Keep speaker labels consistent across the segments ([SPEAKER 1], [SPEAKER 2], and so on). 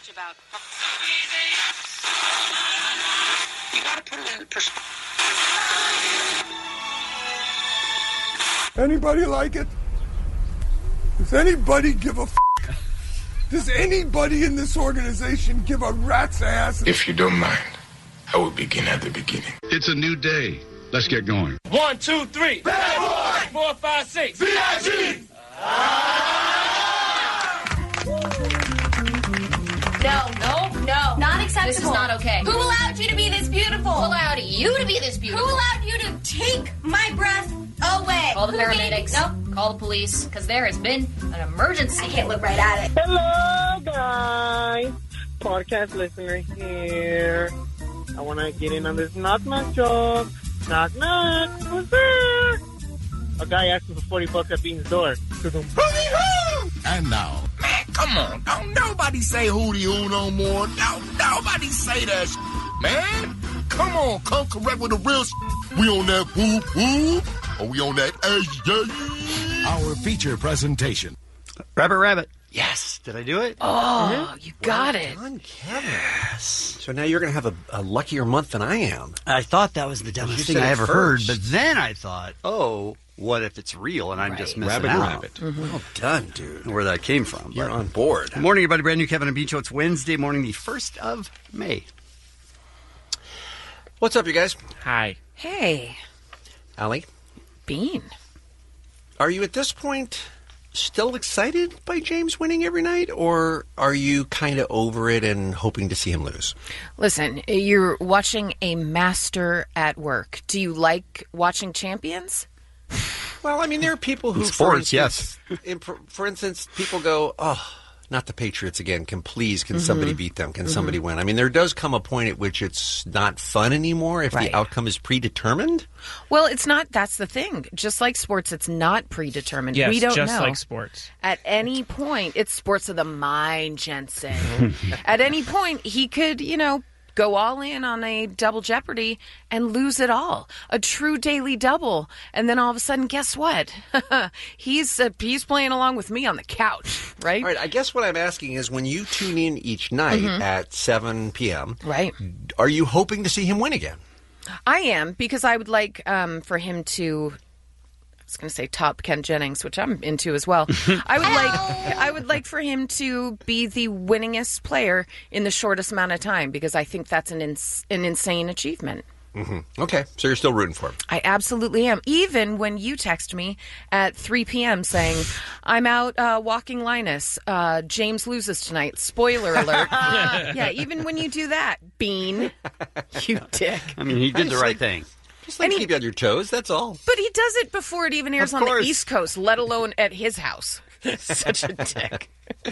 [SPEAKER 1] much about.
[SPEAKER 2] You gotta put it in perspective.
[SPEAKER 3] Anybody like it? Does anybody give a f***? Does anybody in this organization give a rat's ass?
[SPEAKER 2] If you don't mind, I will begin at the beginning.
[SPEAKER 4] It's a new day. Let's get going.
[SPEAKER 5] 1, 2, 3. Bad boy! 4, 5, 6. VIG!
[SPEAKER 6] No. Not acceptable.
[SPEAKER 7] This is not okay.
[SPEAKER 6] Who allowed you to be this beautiful?
[SPEAKER 7] Who allowed you to be this beautiful?
[SPEAKER 6] Who allowed you to take my breath away?
[SPEAKER 7] Call the paramedics. No, call the police, because there has been an emergency.
[SPEAKER 6] I can't look right at it.
[SPEAKER 8] Hello, guys. Podcast listener here. I want to get in on this knock-knock joke. Knock-knock. Who's there? A guy asking for $40 at Bean's door.
[SPEAKER 4] And now,
[SPEAKER 2] Man, come on. Don't nobody say hootie hoo no more. No, nobody say that man. Come on, come correct with the real We on that whoop whoop, or we on that
[SPEAKER 4] our feature presentation.
[SPEAKER 9] Rabbit. Yes. Did I do it?
[SPEAKER 7] Oh, you got it.
[SPEAKER 10] Done, Kevin. Yes. So now you're going to have a luckier month than I am.
[SPEAKER 9] I thought that was the dumbest thing I ever heard, but then I thought, what if it's real and I'm just missing out?
[SPEAKER 10] Rabbit. Mm-hmm. Well done, dude.
[SPEAKER 9] Where that came from.
[SPEAKER 10] You're on board.
[SPEAKER 9] Good morning, everybody. Brand new Kevin and Bean Show. It's Wednesday morning, the 1st of May.
[SPEAKER 10] What's up, you guys?
[SPEAKER 5] Hi.
[SPEAKER 7] Hey,
[SPEAKER 10] Allie?
[SPEAKER 7] Bean.
[SPEAKER 10] Are you at this point still excited by James winning every night, or are you kind of over it and hoping to see him lose?
[SPEAKER 7] Listen, you're watching a master at work. Do you like watching champions?
[SPEAKER 10] Well, I mean, there are people who,
[SPEAKER 9] in sports,
[SPEAKER 10] for instance, people go, not the Patriots again. Can somebody beat them? Can somebody win? I mean, there does come a point at which it's not fun anymore if the outcome is predetermined.
[SPEAKER 7] Well, it's not. That's the thing. Just like sports, it's not predetermined.
[SPEAKER 5] Yes,
[SPEAKER 7] we don't
[SPEAKER 5] just
[SPEAKER 7] know.
[SPEAKER 5] Like sports.
[SPEAKER 7] At any point, it's sports of the mind, Jensen. At any point, he could, go all in on a double jeopardy and lose it all. A true daily double. And then all of a sudden, guess what? he's playing along with me on the couch, right?
[SPEAKER 10] All right, I guess what I'm asking is when you tune in each night at 7 p.m.,
[SPEAKER 7] right?
[SPEAKER 10] Are you hoping to see him win again?
[SPEAKER 7] I am, because I would like for him to... I was going to say top Ken Jennings, which I'm into as well. I would like for him to be the winningest player in the shortest amount of time, because I think that's an insane achievement.
[SPEAKER 10] Mm-hmm. Okay, so you're still rooting for him.
[SPEAKER 7] I absolutely am. Even when you text me at 3 p.m. saying, I'm out walking Linus. James loses tonight. Spoiler alert. Yeah, even when you do that, Bean, you dick.
[SPEAKER 9] I mean, he did the right thing.
[SPEAKER 10] Just like to keep you on your toes, that's all.
[SPEAKER 7] But he does it before it even airs on the East Coast, let alone at his house. Such a dick.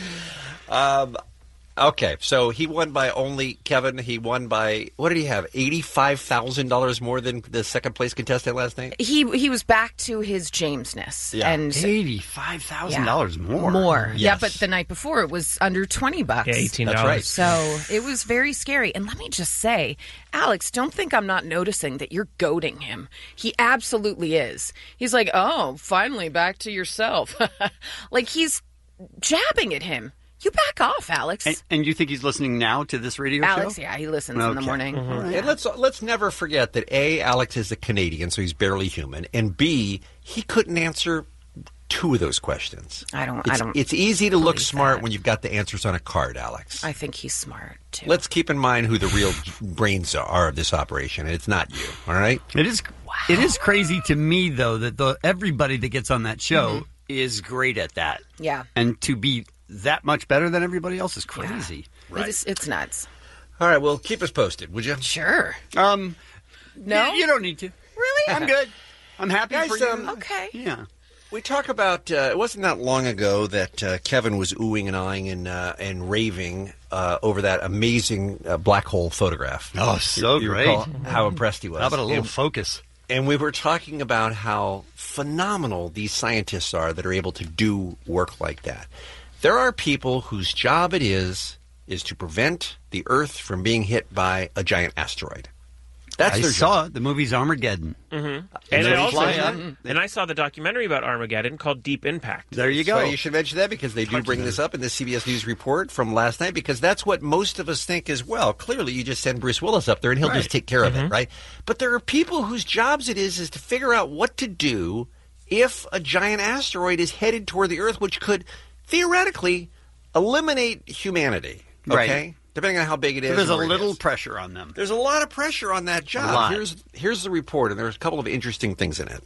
[SPEAKER 10] Okay, so he won by he won by, what did he have, $85,000 more than the second place contestant last night?
[SPEAKER 7] He was back to his Jamesness.
[SPEAKER 10] Yeah.
[SPEAKER 7] And
[SPEAKER 9] $85,000 more.
[SPEAKER 7] More.
[SPEAKER 10] Yes.
[SPEAKER 7] Yeah, but the night before it was under $20.
[SPEAKER 5] Yeah, $18.
[SPEAKER 10] That's right.
[SPEAKER 7] So it was very scary. And let me just say, Alex, don't think I'm not noticing that you're goading him. He absolutely is. He's like, oh, finally back to yourself. Like he's jabbing at him. You back off, Alex.
[SPEAKER 9] And you think he's listening now to this radio show?
[SPEAKER 7] Alex, yeah, he listens in the morning.
[SPEAKER 10] Mm-hmm. And let's never forget that A, Alex is a Canadian, so he's barely human, and B, he couldn't answer two of those questions. It's easy to look smart when you've got the answers on a card, Alex.
[SPEAKER 7] I think he's smart too.
[SPEAKER 10] Let's keep in mind who the real brains are of this operation, and it's not you. All right?
[SPEAKER 9] It is. Wow. It is crazy to me though that everybody that gets on that show is great at that.
[SPEAKER 7] Yeah.
[SPEAKER 9] And to be that much better than everybody else is crazy.
[SPEAKER 7] Yeah. Right. It's nuts.
[SPEAKER 10] All right, well, keep us posted, would you?
[SPEAKER 7] Sure.
[SPEAKER 9] No? You don't need to.
[SPEAKER 7] Really?
[SPEAKER 9] I'm good. I'm happy for you.
[SPEAKER 7] Okay.
[SPEAKER 9] Yeah.
[SPEAKER 10] We talk about, it wasn't that long ago that Kevin was oohing and eyeing and raving over that amazing black hole photograph.
[SPEAKER 9] Oh, so
[SPEAKER 10] you
[SPEAKER 9] great.
[SPEAKER 10] How impressed he was.
[SPEAKER 9] How about a little focus?
[SPEAKER 10] And we were talking about how phenomenal these scientists are that are able to do work like that. There are people whose job it is to prevent the Earth from being hit by a giant asteroid. That's
[SPEAKER 9] I
[SPEAKER 10] their
[SPEAKER 9] saw
[SPEAKER 10] job.
[SPEAKER 9] it. The movie's Armageddon.
[SPEAKER 1] Mm-hmm.
[SPEAKER 9] And
[SPEAKER 1] And I saw the documentary about Armageddon called Deep Impact.
[SPEAKER 9] There you go.
[SPEAKER 10] So you should mention that because they do bring this up in the CBS News report from last night because that's what most of us think as well. Clearly, you just send Bruce Willis up there and he'll just take care of it, right? But there are people whose jobs it is to figure out what to do if a giant asteroid is headed toward the Earth, which could theoretically eliminate humanity, okay?
[SPEAKER 9] Right.
[SPEAKER 10] Depending on how big it is.
[SPEAKER 9] So there's
[SPEAKER 10] and
[SPEAKER 9] a
[SPEAKER 10] where it
[SPEAKER 9] little
[SPEAKER 10] is.
[SPEAKER 9] pressure on them.
[SPEAKER 10] There's a lot of pressure on that
[SPEAKER 9] A
[SPEAKER 10] job.
[SPEAKER 9] lot.
[SPEAKER 10] Here's the report, and there's a couple of interesting things in it.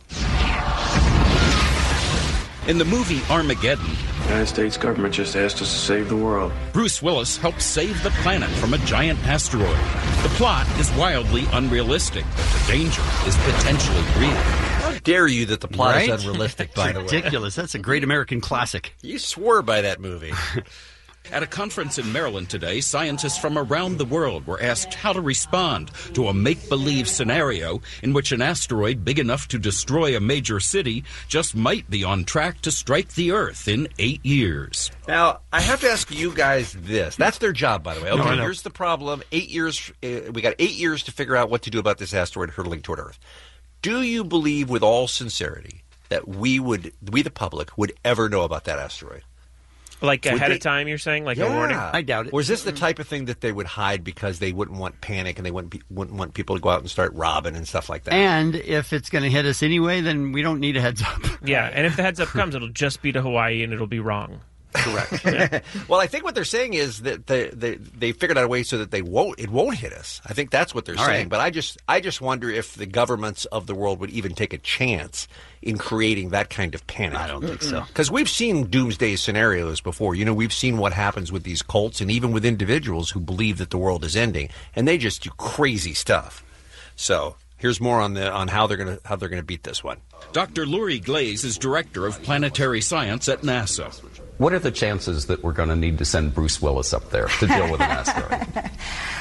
[SPEAKER 11] In the movie Armageddon,
[SPEAKER 12] The United States government just asked us to save the world.
[SPEAKER 11] Bruce Willis helps save the planet from a giant asteroid. The plot is wildly unrealistic, but the danger is potentially real.
[SPEAKER 10] How dare you that the plot
[SPEAKER 9] Right?
[SPEAKER 10] is unrealistic, by the way.
[SPEAKER 9] Ridiculous. That's a great American classic.
[SPEAKER 10] You swore by that movie.
[SPEAKER 11] At a conference in Maryland today, scientists from around the world were asked how to respond to a make-believe scenario in which an asteroid big enough to destroy a major city just might be on track to strike the Earth in 8 years.
[SPEAKER 10] Now, I have to ask you guys this. That's their job, by the way. Okay,
[SPEAKER 9] No, I know.
[SPEAKER 10] here's the problem. 8 years. We got 8 years to figure out what to do about this asteroid hurtling toward Earth. Do you believe with all sincerity that we, the public, would ever know about that asteroid?
[SPEAKER 1] Like
[SPEAKER 10] Would
[SPEAKER 1] ahead
[SPEAKER 10] they-
[SPEAKER 1] of time, you're saying? Like
[SPEAKER 10] Yeah.
[SPEAKER 1] a warning?
[SPEAKER 9] I doubt it.
[SPEAKER 10] Or is this the type of thing that they would hide because they wouldn't want panic and they wouldn't want people to go out and start robbing and stuff like that?
[SPEAKER 9] And if it's going to hit us anyway, then we don't need a heads up.
[SPEAKER 1] Yeah, and if the heads up comes, it'll just be to Hawaii and it'll be wrong.
[SPEAKER 10] Correct. Well, I think what they're saying is that they figured out a way so that it won't hit us. I think that's what they're
[SPEAKER 9] All
[SPEAKER 10] saying.
[SPEAKER 9] right.
[SPEAKER 10] But I just wonder if the governments of the world would even take a chance in creating that kind of panic.
[SPEAKER 9] I don't think so.
[SPEAKER 10] Because we've seen doomsday scenarios before. You know, we've seen what happens with these cults and even with individuals who believe that the world is ending, and they just do crazy stuff. So here's more on how they're gonna beat this one.
[SPEAKER 11] Dr. Lurie Glaze is director of planetary science at NASA.
[SPEAKER 13] What are the chances that we're going to need to send Bruce Willis up there to deal with an asteroid?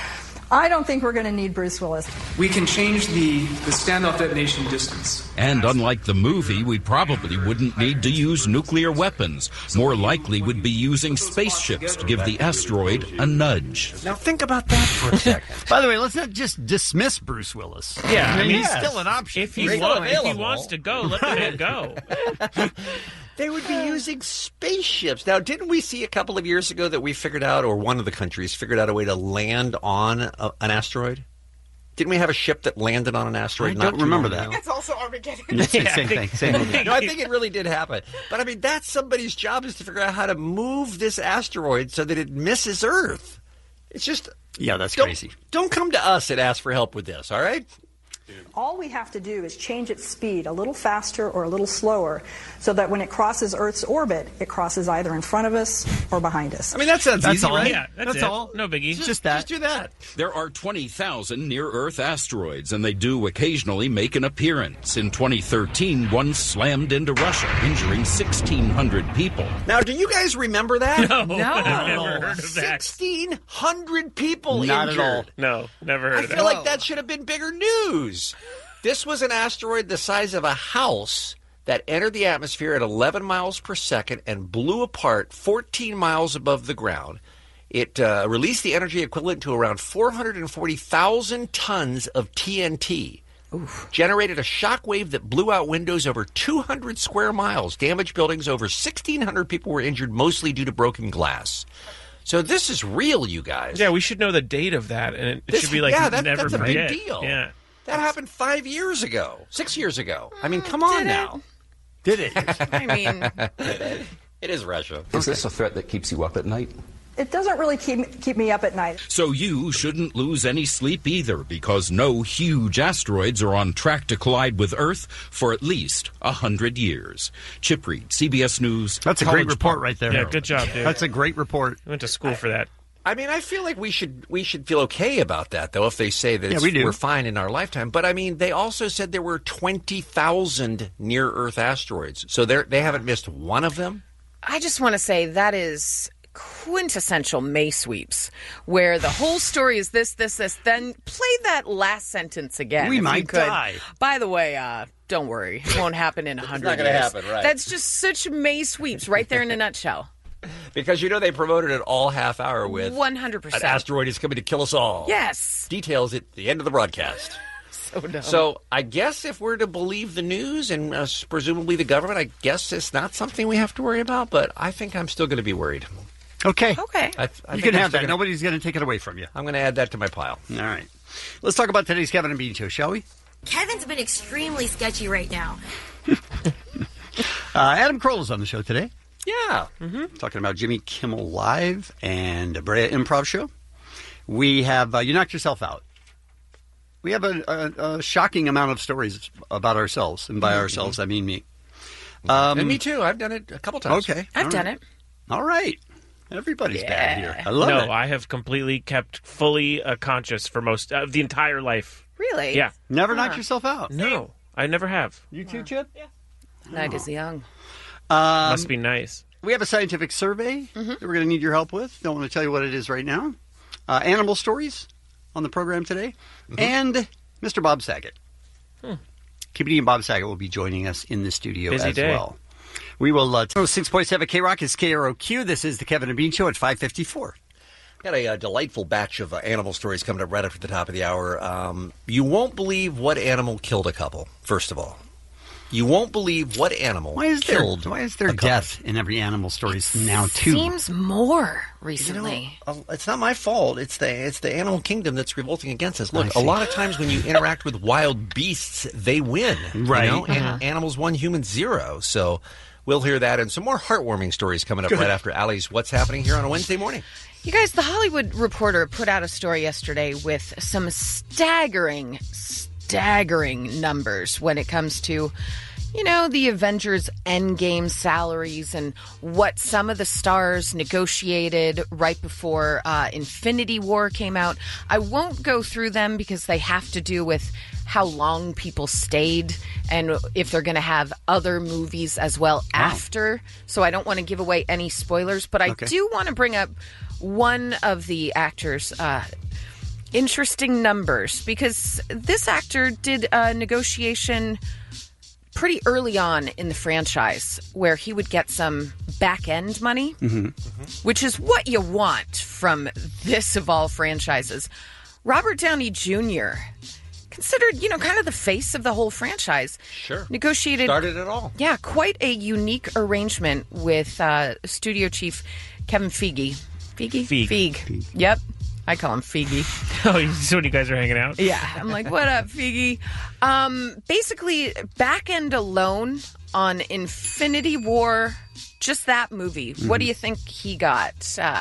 [SPEAKER 14] I don't think we're going to need Bruce Willis.
[SPEAKER 15] We can change the standoff detonation distance.
[SPEAKER 11] And unlike the movie, we probably wouldn't need to use nuclear weapons. More likely, we'd be using spaceships to give the asteroid a nudge.
[SPEAKER 10] Now think about that for a second.
[SPEAKER 9] By the way, let's not just dismiss Bruce Willis.
[SPEAKER 1] Yeah,
[SPEAKER 9] I mean, he's still an option.
[SPEAKER 1] If he wants to go, let the man go.
[SPEAKER 10] They would be using spaceships. Now, didn't we see a couple of years ago that we figured out, or one of the countries figured out a way to land on an asteroid? Didn't we have a ship that landed on an asteroid?
[SPEAKER 9] I don't remember that.
[SPEAKER 14] It's also Armageddon.
[SPEAKER 9] Same thing.
[SPEAKER 10] No, I think it really did happen. But I mean, that's somebody's job, is to figure out how to move this asteroid so that it misses Earth. It's just...
[SPEAKER 9] Yeah, that's crazy.
[SPEAKER 10] Don't come to us and ask for help with this, all right?
[SPEAKER 14] All we have to do is change its speed a little faster or a little slower so that when it crosses Earth's orbit, it crosses either in front of us or behind us.
[SPEAKER 10] I mean, that sounds easy,
[SPEAKER 9] all.
[SPEAKER 10] right?
[SPEAKER 1] Yeah, that's it.
[SPEAKER 9] all.
[SPEAKER 1] No biggie.
[SPEAKER 9] Just that.
[SPEAKER 10] Just do that.
[SPEAKER 11] There are 20,000 near-Earth asteroids, and they do occasionally make an appearance. In 2013, one slammed into Russia, injuring 1,600 people.
[SPEAKER 10] Now, do you guys remember that?
[SPEAKER 1] No, I've never heard of that.
[SPEAKER 10] 1,600 people
[SPEAKER 9] Not
[SPEAKER 10] injured.
[SPEAKER 9] at all.
[SPEAKER 1] No, never heard
[SPEAKER 10] I
[SPEAKER 1] of
[SPEAKER 10] feel
[SPEAKER 1] that.
[SPEAKER 10] like that should have been bigger news. This was an asteroid the size of a house that entered the atmosphere at 11 miles per second and blew apart 14 miles above the ground. It released the energy equivalent to around 440,000 tons of TNT. Oof. Generated a shock wave that blew out windows over 200 square miles, damaged buildings. Over 1,600 people were injured, mostly due to broken glass. So this is real, you guys.
[SPEAKER 1] Yeah, we should know the date of that, and it should be like never
[SPEAKER 10] that's a
[SPEAKER 1] forget.
[SPEAKER 10] big deal.
[SPEAKER 1] Yeah.
[SPEAKER 10] That happened 5 years ago, 6 years ago. I mean, come on now.
[SPEAKER 9] Did it?
[SPEAKER 7] I mean,
[SPEAKER 10] it is Russia.
[SPEAKER 13] Is this a threat that keeps you up at night?
[SPEAKER 14] It doesn't really keep me up at night.
[SPEAKER 11] So you shouldn't lose any sleep either, because no huge asteroids are on track to collide with Earth for at least 100 years. Chip Reed, CBS News.
[SPEAKER 9] That's a
[SPEAKER 11] College
[SPEAKER 9] great report
[SPEAKER 11] Park.
[SPEAKER 9] right there.
[SPEAKER 1] Yeah, good job, dude.
[SPEAKER 9] That's a great report.
[SPEAKER 1] I went to school for that.
[SPEAKER 10] I mean, I feel like we should feel okay about that, though, if they say that
[SPEAKER 9] we do.
[SPEAKER 10] we're fine in our lifetime. But, I mean, they also said there were 20,000 near-Earth asteroids. So they haven't missed one of them?
[SPEAKER 7] I just want to say that is quintessential May sweeps, where the whole story is this, then play that last sentence again.
[SPEAKER 9] We
[SPEAKER 7] if you
[SPEAKER 9] might
[SPEAKER 7] could.
[SPEAKER 9] die.
[SPEAKER 7] By the way, don't worry. It won't happen in 100
[SPEAKER 10] not
[SPEAKER 7] years.
[SPEAKER 10] gonna happen, right.
[SPEAKER 7] That's just such May sweeps right there in a nutshell.
[SPEAKER 10] Because, they promoted it all half hour with
[SPEAKER 7] 100%.
[SPEAKER 10] an asteroid is coming to kill us all.
[SPEAKER 7] Yes.
[SPEAKER 10] Details at the end of the broadcast.
[SPEAKER 7] So dumb.
[SPEAKER 10] So I guess if we're to believe the news and presumably the government, I guess it's not something we have to worry about, but I think I'm still going to be worried.
[SPEAKER 9] Okay.
[SPEAKER 7] Okay.
[SPEAKER 9] You can have that. Nobody's going to take it away from you.
[SPEAKER 10] I'm going to add that to my pile.
[SPEAKER 9] All right. Let's talk about today's Kevin and Bean Show, shall we?
[SPEAKER 16] Kevin's been extremely sketchy right now.
[SPEAKER 9] Adam Carolla's on the show today.
[SPEAKER 10] Yeah.
[SPEAKER 9] Talking about Jimmy Kimmel Live and a Brea Improv Show. We have You Knocked Yourself Out. We have a shocking amount of stories about ourselves, and by ourselves, I mean me.
[SPEAKER 10] And me too. I've done it a couple times.
[SPEAKER 9] Okay.
[SPEAKER 7] I've done it.
[SPEAKER 9] All right. Everybody's bad here. I love it.
[SPEAKER 1] No, I have completely kept fully conscious for most of the entire life.
[SPEAKER 7] Really?
[SPEAKER 1] Yeah.
[SPEAKER 9] Never knocked yourself out?
[SPEAKER 1] No, I never have.
[SPEAKER 9] You too, Chip?
[SPEAKER 16] Yeah.
[SPEAKER 7] Night is young.
[SPEAKER 1] Must be nice.
[SPEAKER 9] We have a scientific survey that we're going to need your help with. Don't want to tell you what it is right now. Animal stories on the program today. And Mr. Bob Saget. Keep it in. Bob Saget will be joining us in the studio
[SPEAKER 1] Busy
[SPEAKER 9] as
[SPEAKER 1] day.
[SPEAKER 9] well. We will 6.7 K-Rock is KROQ. This is the Kevin and Bean Show at 5:54.
[SPEAKER 10] Got a delightful batch of animal stories coming up right after the top of the hour. You won't believe what animal killed a couple, first of all. You won't believe what animal killed
[SPEAKER 9] Why is there
[SPEAKER 10] a couple.
[SPEAKER 9] death in every animal story now, too?
[SPEAKER 7] Seems more recently.
[SPEAKER 10] It's not my fault. It's the animal kingdom that's revolting against us. Look, a lot of times when you interact with wild beasts, they win.
[SPEAKER 9] Right.
[SPEAKER 10] You know? And animals 1, humans 0. So we'll hear that and some more heartwarming stories coming up right after Allie's What's Happening here on a Wednesday morning.
[SPEAKER 7] You guys, The Hollywood Reporter put out a story yesterday with some staggering numbers when it comes to, you know, the Avengers Endgame salaries and what some of the stars negotiated right before Infinity War came out. I won't go through them because they have to do with how long people stayed and if they're going to have other movies as well after. So I don't want to give away any spoilers, but I do want to bring up one of the actors' interesting numbers, because this actor did a negotiation pretty early on in the franchise where he would get some back-end money, which is what you want from this of all franchises. Robert Downey Jr., considered, you know, kind of the face of the whole franchise.
[SPEAKER 10] Sure.
[SPEAKER 7] Negotiated.
[SPEAKER 10] Started it all.
[SPEAKER 7] Yeah, quite a unique arrangement with studio chief Kevin Feige. Feige? Yep. I call him Feige.
[SPEAKER 1] Oh, so when you guys are hanging out?
[SPEAKER 7] Yeah. I'm like, what up, Feige? Basically, back end alone on Infinity War, just that movie. What do you think he got?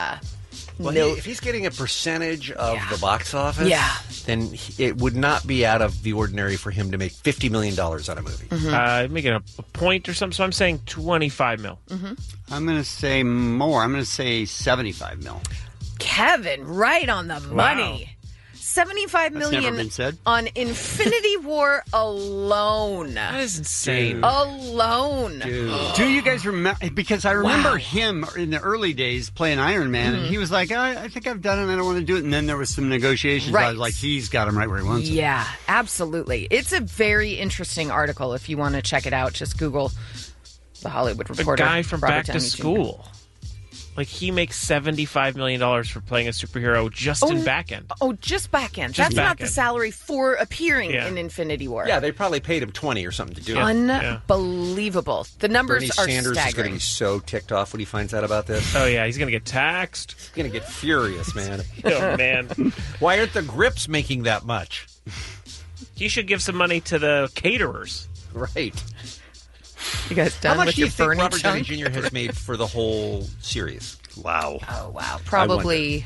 [SPEAKER 10] If he's getting a percentage of the box office, then it would not be out of the ordinary for him to make $50 million on a movie.
[SPEAKER 1] Making a point or something, so I'm saying 25 mil.
[SPEAKER 9] I'm going to say more. I'm going to say 75 mil.
[SPEAKER 7] Kevin, right on the money. 75 million
[SPEAKER 9] never been said.
[SPEAKER 7] On Infinity War alone.
[SPEAKER 1] That is insane.
[SPEAKER 7] Alone.
[SPEAKER 9] Do you guys remember? Because I remember him in the early days playing Iron Man, and he was like, I think I've done it, I don't want to do it. And then there was some negotiations.
[SPEAKER 7] Right.
[SPEAKER 9] I was like, he's got him right where he wants him.
[SPEAKER 7] Yeah, absolutely. It's a very interesting article. If you want to check it out, just Google The Hollywood Reporter.
[SPEAKER 1] The guy from
[SPEAKER 7] Robert
[SPEAKER 1] Back
[SPEAKER 7] Downey
[SPEAKER 1] to
[SPEAKER 7] Jr.
[SPEAKER 1] School. Like, he makes $75 million for playing a superhero just in back end.
[SPEAKER 7] Oh, just back end.
[SPEAKER 1] Just
[SPEAKER 7] That's
[SPEAKER 1] back
[SPEAKER 7] not the
[SPEAKER 1] end.
[SPEAKER 7] salary for appearing in Infinity War.
[SPEAKER 10] Yeah, they probably paid him 20 or something to do it.
[SPEAKER 7] Unbelievable. The numbers
[SPEAKER 10] Bernie
[SPEAKER 7] are
[SPEAKER 10] Sanders is going to
[SPEAKER 7] staggering.
[SPEAKER 10] be so ticked off when he finds out about this.
[SPEAKER 1] Oh, yeah, he's going to get taxed.
[SPEAKER 10] He's going to get furious, man.
[SPEAKER 1] Oh, man.
[SPEAKER 10] Why aren't the grips making that much?
[SPEAKER 1] He should give some money to the caterers.
[SPEAKER 10] Right.
[SPEAKER 7] You guys done
[SPEAKER 10] How much
[SPEAKER 7] with
[SPEAKER 10] do you
[SPEAKER 7] your
[SPEAKER 10] think
[SPEAKER 7] Bernie
[SPEAKER 10] Robert Downey
[SPEAKER 7] chunk?
[SPEAKER 10] Jr. has made for the whole series?
[SPEAKER 9] Wow.
[SPEAKER 7] Oh, wow. Probably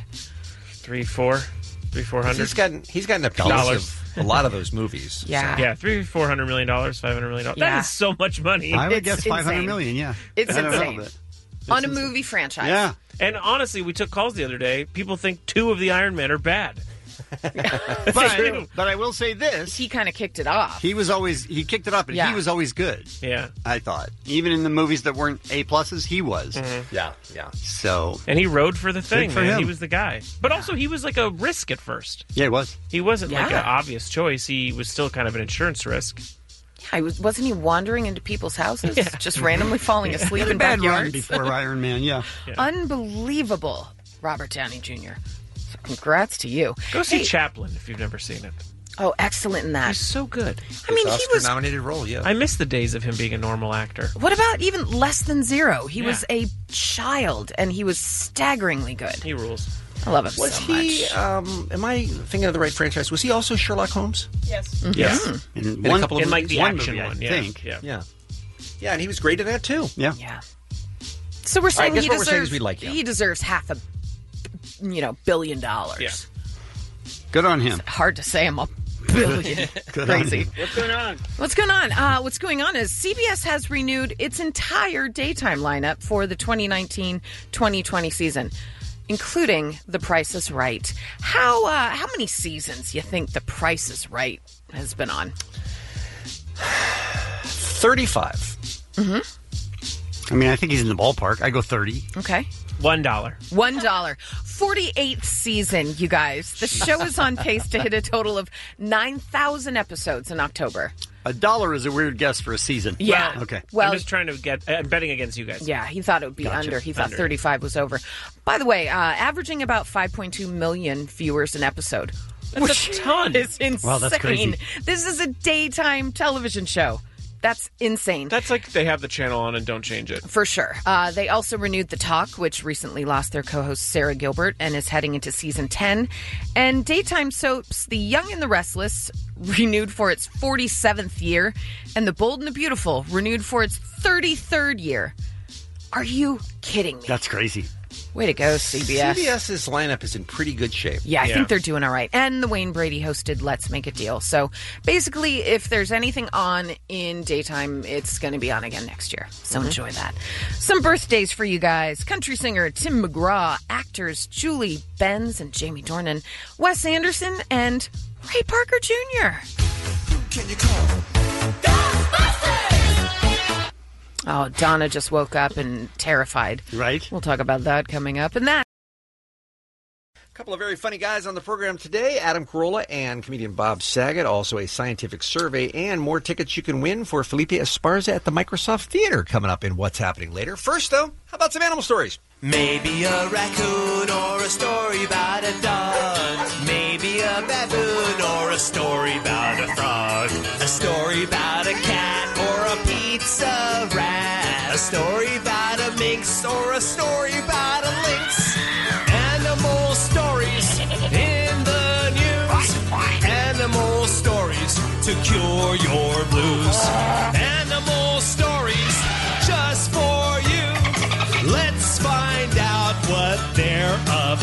[SPEAKER 1] 400.
[SPEAKER 10] He's gotten a piece of a lot of those movies.
[SPEAKER 7] Yeah.
[SPEAKER 1] Yeah, $400 million, $500 million.
[SPEAKER 7] Yeah.
[SPEAKER 1] That is so much money.
[SPEAKER 9] I would
[SPEAKER 7] It's
[SPEAKER 9] guess 500
[SPEAKER 7] insane.
[SPEAKER 9] million, yeah.
[SPEAKER 7] It's
[SPEAKER 9] I don't know,
[SPEAKER 7] insane.
[SPEAKER 9] but
[SPEAKER 7] On a movie franchise.
[SPEAKER 9] yeah.
[SPEAKER 1] And honestly, we took calls the other day. People think 2 of the Iron Men are bad.
[SPEAKER 9] But I will say this.
[SPEAKER 7] He kind of kicked it off.
[SPEAKER 9] He kicked it up, and he was always good.
[SPEAKER 1] Yeah.
[SPEAKER 9] I thought. Even in the movies that weren't A+, he was.
[SPEAKER 10] Yeah.
[SPEAKER 9] So.
[SPEAKER 1] And he rode for the thing,
[SPEAKER 9] for
[SPEAKER 1] man.
[SPEAKER 9] him.
[SPEAKER 1] He was the guy. But also, he was like a risk at first.
[SPEAKER 9] Yeah, he was.
[SPEAKER 1] He wasn't like
[SPEAKER 7] Yeah.
[SPEAKER 1] an obvious choice. He was still kind of an insurance risk.
[SPEAKER 7] Wasn't he wandering into people's houses, just randomly falling asleep in
[SPEAKER 9] Bad run
[SPEAKER 7] backyards?
[SPEAKER 9] before Iron Man, yeah.
[SPEAKER 7] Unbelievable, Robert Downey Jr. So congrats to you.
[SPEAKER 1] Go see
[SPEAKER 7] Hey,
[SPEAKER 1] Chaplin if you've never seen it.
[SPEAKER 7] Oh, excellent in that.
[SPEAKER 1] He's so good.
[SPEAKER 7] I mean, he was
[SPEAKER 10] Oscar-nominated role, yeah.
[SPEAKER 1] I miss the days of him being a normal actor.
[SPEAKER 7] What about even Less Than Zero? He was a child, and he was staggeringly good.
[SPEAKER 1] He rules.
[SPEAKER 7] I love him
[SPEAKER 10] Was
[SPEAKER 7] so
[SPEAKER 10] he,
[SPEAKER 7] much.
[SPEAKER 10] am I thinking of the right franchise? Was he also Sherlock Holmes?
[SPEAKER 1] Yes.
[SPEAKER 10] Yes.
[SPEAKER 9] In
[SPEAKER 10] a couple of
[SPEAKER 1] like the
[SPEAKER 10] one
[SPEAKER 1] action
[SPEAKER 10] movie,
[SPEAKER 1] one,
[SPEAKER 10] I
[SPEAKER 1] yeah.
[SPEAKER 10] think.
[SPEAKER 1] Yeah.
[SPEAKER 10] Yeah, and he was great in that, too.
[SPEAKER 9] Yeah.
[SPEAKER 7] Yeah. So we're
[SPEAKER 10] All right,
[SPEAKER 7] saying
[SPEAKER 10] guess
[SPEAKER 7] he
[SPEAKER 10] what we're saying
[SPEAKER 7] deserves.
[SPEAKER 10] is we like him.
[SPEAKER 7] He deserves $500 billion.
[SPEAKER 1] Yeah.
[SPEAKER 9] Good on him.
[SPEAKER 7] Hard to say I'm a billion.
[SPEAKER 9] Good on
[SPEAKER 7] Crazy.
[SPEAKER 9] him.
[SPEAKER 8] What's going on?
[SPEAKER 7] What's going on? What's going on is CBS has renewed its entire daytime lineup for the 2019-2020 season, including The Price is Right. How many seasons you think The Price is Right has been on?
[SPEAKER 10] 35.
[SPEAKER 7] Mm-hmm.
[SPEAKER 9] I mean, I think he's in the ballpark. I go 30.
[SPEAKER 7] Okay.
[SPEAKER 1] $1.
[SPEAKER 7] $1. 48th season, you guys. The show is on pace to hit a total of 9,000 episodes in October.
[SPEAKER 9] $1 is a weird guess for a season.
[SPEAKER 7] Yeah.
[SPEAKER 9] Okay.
[SPEAKER 7] Well,
[SPEAKER 1] I'm just trying to get... I'm betting against you guys.
[SPEAKER 7] Yeah, he thought it would be
[SPEAKER 9] Gotcha.
[SPEAKER 7] under. He thought
[SPEAKER 1] Under.
[SPEAKER 7] 35 was over. By the way, averaging about 5.2 million viewers an episode.
[SPEAKER 1] That's a ton.
[SPEAKER 7] Is insane.
[SPEAKER 9] Wow, that's crazy.
[SPEAKER 7] This is a daytime television show. That's insane.
[SPEAKER 1] That's like they have the channel on and don't change it.
[SPEAKER 7] For sure. They also renewed The Talk, which recently lost their co-host Sarah Gilbert and is heading into season 10. And daytime soaps, The Young and the Restless, renewed for its 47th year, and The Bold and the Beautiful, renewed for its 33rd year. Are you kidding me?
[SPEAKER 9] That's crazy.
[SPEAKER 7] Way to go, CBS.
[SPEAKER 10] CBS's lineup is in pretty good shape.
[SPEAKER 7] Yeah, I think they're doing all right. And the Wayne Brady hosted Let's Make a Deal. So basically, if there's anything on in daytime, it's going to be on again next year. So enjoy that. Some birthdays for you guys. Country singer Tim McGraw, actors Julie Benz and Jamie Dornan, Wes Anderson, and Ray Parker Jr.
[SPEAKER 5] Can you call?
[SPEAKER 7] Oh, Donna just woke up and terrified.
[SPEAKER 9] Right.
[SPEAKER 7] We'll talk about that coming up. And that.
[SPEAKER 10] A couple of very funny guys on the program today. Adam Carolla and comedian Bob Saget. Also a scientific survey and more tickets you can win for Felipe Esparza at the Microsoft Theater coming up in What's Happening Later. First, though, how about some animal stories?
[SPEAKER 5] Maybe a raccoon or a story about a dog. Maybe a baboon or a story about a frog. A story about a cat or a pizza rat. A story about a minx or a story about a lynx. Animal stories in the news. Animal stories to cure your blues. Animal stories just for you. Let's find out what they're up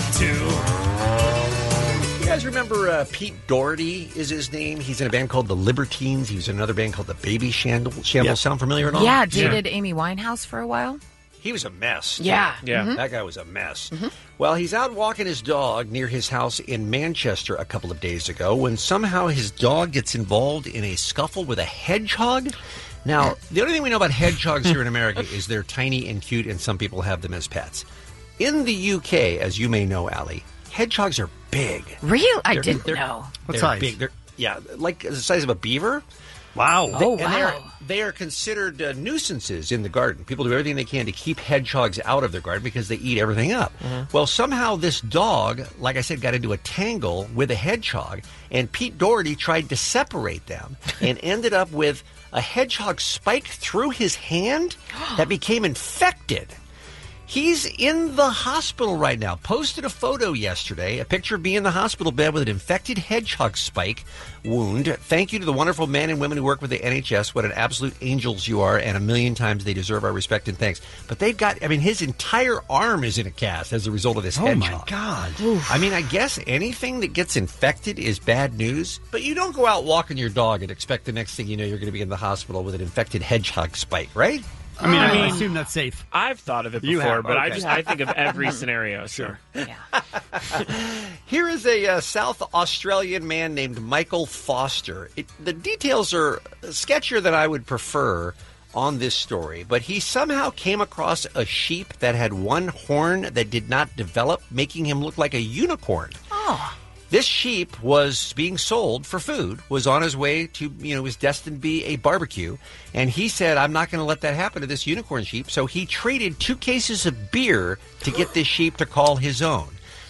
[SPEAKER 5] to.
[SPEAKER 10] You guys remember Pete Doherty is his name? He's in a band called the Libertines. He was in another band called the Baby Shambles. Sound familiar at all?
[SPEAKER 7] Yeah, dated Amy Winehouse for a while.
[SPEAKER 10] He was a mess.
[SPEAKER 7] Yeah.
[SPEAKER 1] Yeah.
[SPEAKER 7] Mhm.
[SPEAKER 10] That guy was a mess. Well, he's out walking his dog near his house in Manchester a couple of days ago when somehow his dog gets involved in a scuffle with a hedgehog. Now, the only thing we know about hedgehogs here in America is they're tiny and cute, and some people have them as pets. In the UK, as you may know, Allie, hedgehogs are big.
[SPEAKER 7] Real? I
[SPEAKER 10] They're-
[SPEAKER 7] didn't
[SPEAKER 10] they're-
[SPEAKER 7] know.
[SPEAKER 9] What
[SPEAKER 10] They're
[SPEAKER 9] size?
[SPEAKER 10] big. They're like the size of a beaver.
[SPEAKER 9] Wow.
[SPEAKER 7] Oh,
[SPEAKER 10] And
[SPEAKER 7] wow.
[SPEAKER 10] they are considered nuisances in the garden. People do everything they can to keep hedgehogs out of their garden because they eat everything up. Well, somehow this dog, like I said, got into a tangle with a hedgehog, and Pete Doherty tried to separate them and ended up with a hedgehog spike through his hand that became infected. He's in the hospital right now. Posted a photo yesterday, a picture of me in the hospital bed with an infected hedgehog spike wound. Thank you to the wonderful men and women who work with the NHS. What an absolute angels you are, and a million times they deserve our respect and thanks. But they've got, his entire arm is in a cast as a result of this hedgehog.
[SPEAKER 9] Oh, my God.
[SPEAKER 10] I guess anything that gets infected is bad news, but you don't go out walking your dog and expect the next thing you know you're going to be in the hospital with an infected hedgehog spike, right?
[SPEAKER 9] I assume that's safe.
[SPEAKER 1] I've thought of it
[SPEAKER 9] You
[SPEAKER 1] before,
[SPEAKER 9] have,
[SPEAKER 1] but
[SPEAKER 9] okay.
[SPEAKER 1] I think of every scenario. Sure.
[SPEAKER 10] Here is a South Australian man named Michael Foster. The details are sketchier than I would prefer on this story, but he somehow came across a sheep that had one horn that did not develop, making him look like a unicorn.
[SPEAKER 7] Oh.
[SPEAKER 10] This sheep was being sold for food, was on his way to, was destined to be a barbecue. And he said, I'm not going to let that happen to this unicorn sheep. So he traded 2 cases of beer to get this sheep to call his own.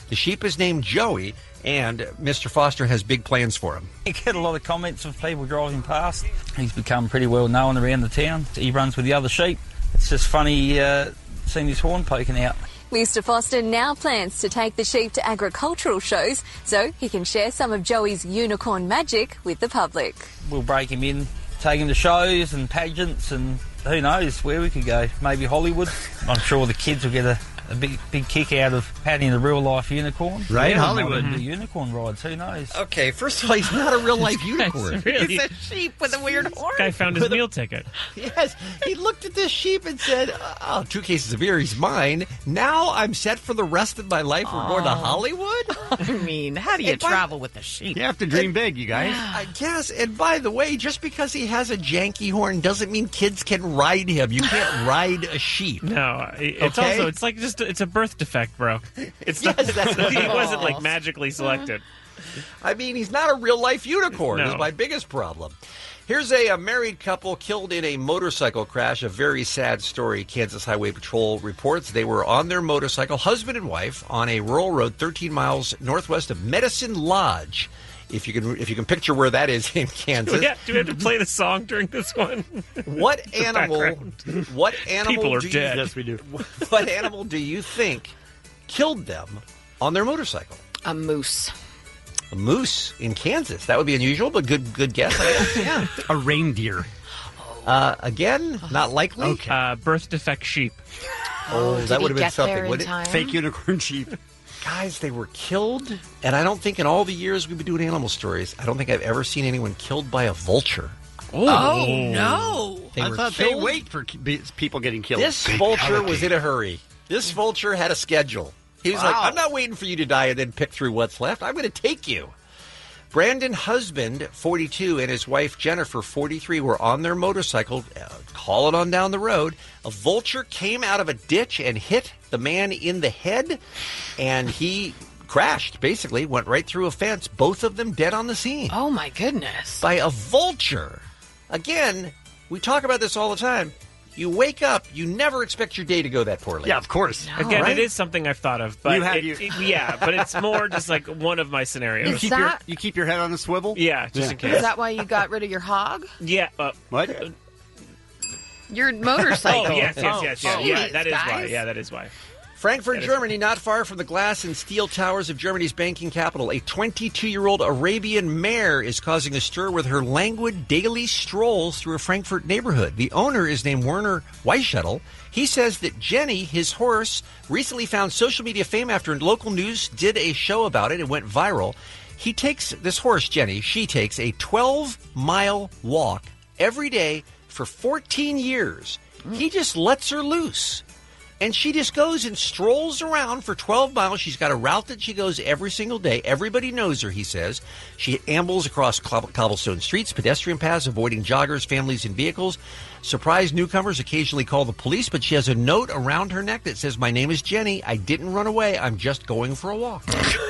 [SPEAKER 10] The sheep is named Joey, and Mr. Foster has big plans for him.
[SPEAKER 17] You get a lot of comments of people driving past. He's become pretty well known around the town. He runs with the other sheep. It's just funny seeing his horn poking out.
[SPEAKER 18] Mr. Foster now plans to take the sheep to agricultural shows so he can share some of Joey's unicorn magic with the public.
[SPEAKER 17] We'll break him in, take him to shows and pageants, and who knows where we could go. Maybe Hollywood. I'm sure the kids will get a big kick out of patting the real-life unicorn.
[SPEAKER 9] Right,
[SPEAKER 17] yeah,
[SPEAKER 9] Hollywood.
[SPEAKER 17] The unicorn rides, who knows?
[SPEAKER 10] Okay, first of all, he's not a real-life unicorn.
[SPEAKER 1] Really?
[SPEAKER 7] It's a sheep with a weird horn.
[SPEAKER 1] Guy found his meal ticket.
[SPEAKER 10] Yes, he looked at this sheep and said, 2 cases of beer, he's mine. Now I'm set for the rest of my life. We're going to Hollywood?
[SPEAKER 7] I mean, how do you travel with a sheep?
[SPEAKER 9] You have to dream big, you guys.
[SPEAKER 10] I guess. And by the way, just because he has a janky horn doesn't mean kids can ride him. You can't ride a sheep.
[SPEAKER 1] No, it's
[SPEAKER 10] Okay?
[SPEAKER 1] also, it's like just, it's a birth defect, bro. It's not,
[SPEAKER 10] Yes, that's what
[SPEAKER 1] he
[SPEAKER 10] it
[SPEAKER 1] wasn't
[SPEAKER 10] is.
[SPEAKER 1] like magically selected.
[SPEAKER 10] I mean, he's not a real-life unicorn is my biggest problem. Here's a married couple killed in a motorcycle crash. A very sad story. Kansas Highway Patrol reports they were on their motorcycle, husband and wife, on a rural road 13 miles northwest of Medicine Lodge. If you can picture where that is in Kansas.
[SPEAKER 1] Do we have to play the song during this one?
[SPEAKER 10] What
[SPEAKER 1] The
[SPEAKER 10] animal?
[SPEAKER 1] background.
[SPEAKER 10] What animal?
[SPEAKER 1] People are
[SPEAKER 10] do
[SPEAKER 1] dead.
[SPEAKER 10] You,
[SPEAKER 9] Yes, we do.
[SPEAKER 10] What animal do you think killed them on their motorcycle?
[SPEAKER 7] A moose.
[SPEAKER 10] A moose in Kansas. That would be unusual, but good guess. I guess. Yeah.
[SPEAKER 9] A reindeer.
[SPEAKER 10] Again, not likely.
[SPEAKER 9] Okay.
[SPEAKER 1] Birth defect sheep.
[SPEAKER 10] Oh, that would have been
[SPEAKER 7] get there
[SPEAKER 10] something,
[SPEAKER 7] in
[SPEAKER 10] wouldn't
[SPEAKER 7] time?
[SPEAKER 10] it?
[SPEAKER 9] Fake unicorn sheep.
[SPEAKER 10] Guys, they were killed, and I don't think in all the years we've been doing animal stories, I don't think I've ever seen anyone killed by a vulture.
[SPEAKER 7] Oh, no.
[SPEAKER 10] They
[SPEAKER 9] I
[SPEAKER 10] were
[SPEAKER 9] thought
[SPEAKER 10] killed.
[SPEAKER 9] they wait for people getting killed.
[SPEAKER 10] This vulture was in a hurry. This vulture had a schedule. He was like, I'm not waiting for you to die and then pick through what's left. I'm going to take you. Brandon husband, 42, and his wife, Jennifer, 43, were on their motorcycle, calling on down the road. A vulture came out of a ditch and hit the man in the head, and he crashed, basically, went right through a fence. Both of them dead on the scene.
[SPEAKER 7] Oh, my goodness.
[SPEAKER 10] By a vulture. Again, we talk about this all the time. You wake up, you never expect your day to go that poorly.
[SPEAKER 9] Yeah, of course.
[SPEAKER 1] Again,
[SPEAKER 10] right?
[SPEAKER 1] it is something I've thought of, but
[SPEAKER 9] You
[SPEAKER 1] but it's more just like one of my scenarios.
[SPEAKER 9] You keep your head on a swivel?
[SPEAKER 1] Yeah, just in case.
[SPEAKER 7] Is that why you got rid of your hog?
[SPEAKER 1] Yeah.
[SPEAKER 9] What?
[SPEAKER 7] Your motorcycle.
[SPEAKER 1] Oh, yes. Yeah,
[SPEAKER 7] Jeez,
[SPEAKER 1] that is why.
[SPEAKER 7] guys.
[SPEAKER 1] Yeah, that is why.
[SPEAKER 10] Frankfurt, Germany, not far from the glass and steel towers of Germany's banking capital. A 22-year-old Arabian mare is causing a stir with her languid daily strolls through a Frankfurt neighborhood. The owner is named Werner Weisschettel. He says that Jenny, his horse, recently found social media fame after local news did a show about it. It went viral. He takes this horse, Jenny, she takes a 12-mile walk every day for 14 years. He just lets her loose. And she just goes and strolls around for 12 miles. She's got a route that she goes every single day. Everybody knows her, he says. She ambles across cobblestone streets, pedestrian paths, avoiding joggers, families, and vehicles. Surprised newcomers occasionally call the police, but she has a note around her neck that says, "My name is Jenny. I didn't run away. I'm just going for a walk."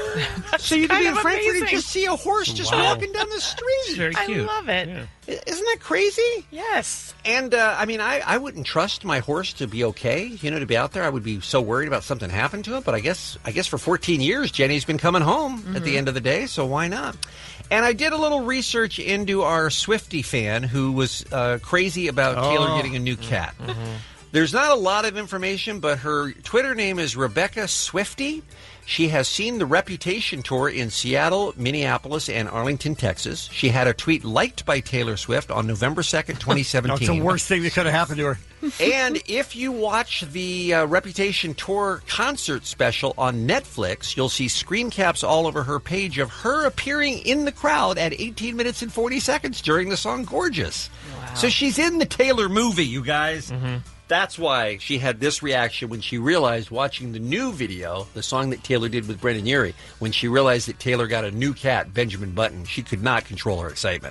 [SPEAKER 10] So you can be in Frankfurt and just see a horse just walking down the street.
[SPEAKER 1] It's very cute.
[SPEAKER 7] I love it.
[SPEAKER 1] Yeah.
[SPEAKER 10] Isn't that crazy?
[SPEAKER 7] Yes.
[SPEAKER 10] And, I mean, I wouldn't trust my horse to be okay, to be out there. I would be so worried about something happened to him. But I guess for 14 years, Jenny's been coming home at the end of the day, so why not? And I did a little research into our Swiftie fan who was crazy about Taylor getting a new cat. There's not a lot of information, but her Twitter name is Rebecca Swiftie. She has seen the Reputation tour in Seattle, Minneapolis, and Arlington, Texas. She had a tweet liked by Taylor Swift on November 2nd, 2017.
[SPEAKER 9] That's the worst thing that could have happened to her.
[SPEAKER 10] And if you watch the Reputation tour concert special on Netflix, you'll see screen caps all over her page of her appearing in the crowd at 18 minutes and 40 seconds during the song Gorgeous. Wow. So she's in the Taylor movie, you guys. That's why she had this reaction when she realized, watching the new video, the song that Taylor did with Brendan Urie, when she realized that Taylor got a new cat, Benjamin Button. She could not control her excitement.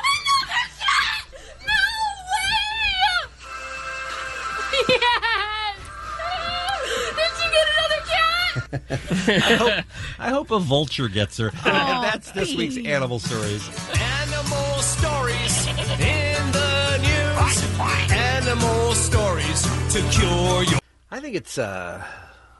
[SPEAKER 10] I hope a vulture gets her. And that's this week's Animal Stories.
[SPEAKER 5] Animal stories in the news. Animal stories to cure your...
[SPEAKER 10] I think it's a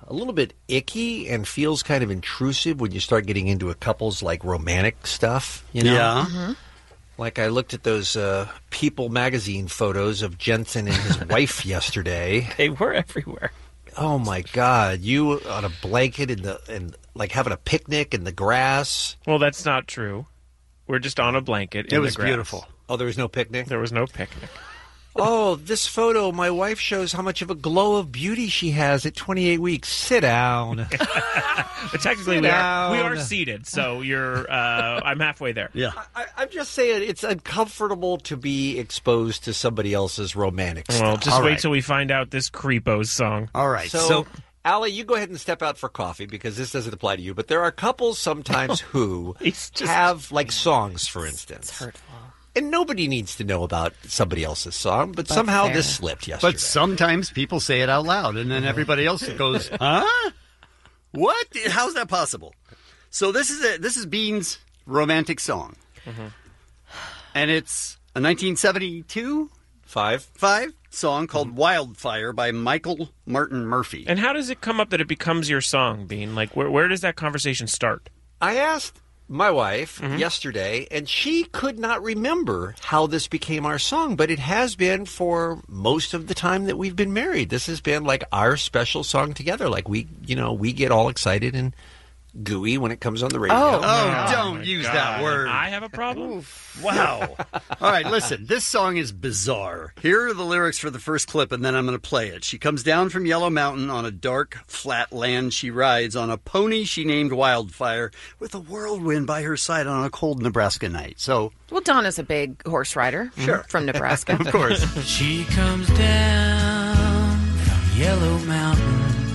[SPEAKER 10] a little bit icky and feels kind of intrusive when you start getting into a couple's like romantic stuff. You know?
[SPEAKER 9] Yeah.
[SPEAKER 7] Mm-hmm.
[SPEAKER 10] Like I looked at those People magazine photos of Jensen and his wife yesterday.
[SPEAKER 1] They were everywhere.
[SPEAKER 10] Oh my God! You on a blanket and like having a picnic in the grass.
[SPEAKER 1] Well, that's not true. We're just on a blanket.
[SPEAKER 9] It was beautiful.
[SPEAKER 10] Oh, there was no picnic?
[SPEAKER 1] There was no picnic.
[SPEAKER 10] Oh, this photo, my wife shows how much of a glow of beauty she has at 28 weeks. Sit down.
[SPEAKER 1] But technically, we are seated, so you're. I'm halfway there.
[SPEAKER 9] Yeah.
[SPEAKER 10] I'm just saying it's uncomfortable to be exposed to somebody else's romantic stuff.
[SPEAKER 1] Well, just wait till we find out this Creepos song.
[SPEAKER 9] All right.
[SPEAKER 10] So Allie, you go ahead and step out for coffee because this doesn't apply to you. But there are couples sometimes who have like songs, for instance.
[SPEAKER 7] It's hurtful.
[SPEAKER 10] And nobody needs to know about somebody else's song, but somehow this slipped yesterday.
[SPEAKER 9] But sometimes people say it out loud, and then everybody else goes, huh? What? How's that possible? So this is Bean's romantic song.
[SPEAKER 1] Mm-hmm.
[SPEAKER 9] And it's a 1972
[SPEAKER 10] five
[SPEAKER 9] song called Wildfire by Michael Martin Murphey.
[SPEAKER 1] And how does it come up that it becomes your song, Bean? Like, where does that conversation start?
[SPEAKER 10] I asked my wife yesterday, and she could not remember how this became our song, but it has been for most of the time that we've been married. This has been like our special song together. Like we get all excited and gooey when it comes on the radio.
[SPEAKER 9] Don't use that word.
[SPEAKER 1] I have a problem.
[SPEAKER 9] Wow. All right, listen. This song is bizarre. Here are the lyrics for the first clip, and then I'm going to play it. She comes down from Yellow Mountain on a dark, flat land she rides on a pony she named Wildfire with a whirlwind by her side on a cold Nebraska night. So,
[SPEAKER 7] well, Donna's a big horse rider.
[SPEAKER 9] Sure.
[SPEAKER 7] From Nebraska.
[SPEAKER 9] Of course.
[SPEAKER 5] She comes down from Yellow Mountain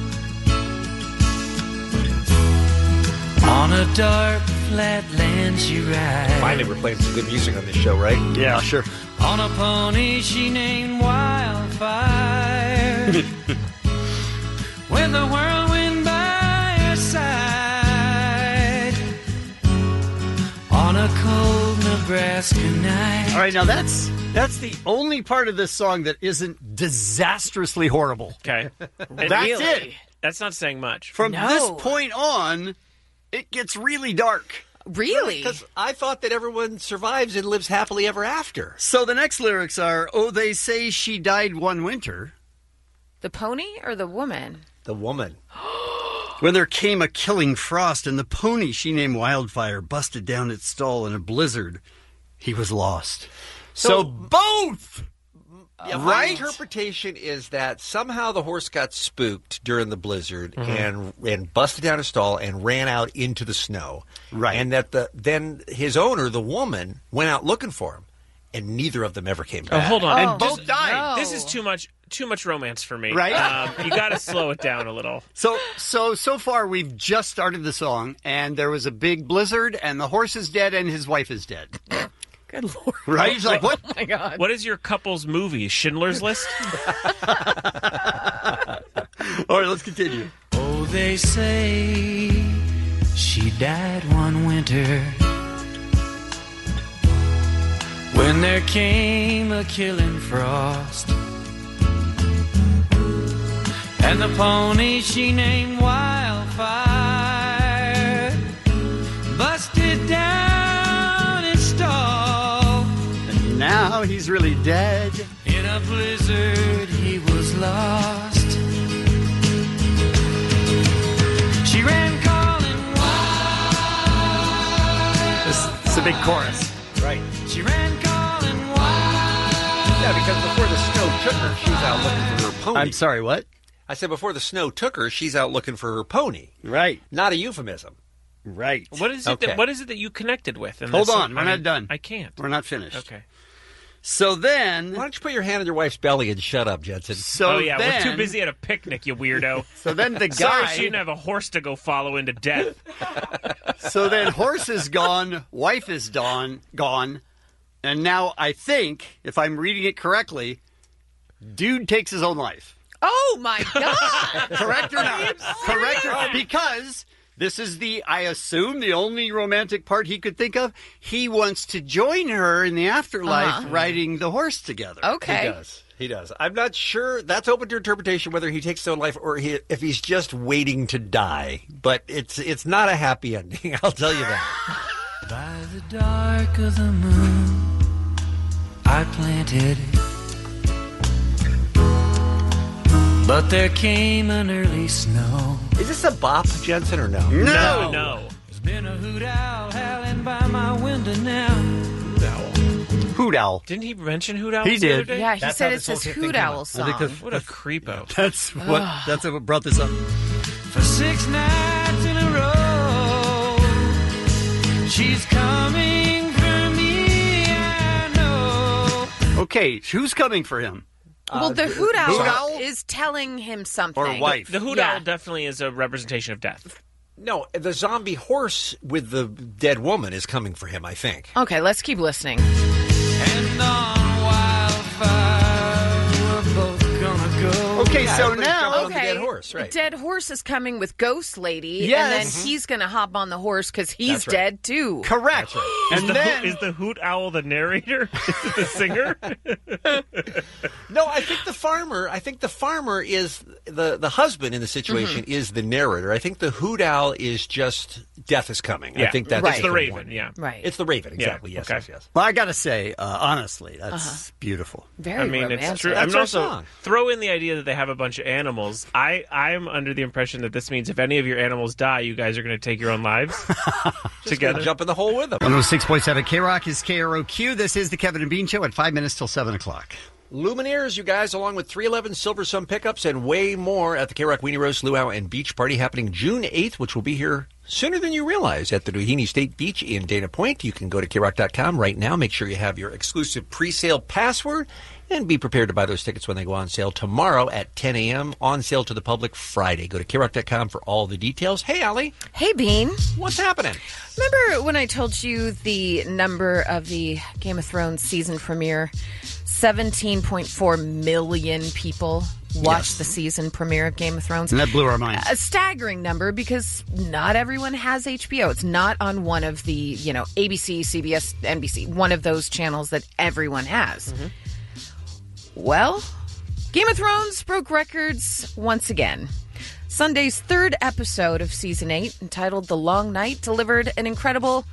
[SPEAKER 5] on a dark, flat land she rides.
[SPEAKER 10] Finally, we're playing some good music on this show, right?
[SPEAKER 9] Yeah, sure.
[SPEAKER 5] On a pony she named Wildfire with a whirlwind by her side on a cold Nebraska night.
[SPEAKER 9] All right, now that's the only part of this song that isn't disastrously horrible.
[SPEAKER 1] Okay.
[SPEAKER 9] That's it.
[SPEAKER 1] That's not saying much.
[SPEAKER 9] From this point on, it gets really dark.
[SPEAKER 7] Really?
[SPEAKER 10] Because I thought that everyone survives and lives happily ever after.
[SPEAKER 9] So the next lyrics are, oh, they say she died one winter.
[SPEAKER 7] The pony or the woman?
[SPEAKER 10] The woman.
[SPEAKER 9] When there came a killing frost, and the pony she named Wildfire busted down its stall in a blizzard. He was lost. So both!
[SPEAKER 10] Yeah, my interpretation is that somehow the horse got spooked during the blizzard and busted down his stall and ran out into the snow.
[SPEAKER 9] Right.
[SPEAKER 10] And that then his owner, the woman, went out looking for him, and neither of them ever came back.
[SPEAKER 1] Oh, hold on.
[SPEAKER 9] And both died.
[SPEAKER 7] No.
[SPEAKER 1] This is too much romance for me.
[SPEAKER 9] Right?
[SPEAKER 1] You got to slow it down a little.
[SPEAKER 9] So far we've just started the song, and there was a big blizzard, and the horse is dead, and his wife is dead.
[SPEAKER 7] Good Lord.
[SPEAKER 9] Right? He's like, what?
[SPEAKER 7] Oh, my God.
[SPEAKER 1] What is your couple's movie? Schindler's List?
[SPEAKER 9] All right, let's continue.
[SPEAKER 5] Oh, they say she died one winter when there came a killing frost, and the pony she named Wildfire busted down its stall.
[SPEAKER 9] And now he's really dead.
[SPEAKER 5] In a blizzard he was lost. She ran calling wild.
[SPEAKER 9] This is a big chorus.
[SPEAKER 10] Right.
[SPEAKER 5] She ran calling wild.
[SPEAKER 10] Yeah, because before the snow took her, she was out looking for her pony.
[SPEAKER 9] I'm sorry, what?
[SPEAKER 10] I said before the snow took her, she's out looking for her pony.
[SPEAKER 9] Right.
[SPEAKER 10] Not a euphemism.
[SPEAKER 9] Right.
[SPEAKER 1] What is it? What is it that you connected with? In
[SPEAKER 9] Hold
[SPEAKER 1] this
[SPEAKER 9] on,
[SPEAKER 1] song?
[SPEAKER 9] we're not done.
[SPEAKER 1] I can't.
[SPEAKER 9] We're not finished.
[SPEAKER 1] Okay.
[SPEAKER 9] So then...
[SPEAKER 10] Why don't you put your hand on your wife's belly and shut up, Jensen?
[SPEAKER 9] So
[SPEAKER 1] we're too busy at a picnic, you weirdo.
[SPEAKER 9] So then the guy...
[SPEAKER 1] Sorry, she didn't have a horse to go follow into death.
[SPEAKER 9] So then horse is gone, wife is gone, and now I think, if I'm reading it correctly, dude takes his own life.
[SPEAKER 7] Oh, my God.
[SPEAKER 9] Correct or not? Correct or not? Because... this is I assume, the only romantic part he could think of. He wants to join her in the afterlife riding the horse together.
[SPEAKER 7] Okay.
[SPEAKER 10] He does. He does. I'm not sure. That's open to interpretation whether he takes his own life or if he's just waiting to die. But it's not a happy ending, I'll tell you that.
[SPEAKER 5] By the dark of the moon, I planted it. But there came an early snow.
[SPEAKER 10] Is this a bop, Jensen, or no?
[SPEAKER 1] No.
[SPEAKER 5] There's been a hoot owl howling by my window now.
[SPEAKER 1] Hoot owl.
[SPEAKER 9] Hoot owl.
[SPEAKER 1] Didn't he mention hoot owl?
[SPEAKER 9] He
[SPEAKER 1] the other
[SPEAKER 9] did.
[SPEAKER 1] day?
[SPEAKER 7] Yeah, he
[SPEAKER 9] That's
[SPEAKER 7] said
[SPEAKER 9] how
[SPEAKER 7] it's
[SPEAKER 9] this
[SPEAKER 7] his
[SPEAKER 9] whole thing
[SPEAKER 7] hoot
[SPEAKER 9] came
[SPEAKER 7] owl
[SPEAKER 9] up.
[SPEAKER 7] song.
[SPEAKER 1] What a creepo.
[SPEAKER 9] That's what brought this up.
[SPEAKER 5] For 6 nights in a row, she's coming for me, I know.
[SPEAKER 9] Okay, who's coming for him?
[SPEAKER 7] Well, the hoot owl,
[SPEAKER 9] Hoot owl?
[SPEAKER 7] is telling him something.
[SPEAKER 9] Or wife.
[SPEAKER 1] The hoot owl definitely is a representation of death.
[SPEAKER 10] No, the zombie horse with the dead woman is coming for him, I think.
[SPEAKER 7] Okay, let's keep listening.
[SPEAKER 5] And on wildfire, we're both gonna go.
[SPEAKER 9] Okay,
[SPEAKER 10] Yeah,
[SPEAKER 9] so
[SPEAKER 10] everybody's
[SPEAKER 9] now...
[SPEAKER 10] jumping on the dead horse, right.
[SPEAKER 7] Dead horse is coming with Ghost Lady,
[SPEAKER 9] Yes.
[SPEAKER 7] and then he's going to hop on the horse because he's
[SPEAKER 10] That's right.
[SPEAKER 7] dead too.
[SPEAKER 9] Correct. And then...
[SPEAKER 1] Is the hoot owl the narrator? Is it the singer?
[SPEAKER 10] No, I think the farmer is the husband in the situation is the narrator. I think the hoot owl is just death is coming.
[SPEAKER 1] Yeah.
[SPEAKER 10] I think that's
[SPEAKER 1] It's the
[SPEAKER 10] different
[SPEAKER 1] raven,
[SPEAKER 10] one.
[SPEAKER 1] yeah.
[SPEAKER 7] Right.
[SPEAKER 10] It's the raven, exactly.
[SPEAKER 1] Yeah,
[SPEAKER 10] Yes,
[SPEAKER 1] okay.
[SPEAKER 10] yes.
[SPEAKER 9] Well, I got to say, honestly, that's beautiful.
[SPEAKER 7] Very
[SPEAKER 1] I mean,
[SPEAKER 7] romantic.
[SPEAKER 1] it's true.
[SPEAKER 10] That's
[SPEAKER 1] I mean,
[SPEAKER 10] our
[SPEAKER 1] also
[SPEAKER 10] song.
[SPEAKER 1] throw in the idea that they have a bunch of animals. I'm under the impression that this means if any of your animals die, you guys are going to take your own lives together.
[SPEAKER 10] Jump in the hole with them.
[SPEAKER 9] 106.7 K-Rock is KROQ. This is the Kevin and Bean Show at 5 minutes till 7 o'clock.
[SPEAKER 10] Lumineers, you guys, along with 311 Silver Sun pickups and way more at the K-Rock Weenie Roast Luau and Beach Party happening June 8th, which will be here sooner than you realize at the Doheny State Beach in Dana Point. You can go to KROC.com right now. Make sure you have your exclusive pre-sale password and be prepared to buy those tickets when they go on sale tomorrow at 10 a.m. On sale to the public Friday. Go to KROC.com for all the details. Hey, Allie.
[SPEAKER 7] Hey, Bean.
[SPEAKER 10] What's happening?
[SPEAKER 7] Remember when I told you the number of the Game of Thrones season premiere? 17.4 million people watched the season premiere of Game of Thrones.
[SPEAKER 9] And that blew our minds.
[SPEAKER 7] A staggering number because not everyone has HBO. It's not on one of the, ABC, CBS, NBC, one of those channels that everyone has.
[SPEAKER 1] Mm-hmm.
[SPEAKER 7] Well, Game of Thrones broke records once again. Sunday's third episode of Season 8, entitled The Long Night, delivered an incredible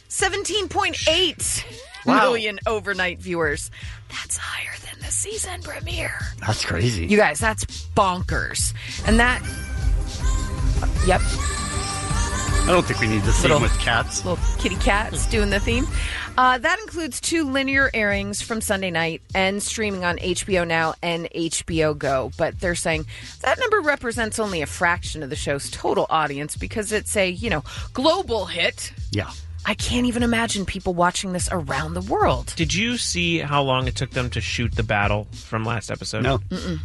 [SPEAKER 7] 17.8 million overnight viewers. That's higher than the season premiere.
[SPEAKER 9] That's crazy.
[SPEAKER 7] You guys, that's bonkers. And that... Yep.
[SPEAKER 9] I don't think we need the theme with cats.
[SPEAKER 7] Little kitty cats doing the theme. That includes 2 linear airings from Sunday night and streaming on HBO Now and HBO Go. But they're saying that number represents only a fraction of the show's total audience because it's a, global hit.
[SPEAKER 9] Yeah.
[SPEAKER 7] I can't even imagine people watching this around the world.
[SPEAKER 1] Did you see how long it took them to shoot the battle from last episode?
[SPEAKER 9] No.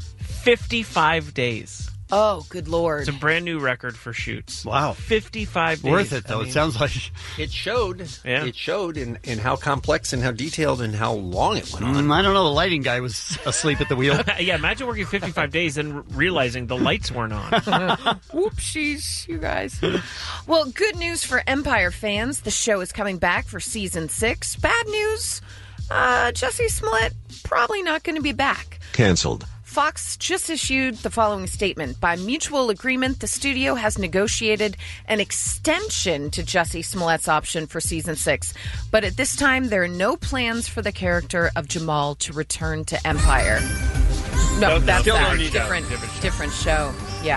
[SPEAKER 1] 55 days.
[SPEAKER 7] Oh, good Lord.
[SPEAKER 1] It's a brand new record for shoots.
[SPEAKER 9] Wow.
[SPEAKER 1] 55 days.
[SPEAKER 9] Worth it, though. It sounds like...
[SPEAKER 10] It showed.
[SPEAKER 1] Yeah.
[SPEAKER 10] It showed in how complex and how detailed and how long it went on.
[SPEAKER 9] I don't know. The lighting guy was asleep at the wheel.
[SPEAKER 1] Yeah, imagine working 55 days and realizing the lights weren't on.
[SPEAKER 7] Whoopsies, you guys. Well, good news for Empire fans. The show is coming back for Season 6. Bad news, Jussie Smollett probably not going to be back.
[SPEAKER 4] Canceled.
[SPEAKER 7] Fox just issued the following statement. By mutual agreement, the studio has negotiated an extension to Jussie Smollett's option for Season 6. But at this time, there are no plans for the character of Jamal to return to Empire. No, that's a different show. Yeah.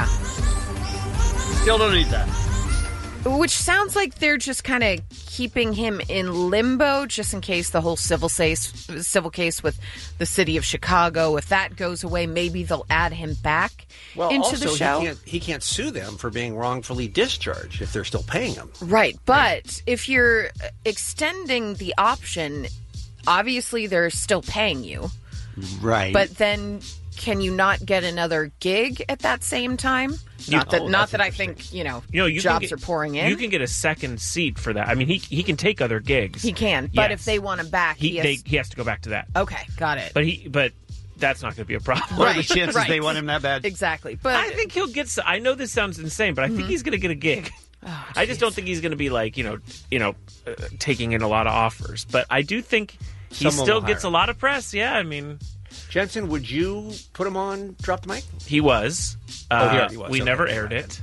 [SPEAKER 9] Still don't need that.
[SPEAKER 7] Which sounds like they're just kind of keeping him in limbo just in case the whole civil case with the city of Chicago, if that goes away, maybe they'll add him back into the show.
[SPEAKER 10] He can't sue them for being wrongfully discharged if they're still paying him.
[SPEAKER 7] Right, but if you're extending the option, obviously they're still paying you.
[SPEAKER 9] Right.
[SPEAKER 7] But then can you not get another gig at that same time? Not that I think, jobs are pouring in.
[SPEAKER 1] You can get a second seat for that. I mean, he can take other gigs.
[SPEAKER 7] He can, but if they want him back,
[SPEAKER 1] he has to go back to that.
[SPEAKER 7] Okay, got it.
[SPEAKER 1] But that's not going to be a problem.
[SPEAKER 9] What are the chances they want him that bad?
[SPEAKER 7] Exactly. But
[SPEAKER 1] I think he'll get. I know this sounds insane, but I think he's going to get a gig.
[SPEAKER 7] Oh,
[SPEAKER 1] I just don't think he's going to be like taking in a lot of offers. But I do think he still gets a lot of press. Yeah, I mean,
[SPEAKER 10] Jensen, would you put him on Drop the Mic?
[SPEAKER 1] He was.
[SPEAKER 10] Yeah, he was.
[SPEAKER 1] We
[SPEAKER 10] Okay.
[SPEAKER 1] never aired it.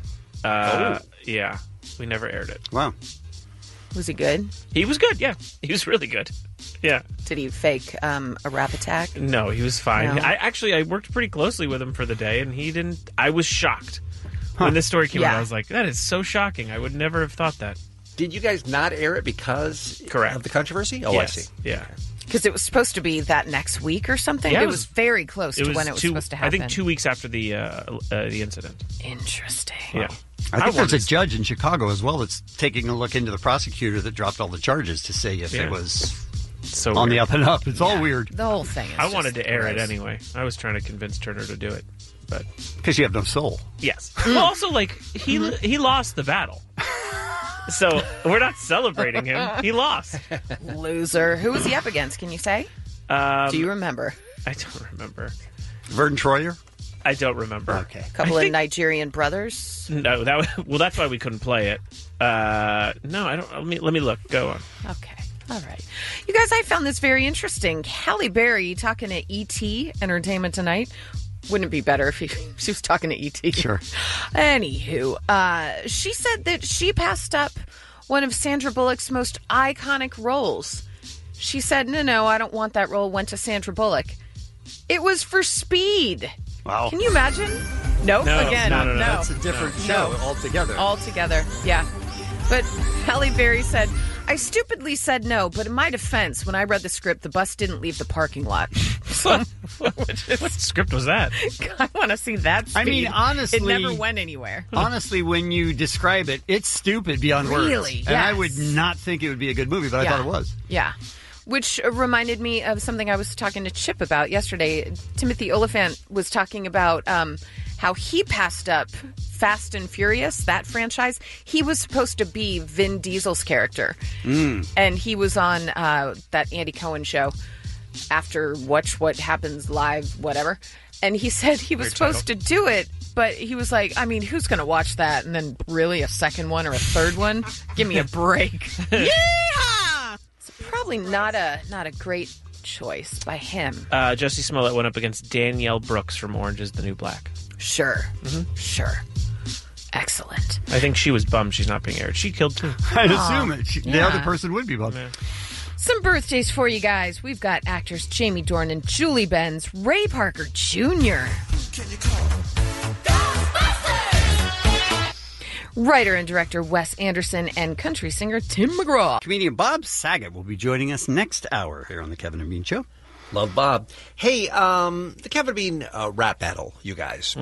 [SPEAKER 1] Yeah, we never aired it.
[SPEAKER 9] Wow.
[SPEAKER 7] Was he good?
[SPEAKER 1] He was good, yeah. He was really good. Yeah.
[SPEAKER 7] Did he fake a rap attack?
[SPEAKER 1] No, he was fine.
[SPEAKER 7] No?
[SPEAKER 1] I worked pretty closely with him for the day, and he didn't. I was shocked when this story came out. I was like, that is so shocking. I would never have thought that.
[SPEAKER 10] Did you guys not air it because
[SPEAKER 1] Correct.
[SPEAKER 10] of the controversy? Oh,
[SPEAKER 1] Yes.
[SPEAKER 10] I see.
[SPEAKER 1] Yeah.
[SPEAKER 7] Because it was supposed to be that next week or something.
[SPEAKER 1] Yeah,
[SPEAKER 7] it was very close to when it was supposed to happen.
[SPEAKER 1] I think 2 weeks after the incident.
[SPEAKER 7] Interesting.
[SPEAKER 1] Yeah.
[SPEAKER 9] I think there's a judge in Chicago as well that's taking a look into the prosecutor that dropped all the charges to say if
[SPEAKER 1] Yeah.
[SPEAKER 9] it was
[SPEAKER 1] So
[SPEAKER 9] on the
[SPEAKER 1] weird.
[SPEAKER 9] up and up. It's all weird.
[SPEAKER 7] The whole thing is
[SPEAKER 1] I wanted
[SPEAKER 7] just
[SPEAKER 1] to air it
[SPEAKER 7] gross.
[SPEAKER 1] anyway. I was trying to convince Turner to do it, but
[SPEAKER 9] because you have no soul.
[SPEAKER 1] Yes. Well, also, like he lost the battle, so we're not celebrating him. He lost.
[SPEAKER 7] Loser. Who was he up against? Can you say? Do you remember?
[SPEAKER 1] I don't remember.
[SPEAKER 9] Vern Troyer?
[SPEAKER 1] I don't remember.
[SPEAKER 9] Okay.
[SPEAKER 7] A couple of Nigerian brothers.
[SPEAKER 1] No, that's why we couldn't play it. No, I don't. Let me look. Go on.
[SPEAKER 7] Okay. All right. You guys, I found this very interesting. Halle Berry talking to E.T. Entertainment Tonight. Wouldn't it be better if she was talking to E.T.?
[SPEAKER 9] Sure.
[SPEAKER 7] Anywho, she said that she passed up one of Sandra Bullock's most iconic roles. She said, no, I don't want that role. Went to Sandra Bullock. It was for Speed.
[SPEAKER 9] Wow.
[SPEAKER 7] Can you imagine? Nope.
[SPEAKER 1] No,
[SPEAKER 7] Again,
[SPEAKER 1] no.
[SPEAKER 9] That's a different show altogether.
[SPEAKER 7] Altogether, yeah. But Halle Berry said, I stupidly said no, but in my defense, when I read the script, the bus didn't leave the parking lot. So,
[SPEAKER 1] What script was that?
[SPEAKER 7] I want to see that Speed.
[SPEAKER 9] I mean, honestly,
[SPEAKER 7] it never went anywhere.
[SPEAKER 9] Honestly, when you describe it, it's stupid beyond words.
[SPEAKER 7] Really?
[SPEAKER 9] And I
[SPEAKER 7] Yes.
[SPEAKER 9] would not think it would be a good movie, but I
[SPEAKER 7] Yeah.
[SPEAKER 9] thought it was.
[SPEAKER 7] Yeah. Which reminded me of something I was talking to Chip about yesterday. Timothy Olyphant was talking about how he passed up Fast and Furious, that franchise. He was supposed to be Vin Diesel's character. And he was on that Andy Cohen show after Watch What Happens Live, whatever. And he said he was supposed to do it, but he was like, I mean, who's going to watch that? And then really a second one or a third one? Give me a break. Yeah! Probably not a great choice by him.
[SPEAKER 1] Jussie Smollett went up against Danielle Brooks from Orange is the New Black.
[SPEAKER 7] Sure. Sure. Excellent.
[SPEAKER 1] I think she was bummed she's not being aired. She killed too.
[SPEAKER 9] I'd assume it. The
[SPEAKER 7] yeah.
[SPEAKER 9] other person would be bummed.
[SPEAKER 7] Some birthdays for you guys. We've got actors Jamie Dornan, Julie Benz, Ray Parker Jr. Writer and director Wes Anderson and country singer Tim McGraw.
[SPEAKER 9] Comedian Bob Saget will be joining us next hour here on the Kevin and Bean Show.
[SPEAKER 10] Love Bob. Hey, the Kevin and Bean rap battle, you guys,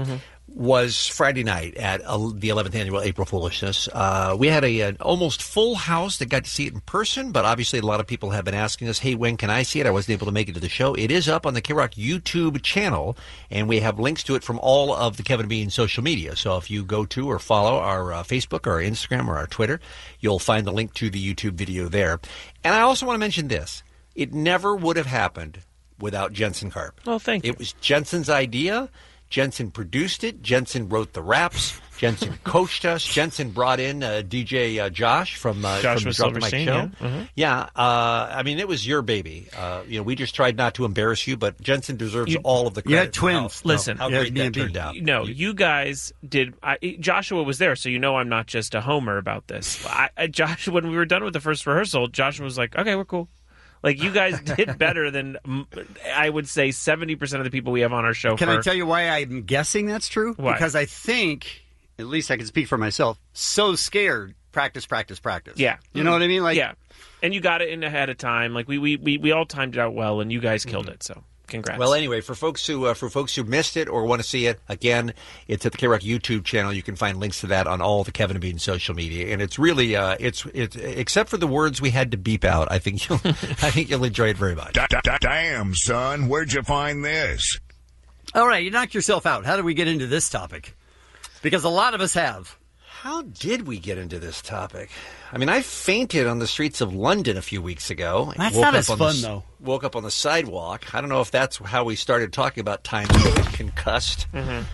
[SPEAKER 10] was Friday night at the 11th annual April Foolishness. We had an almost full house that got to see it in person, but obviously a lot of people have been asking us, hey, when can I see it? I wasn't able to make it to the show. It is up on the K-Rock YouTube channel, and we have links to it from all of the Kevin and Bean social media. So if you go to or follow our Facebook or our Instagram or our Twitter, you'll find the link to the YouTube video there. And I also want to mention this. It never would have happened without Jensen Karp.
[SPEAKER 1] Well, thank you.
[SPEAKER 10] It was Jensen's idea. Jensen produced it. Jensen wrote the raps. Jensen coached us. Jensen brought in DJ Josh from the Drop the Mic
[SPEAKER 1] Silverstein,
[SPEAKER 10] show.
[SPEAKER 1] yeah.
[SPEAKER 10] Yeah, I mean, it was your baby. We just tried not to embarrass you, but Jensen deserves all of the credit.
[SPEAKER 9] You had twins.
[SPEAKER 1] Listen,
[SPEAKER 10] how great that turned out.
[SPEAKER 1] No, you guys did. Joshua was there, so you know I'm not just a homer about this. Joshua, when we were done with the first rehearsal, Joshua was like, "Okay, we're cool." Like, you guys did better than, I would say, 70% of the people we have on our show.
[SPEAKER 9] Can I tell you why I'm guessing that's true?
[SPEAKER 1] Why?
[SPEAKER 9] Because I think, at least I can speak for myself, so scared, practice.
[SPEAKER 1] Yeah.
[SPEAKER 9] You know what I mean? Like,
[SPEAKER 1] yeah. And you got it in ahead of time. Like, we all timed it out well, and you guys killed it, so congrats.
[SPEAKER 10] Well, anyway, for folks who missed it or want to see it again, it's at the K-Rock YouTube channel. You can find links to that on all the Kevin and Bean social media, and it's really it's except for the words we had to beep out. I think you'll enjoy it very much.
[SPEAKER 2] Damn, son, where'd you find this?
[SPEAKER 9] all right, you knocked yourself out. How do we get into this topic? Because a lot of us have.
[SPEAKER 10] How did we get into this topic? I mean, I fainted on the streets of London a few weeks ago.
[SPEAKER 9] That's not as fun, though.
[SPEAKER 10] Woke up on the sidewalk. I don't know if that's how we started talking about times we get concussed.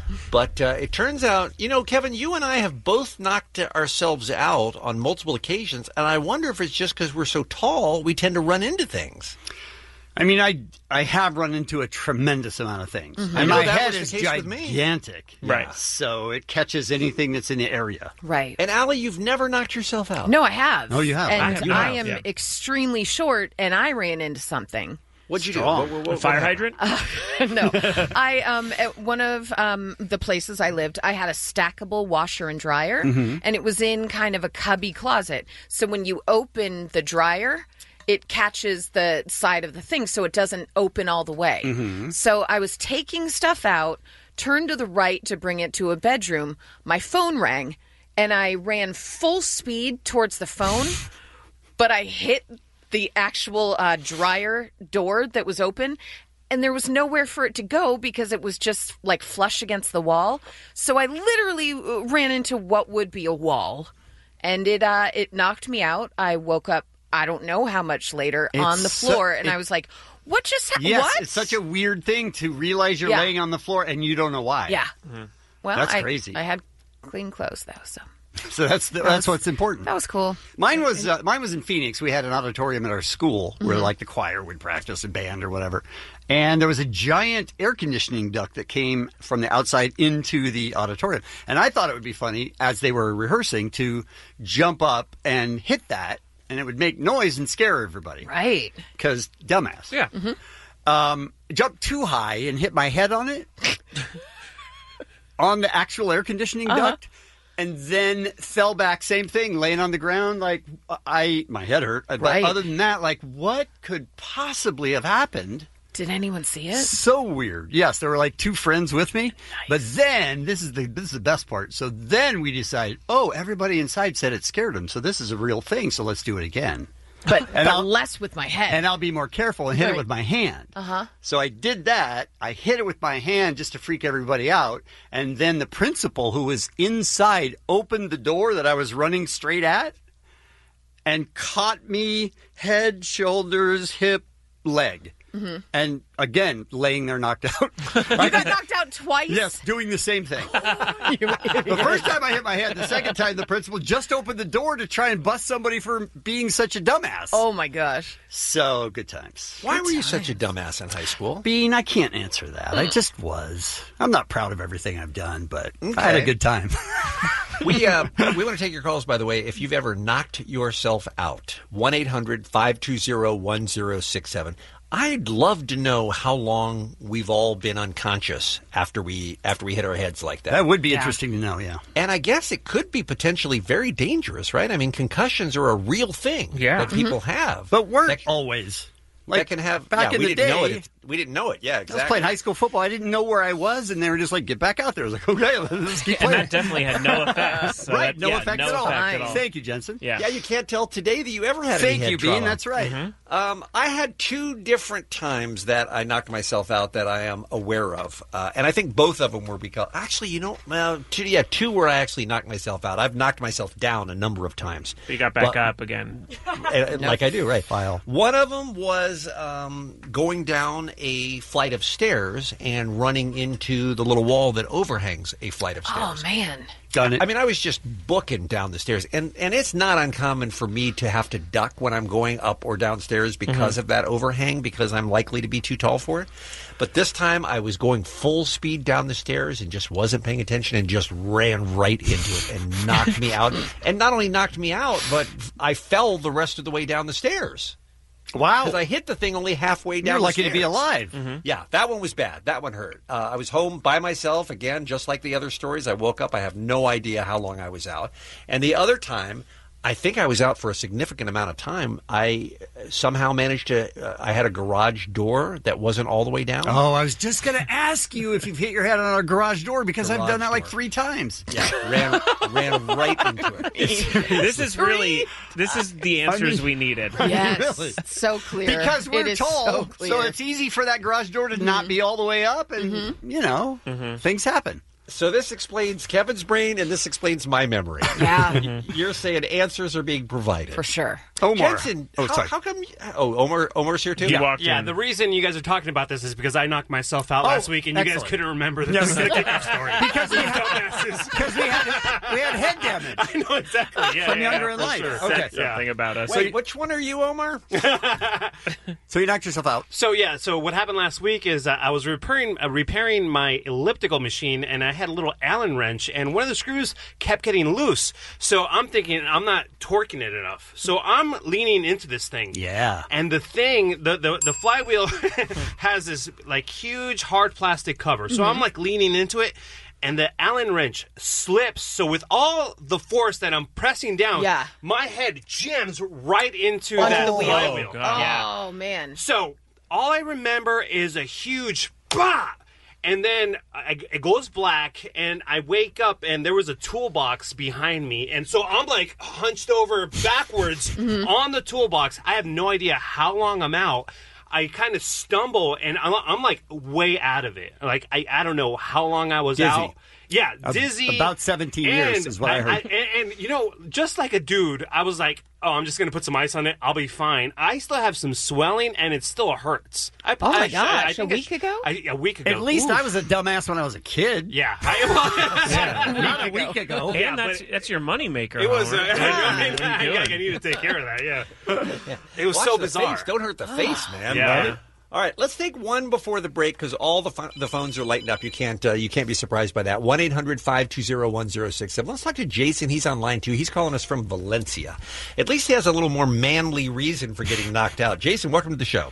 [SPEAKER 10] But it turns out, Kevin, you and I have both knocked ourselves out on multiple occasions, and I wonder if it's just because we're so tall, we tend to run into things.
[SPEAKER 9] I mean, I have run into a tremendous amount of things.
[SPEAKER 10] I
[SPEAKER 9] And
[SPEAKER 10] know
[SPEAKER 9] my
[SPEAKER 10] that
[SPEAKER 9] head
[SPEAKER 10] was the
[SPEAKER 9] is
[SPEAKER 10] case with me.
[SPEAKER 9] gigantic.
[SPEAKER 1] Right.
[SPEAKER 9] So it catches anything that's in the area.
[SPEAKER 7] Right.
[SPEAKER 10] And Allie, you've never knocked yourself out.
[SPEAKER 7] No, I have.
[SPEAKER 9] Oh, you have?
[SPEAKER 7] And
[SPEAKER 1] You
[SPEAKER 7] I
[SPEAKER 1] have,
[SPEAKER 7] am
[SPEAKER 1] yeah.
[SPEAKER 7] extremely short, and I ran into something.
[SPEAKER 10] What'd you
[SPEAKER 9] Strong.
[SPEAKER 10] do?
[SPEAKER 1] A fire hydrant?
[SPEAKER 7] No. I at one of the places I lived, I had a stackable washer and dryer, and it was in kind of a cubby closet. So when you open the dryer, it catches the side of the thing so it doesn't open all the way. So I was taking stuff out, turned to the right to bring it to a bedroom. My phone rang, and I ran full speed towards the phone, but I hit the actual dryer door that was open, and there was nowhere for it to go because it was just like flush against the wall. So I literally ran into what would be a wall, and it knocked me out. I woke up, I don't know how much later, on the floor, and I was like, what just happened?
[SPEAKER 9] Yes,
[SPEAKER 7] What?
[SPEAKER 9] it's such a weird thing to realize you're
[SPEAKER 7] Yeah.
[SPEAKER 9] laying on the floor and you don't know why.
[SPEAKER 7] Yeah. Well,
[SPEAKER 9] That's crazy.
[SPEAKER 7] I had clean clothes, though, so
[SPEAKER 9] So that's what's important.
[SPEAKER 7] that was cool.
[SPEAKER 9] Mine was in Phoenix. We had an auditorium at our school where like the choir would practice a band or whatever. And there was a giant air conditioning duct that came from the outside into the auditorium. And I thought it would be funny as they were rehearsing to jump up and hit that, and it would make noise and scare everybody.
[SPEAKER 7] Right.
[SPEAKER 9] Because dumbass.
[SPEAKER 1] Yeah.
[SPEAKER 9] Jumped too high and hit my head on it, on the actual air conditioning duct. And then fell back, same thing, laying on the ground. Like my head hurt. But
[SPEAKER 7] Right.
[SPEAKER 9] other than that, like what could possibly have happened?
[SPEAKER 7] Did anyone see it?
[SPEAKER 9] So weird. Yes, there were like two friends with me. But then this is the best part. So then we decided, everybody inside said it scared them. So this is a real thing. So let's do it again.
[SPEAKER 7] But
[SPEAKER 9] I'll-
[SPEAKER 7] less with my head.
[SPEAKER 9] And I'll be more careful and hit it
[SPEAKER 7] Right.
[SPEAKER 9] with my hand.
[SPEAKER 7] Uh-huh.
[SPEAKER 9] So I did that. I hit it with my hand just to freak everybody out. And then the principal who was inside opened the door that I was running straight at and caught me head, shoulders, hip, leg. And again, laying there knocked out.
[SPEAKER 7] You got knocked out twice?
[SPEAKER 9] Yes, doing the same thing. The first time I hit my head, the second time the principal just opened the door to try and bust somebody for being such a dumbass.
[SPEAKER 7] Oh, my gosh.
[SPEAKER 9] So, good times.
[SPEAKER 10] Why were you such a dumbass in high school?
[SPEAKER 9] Bean, I can't answer that. I just was. I'm not proud of everything I've done, but I had a good time.
[SPEAKER 10] We want to take your calls, by the way, if you've ever knocked yourself out. 1-800-520-1067. I'd love to know how long we've all been unconscious after we hit our heads like that.
[SPEAKER 9] That would be interesting to know, yeah.
[SPEAKER 10] And I guess it could be potentially very dangerous, right? I mean, concussions are a real thing that people have.
[SPEAKER 9] But weren't always. Like,
[SPEAKER 10] that can have
[SPEAKER 9] back in
[SPEAKER 10] we
[SPEAKER 9] the
[SPEAKER 10] didn't
[SPEAKER 9] day,
[SPEAKER 10] know it. We didn't know it. Yeah,
[SPEAKER 9] I
[SPEAKER 10] exactly.
[SPEAKER 9] was playing high school football. I didn't know where I was, and they were just like, get back out there. I was like, okay, let's keep
[SPEAKER 1] And
[SPEAKER 9] playing.
[SPEAKER 1] that definitely had no effect. So
[SPEAKER 9] right,
[SPEAKER 1] that-
[SPEAKER 9] no
[SPEAKER 1] yeah,
[SPEAKER 9] effect
[SPEAKER 1] no
[SPEAKER 9] at all.
[SPEAKER 1] effect at all.
[SPEAKER 9] Thank you, Jensen.
[SPEAKER 1] Yeah.
[SPEAKER 10] You can't tell today that you ever had
[SPEAKER 9] Thank
[SPEAKER 10] any head
[SPEAKER 9] you, Bean.
[SPEAKER 10] trauma.
[SPEAKER 9] That's right.
[SPEAKER 10] I had two different times that I knocked myself out that I am aware of. And I think both of them were because... Actually, two where I actually knocked myself out. I've knocked myself down a number of times.
[SPEAKER 1] But you got back up again.
[SPEAKER 10] Like I do, right. One of them was going down a flight of stairs and running into the little wall that overhangs a flight of stairs.
[SPEAKER 7] Oh, man.
[SPEAKER 9] Done it.
[SPEAKER 10] I mean, I was just booking down the stairs. And it's not uncommon for me to have to duck when I'm going up or downstairs because of that overhang, because I'm likely to be too tall for it. But this time I was going full speed down the stairs and just wasn't paying attention and just ran right into it and knocked me out. And not only knocked me out, but I fell the rest of the way down the stairs.
[SPEAKER 9] Wow.
[SPEAKER 10] Because I hit the thing only halfway down
[SPEAKER 9] You're
[SPEAKER 10] the
[SPEAKER 9] lucky to be
[SPEAKER 10] stairs.
[SPEAKER 9] alive.
[SPEAKER 10] Yeah, that one was bad. That one hurt. I was home by myself, again, just like the other stories. I woke up. I have no idea how long I was out. And the other time, I think I was out for a significant amount of time. I somehow managed to... I had a garage door that wasn't all the way down.
[SPEAKER 9] Oh, I was just going to ask you if you've hit your head on a garage door, because I've done that like 3 times.
[SPEAKER 10] Yeah, ran right into it.
[SPEAKER 1] This is the answers we needed.
[SPEAKER 7] Yes.
[SPEAKER 9] Really?
[SPEAKER 7] So clear.
[SPEAKER 9] Because we're
[SPEAKER 7] It is
[SPEAKER 9] tall,
[SPEAKER 7] so clear.
[SPEAKER 9] so it's easy for that garage door to not be all the way up, and, things happen.
[SPEAKER 10] So this explains Kevin's brain, and this explains my memory.
[SPEAKER 7] Yeah.
[SPEAKER 10] You're saying answers are being provided.
[SPEAKER 7] For sure.
[SPEAKER 9] Omar.
[SPEAKER 10] Jensen,
[SPEAKER 9] sorry.
[SPEAKER 10] how come... Omar's here too?
[SPEAKER 19] Yeah, the reason you guys are talking about this is because I knocked myself out last week, and you guys couldn't remember the kickoff story.
[SPEAKER 9] Because we had head damage.
[SPEAKER 19] I know, exactly.
[SPEAKER 9] From younger in life.
[SPEAKER 1] Sure.
[SPEAKER 9] Okay.
[SPEAKER 1] Something about us.
[SPEAKER 10] Wait, which one are you, Omar?
[SPEAKER 9] So you knocked yourself out.
[SPEAKER 19] So what happened last week is I was repairing my elliptical machine, and I had a little Allen wrench, and one of the screws kept getting loose. So I'm thinking I'm not torquing it enough. So I'm leaning into this thing.
[SPEAKER 9] Yeah.
[SPEAKER 19] And the thing, the flywheel has this like huge hard plastic cover. So I'm like leaning into it, and the Allen wrench slips. So with all the force that I'm pressing down, my head jams right into that flywheel.
[SPEAKER 7] Oh, man.
[SPEAKER 19] So all I remember is a huge bah! And then it goes black, and I wake up, and there was a toolbox behind me. And so I'm, like, hunched over backwards on the toolbox. I have no idea how long I'm out. I kind of stumble, and I'm, like, way out of it. Like, I don't know how long I was out. Yeah, dizzy.
[SPEAKER 9] About 17 years is what I heard.
[SPEAKER 19] And, you know, just like a dude, I was like, oh, I'm just going to put some ice on it. I'll be fine. I still have some swelling, and it still hurts.
[SPEAKER 7] Oh, my gosh. A week ago?
[SPEAKER 19] A week ago.
[SPEAKER 9] At least I was a dumbass when I was a kid.
[SPEAKER 19] Yeah.
[SPEAKER 9] Not a week ago.
[SPEAKER 1] And that's your moneymaker.
[SPEAKER 19] It was.
[SPEAKER 1] I
[SPEAKER 19] need to take care of that, yeah. It was
[SPEAKER 10] Watch
[SPEAKER 19] so
[SPEAKER 10] the
[SPEAKER 19] bizarre.
[SPEAKER 10] Face. Don't hurt the face, man.
[SPEAKER 19] Yeah.
[SPEAKER 10] Right? All right, let's take one before the break because all the phones are lighting up. You can't be surprised by that. 1-800-520-1067. Let's talk to Jason. He's on line 2. He's calling us from Valencia. At least he has a little more manly reason for getting knocked out. Jason, welcome to the show.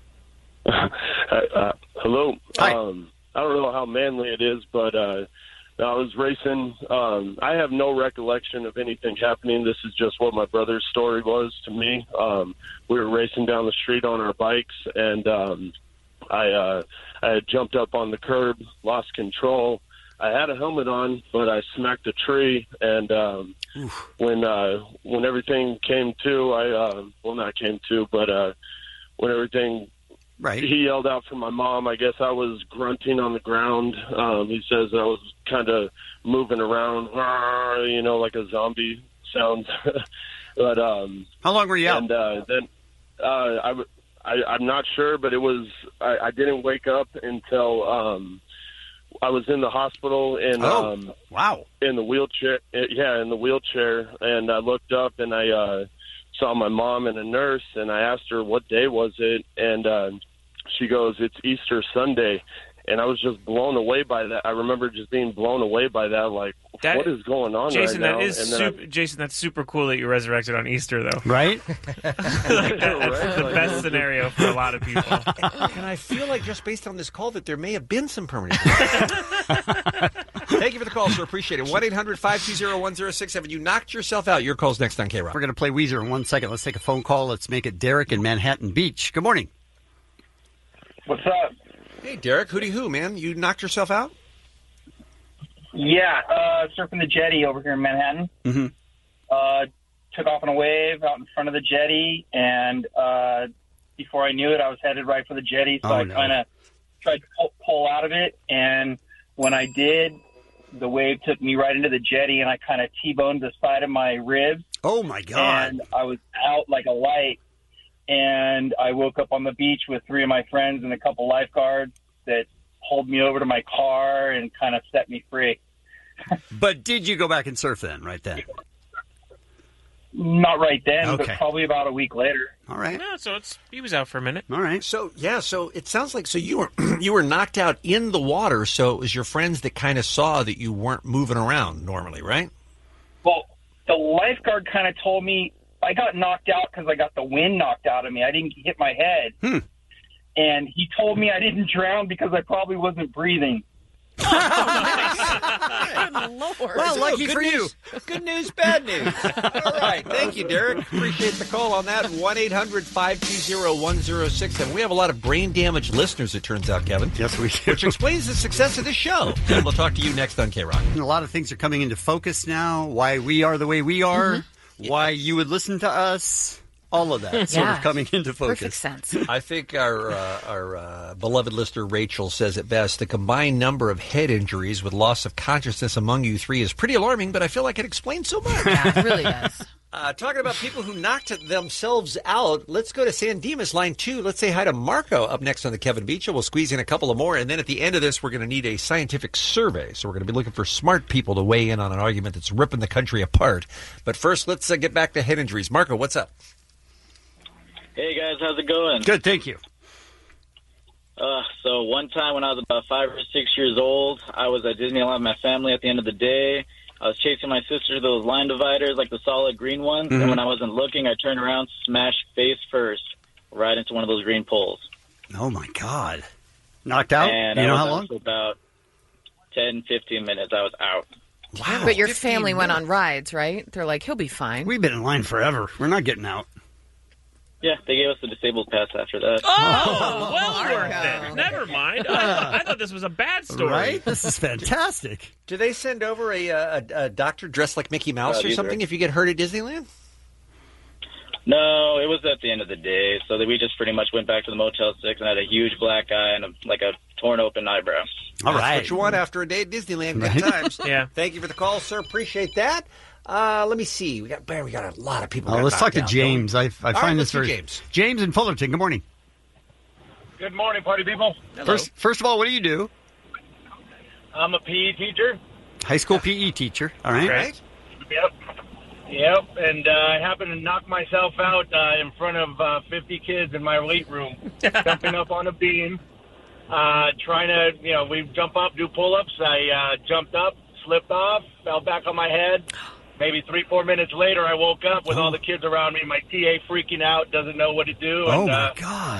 [SPEAKER 20] Hello.
[SPEAKER 9] Hi.
[SPEAKER 20] I don't know how manly it is, but I was racing. I have no recollection of anything happening. This is just what my brother's story was to me. We were racing down the street on our bikes, and I had jumped up on the curb, lost control. I had a helmet on, but I smacked a tree, and when everything came to, when everything...
[SPEAKER 9] Right.
[SPEAKER 20] He yelled out for my mom. I guess I was grunting on the ground. He says I was kind of moving around, like a zombie sounds. But
[SPEAKER 9] how long were you out?
[SPEAKER 20] And then I'm not sure, but it was. I didn't wake up until I was in the hospital in
[SPEAKER 9] wow,
[SPEAKER 20] in the wheelchair. In the wheelchair, and I looked up and I saw my mom and a nurse, and I asked her what day was it, and she goes, "It's Easter Sunday." And I was just blown away by that. I remember just being blown away by that. Like, what is going on
[SPEAKER 1] Jason,
[SPEAKER 20] right now?
[SPEAKER 1] that is Jason, that's super cool that you resurrected on Easter, though.
[SPEAKER 9] Right?
[SPEAKER 1] That's the best scenario for a lot of people.
[SPEAKER 10] And I feel like just based on this call that there may have been some permanent. Thank you for the call, sir. Appreciate it. 1-800-520-1067. You knocked yourself out. Your call's next on K-Rock.
[SPEAKER 9] We're going to play Weezer in 1 second. Let's take a phone call. Let's make it Derek in Manhattan Beach. Good morning.
[SPEAKER 21] What's up?
[SPEAKER 10] Hey, Derek. Hooty hoo, man. You knocked yourself out?
[SPEAKER 21] Yeah, surfing the jetty over here in Manhattan.
[SPEAKER 9] Mm-hmm.
[SPEAKER 21] Took off on a wave out in front of the jetty, and before I knew it, I was headed right for the jetty, so I kind of tried to pull out of it, and when I did, the wave took me right into the jetty, and I kind of T-boned the side of my ribs.
[SPEAKER 9] Oh, my God.
[SPEAKER 21] And I was out like a light. And I woke up on the beach with 3 of my friends and a couple lifeguards that pulled me over to my car and kind of set me free.
[SPEAKER 9] But did you go back and surf then, right then?
[SPEAKER 21] Not right then,
[SPEAKER 9] Okay.
[SPEAKER 21] but probably about a week later.
[SPEAKER 9] All right.
[SPEAKER 1] No, so he was out for a minute.
[SPEAKER 9] All right.
[SPEAKER 10] So it sounds like you were knocked out in the water. So it was your friends that kind of saw that you weren't moving around normally, right?
[SPEAKER 21] Well, the lifeguard kind of told me I got knocked out because I got the wind knocked out of me. I didn't hit my head. And he told me I didn't drown because I probably wasn't breathing.
[SPEAKER 7] Good Lord.
[SPEAKER 9] Well, lucky for you.
[SPEAKER 10] Good news, bad news. All right. Thank you, Derek. Appreciate the call on that. 1-800-520-1067. We have a lot of brain-damaged listeners, it turns out, Kevin.
[SPEAKER 9] Yes, we do.
[SPEAKER 10] Which explains the success of this show. And we'll talk to you next on K-Rock.
[SPEAKER 9] And a lot of things are coming into focus now. Why we are the way we are. Why you would listen to us. All of that sort of coming into focus.
[SPEAKER 7] Perfect sense.
[SPEAKER 10] I think our beloved listener Rachel says it best. The combined number of head injuries with loss of consciousness among you three is pretty alarming, but I feel like it explains so much.
[SPEAKER 7] Yeah, it really does.
[SPEAKER 10] Talking about people who knocked themselves out, let's go to San Dimas, line 2. Let's say hi to Marco up next on the Kevin Beach Show. We'll squeeze in a couple of more, and then at the end of this, we're going to need a scientific survey. So we're going to be looking for smart people to weigh in on an argument that's ripping the country apart. But first, let's get back to head injuries. Marco, what's up?
[SPEAKER 3] Hey, guys. How's it going?
[SPEAKER 9] Good, thank you.
[SPEAKER 3] So one time when I was about 5 or 6 years old, I was at Disneyland with my family at the end of the day. I was chasing my sister to those line dividers, like the solid green ones, and when I wasn't looking, I turned around, smashed face first, right into one of those green poles.
[SPEAKER 9] Oh, my God. Knocked out?
[SPEAKER 3] And
[SPEAKER 9] you know
[SPEAKER 3] I was
[SPEAKER 9] how long?
[SPEAKER 3] out for about 10, 15 minutes. I was out.
[SPEAKER 9] Wow.
[SPEAKER 7] But your family went on rides, right? They're like, he'll be fine.
[SPEAKER 9] We've been in line forever. We're not getting out.
[SPEAKER 3] Yeah, they gave us the disabled pass after that.
[SPEAKER 1] Oh, well worth it. Never mind. I thought this was a bad story.
[SPEAKER 9] Right? This is fantastic.
[SPEAKER 10] Do they send over a doctor dressed like Mickey Mouse or
[SPEAKER 3] these
[SPEAKER 10] something
[SPEAKER 3] are-
[SPEAKER 10] if you get hurt at Disneyland?
[SPEAKER 3] No, it was at the end of the day, so that we just pretty much went back to the Motel 6 and had a huge black eye and a torn open eyebrow.
[SPEAKER 10] All right. That's what you want after a day at Disneyland. Good times.
[SPEAKER 1] Yeah.
[SPEAKER 10] Thank you for the call, sir. Appreciate that. Let me see. We got a lot of people.
[SPEAKER 9] Let's talk to James. I
[SPEAKER 10] All right,
[SPEAKER 9] find
[SPEAKER 10] let's
[SPEAKER 9] this
[SPEAKER 10] do
[SPEAKER 9] very...
[SPEAKER 10] James.
[SPEAKER 9] James in Fullerton, good morning.
[SPEAKER 22] Good morning, party people.
[SPEAKER 9] First of all, what do you do?
[SPEAKER 22] I'm a PE teacher.
[SPEAKER 9] High school PE teacher. All right.
[SPEAKER 22] Yep. And I happened to knock myself out in front of 50 kids in my weight room, jumping up on a beam, trying to, we jump up, do pull-ups. I jumped up, slipped off, fell back on my head. Maybe 3-4 minutes later, I woke up with all the kids around me. My TA freaking out, doesn't know what to do.
[SPEAKER 9] Oh,
[SPEAKER 22] and,
[SPEAKER 9] my God.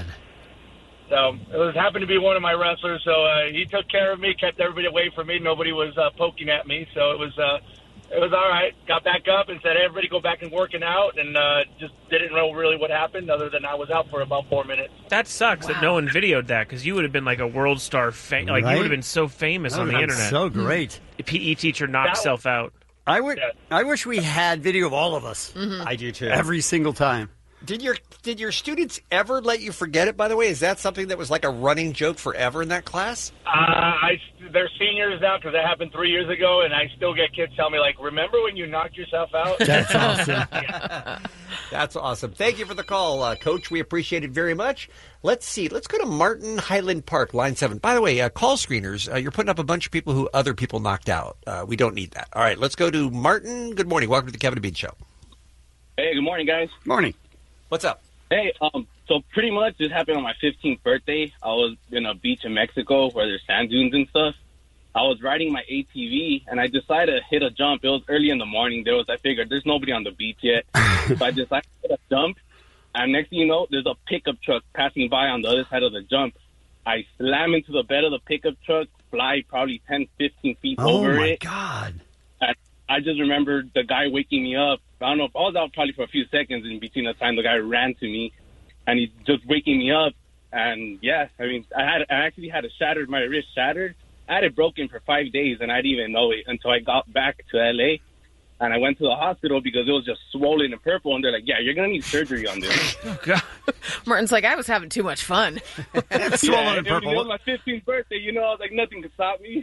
[SPEAKER 22] So it happened to be one of my wrestlers. So he took care of me, kept everybody away from me. Nobody was poking at me. So it was all right. Got back up and said, hey, everybody go back and working out, and just didn't know really what happened other than I was out for about 4 minutes.
[SPEAKER 1] That sucks that no one videoed that, because you would have been like a world star. Like you would have been so famous on the internet.
[SPEAKER 9] So great.
[SPEAKER 1] A PE teacher knocked self out.
[SPEAKER 9] I wish we had video of all of us.
[SPEAKER 10] I do too.
[SPEAKER 9] Every single time.
[SPEAKER 10] Did your students ever let you forget it, by the way? Is that something that was like a running joke forever in that class?
[SPEAKER 22] They're seniors now because that happened 3 years ago, and I still get kids tell me, like, remember when you knocked yourself out?
[SPEAKER 10] That's awesome. That's awesome. Thank you for the call, Coach. We appreciate it very much. Let's see. Let's go to Martin Highland Park, line 7. By the way, call screeners, you're putting up a bunch of people who other people knocked out. We don't need that. All right, let's go to Martin. Good morning. Welcome to the Kevin and Bean Show.
[SPEAKER 22] Hey, good morning, guys.
[SPEAKER 9] Morning.
[SPEAKER 10] What's up?
[SPEAKER 22] Hey, so pretty much this happened on my 15th birthday. I was in a beach in Mexico where there's sand dunes and stuff. I was riding my ATV, and I decided to hit a jump. It was early in the morning. I figured there's nobody on the beach yet. So I decided to hit a jump, and next thing you know, there's a pickup truck passing by on the other side of the jump. I slam into the bed of the pickup truck, fly probably 10, 15 feet over it.
[SPEAKER 9] Oh, my God.
[SPEAKER 22] And I just remember the guy waking me up. I don't know if I was out probably for a few seconds in between the time the guy ran to me, and he's just waking me up. And yeah, I mean, I actually had my wrist shattered. I had it broken for 5 days, and I didn't even know it until I got back to LA. And I went to the hospital because it was just swollen and purple. And they're like, yeah, you're going to need surgery on this.
[SPEAKER 7] Oh, God. Martin's like, I was having too much fun.
[SPEAKER 9] Swollen and purple.
[SPEAKER 22] It was my 15th birthday. I was like, nothing could stop me.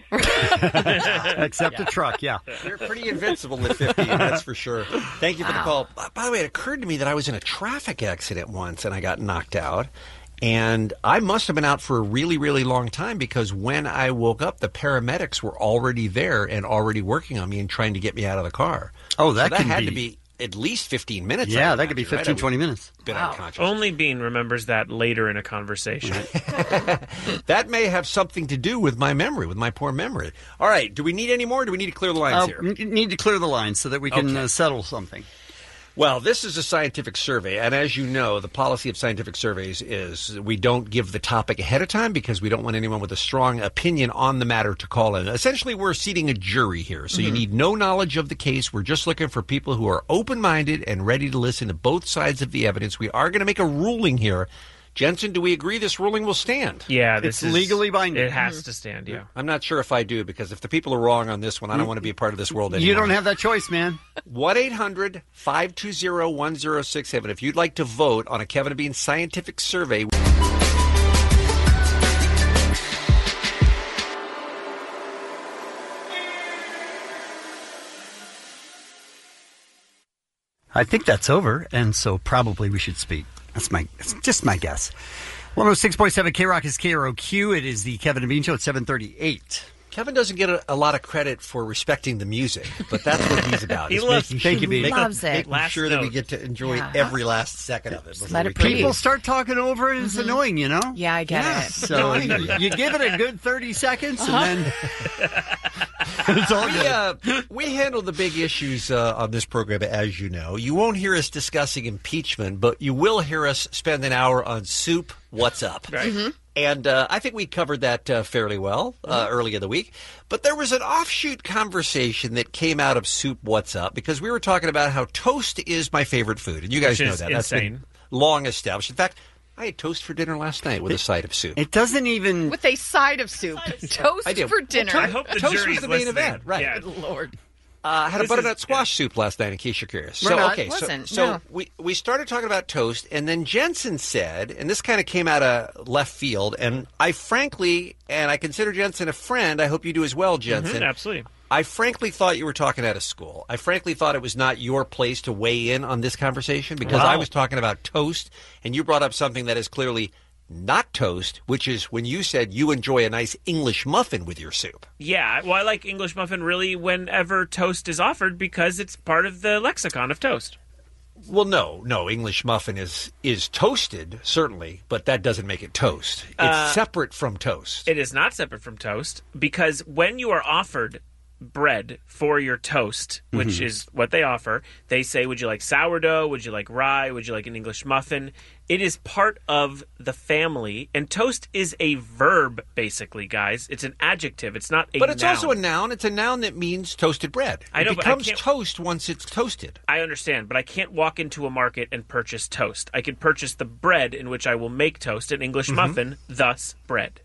[SPEAKER 9] Except the truck, yeah.
[SPEAKER 10] You're pretty invincible at 15, that's for sure. Thank you for the call. By the way, it occurred to me that I was in a traffic accident once, and I got knocked out. And I must have been out for a really, really long time, because when I woke up, the paramedics were already there and already working on me and trying to get me out of the car.
[SPEAKER 9] Oh, that
[SPEAKER 10] had to be at least 15 minutes.
[SPEAKER 9] Yeah, that could be 15, 20 minutes.
[SPEAKER 10] Been unconscious.
[SPEAKER 1] Only Bean remembers that later in a conversation.
[SPEAKER 10] That may have something to do with my memory, with my poor memory. All right, do we need any more, or do we need to clear the lines here?
[SPEAKER 9] Need to clear the lines so that we can settle something.
[SPEAKER 10] Well, this is a scientific survey, and as you know, the policy of scientific surveys is we don't give the topic ahead of time because we don't want anyone with a strong opinion on the matter to call in. Essentially, we're seating a jury here, so you need no knowledge of the case. We're just looking for people who are open-minded and ready to listen to both sides of the evidence. We are going to make a ruling here Jensen, do we agree this ruling will stand?
[SPEAKER 1] Yeah,
[SPEAKER 9] It's legally binding.
[SPEAKER 1] It has to stand, yeah.
[SPEAKER 10] I'm not sure if I do, because if the people are wrong on this one, I don't want to be a part of this world anymore.
[SPEAKER 9] You don't have that choice, man.
[SPEAKER 10] 1-800-520-1067. If you'd like to vote on a Kevin and Bean scientific survey.
[SPEAKER 9] I think that's over, and so probably we should speak. That's just my guess. 106.7 K-Rock is KROQ. It is the Kevin and Bean Show at 7:38.
[SPEAKER 10] Kevin doesn't get a lot of credit for respecting the music, but that's what he's about.
[SPEAKER 1] He loves
[SPEAKER 10] Making sure that we get to enjoy every last second of it.
[SPEAKER 7] Let it
[SPEAKER 9] People start talking over it, and it's annoying, you know?
[SPEAKER 7] Yeah, I get it.
[SPEAKER 9] So you give it a good 30 seconds, and then it's all good.
[SPEAKER 10] We handle the big issues on this program, as you know. You won't hear us discussing impeachment, but you will hear us spend an hour on Soup, What's Up?
[SPEAKER 1] Right. Mm-hmm.
[SPEAKER 10] And I think we covered that fairly well early in the week. But there was an offshoot conversation that came out of Soup, What's Up? Because we were talking about how toast is my favorite food. And you guys know that. That's been long established. In fact, I had toast for dinner last night with a side of soup.
[SPEAKER 9] It doesn't even...
[SPEAKER 7] With a side of soup. Toast for dinner.
[SPEAKER 10] Well, I hope the toast was the main event. Right.
[SPEAKER 7] Yeah. Good Lord.
[SPEAKER 10] I had a butternut squash soup last night, in case you're curious. So we started talking about toast, and then Jensen said, and this kind of came out of left field, and I frankly, and I consider Jensen a friend, I hope you do as well, Jensen.
[SPEAKER 1] Absolutely.
[SPEAKER 10] I frankly thought you were talking out of school. I frankly thought it was not your place to weigh in on this conversation, because I was talking about toast, and you brought up something that is clearly not toast, which is when you said you enjoy a nice English muffin with your soup.
[SPEAKER 1] Yeah, well, I like English muffin really whenever toast is offered because it's part of the lexicon of toast.
[SPEAKER 10] Well, no, English muffin is toasted, certainly, but that doesn't make it toast. It's separate from toast.
[SPEAKER 1] It is not separate from toast, because when you are offered bread for your toast, which is what they offer, they say, would you like sourdough? Would you like rye? Would you like an English muffin? It is part of the family, and toast is a verb, basically, guys. It's an adjective. It's not a noun.
[SPEAKER 10] But it's also a noun. It's a noun that means toasted bread.
[SPEAKER 1] I know,
[SPEAKER 10] it becomes toast once it's toasted.
[SPEAKER 1] I understand, but I can't walk into a market and purchase toast. I can purchase the bread in which I will make toast, an English muffin, thus bread.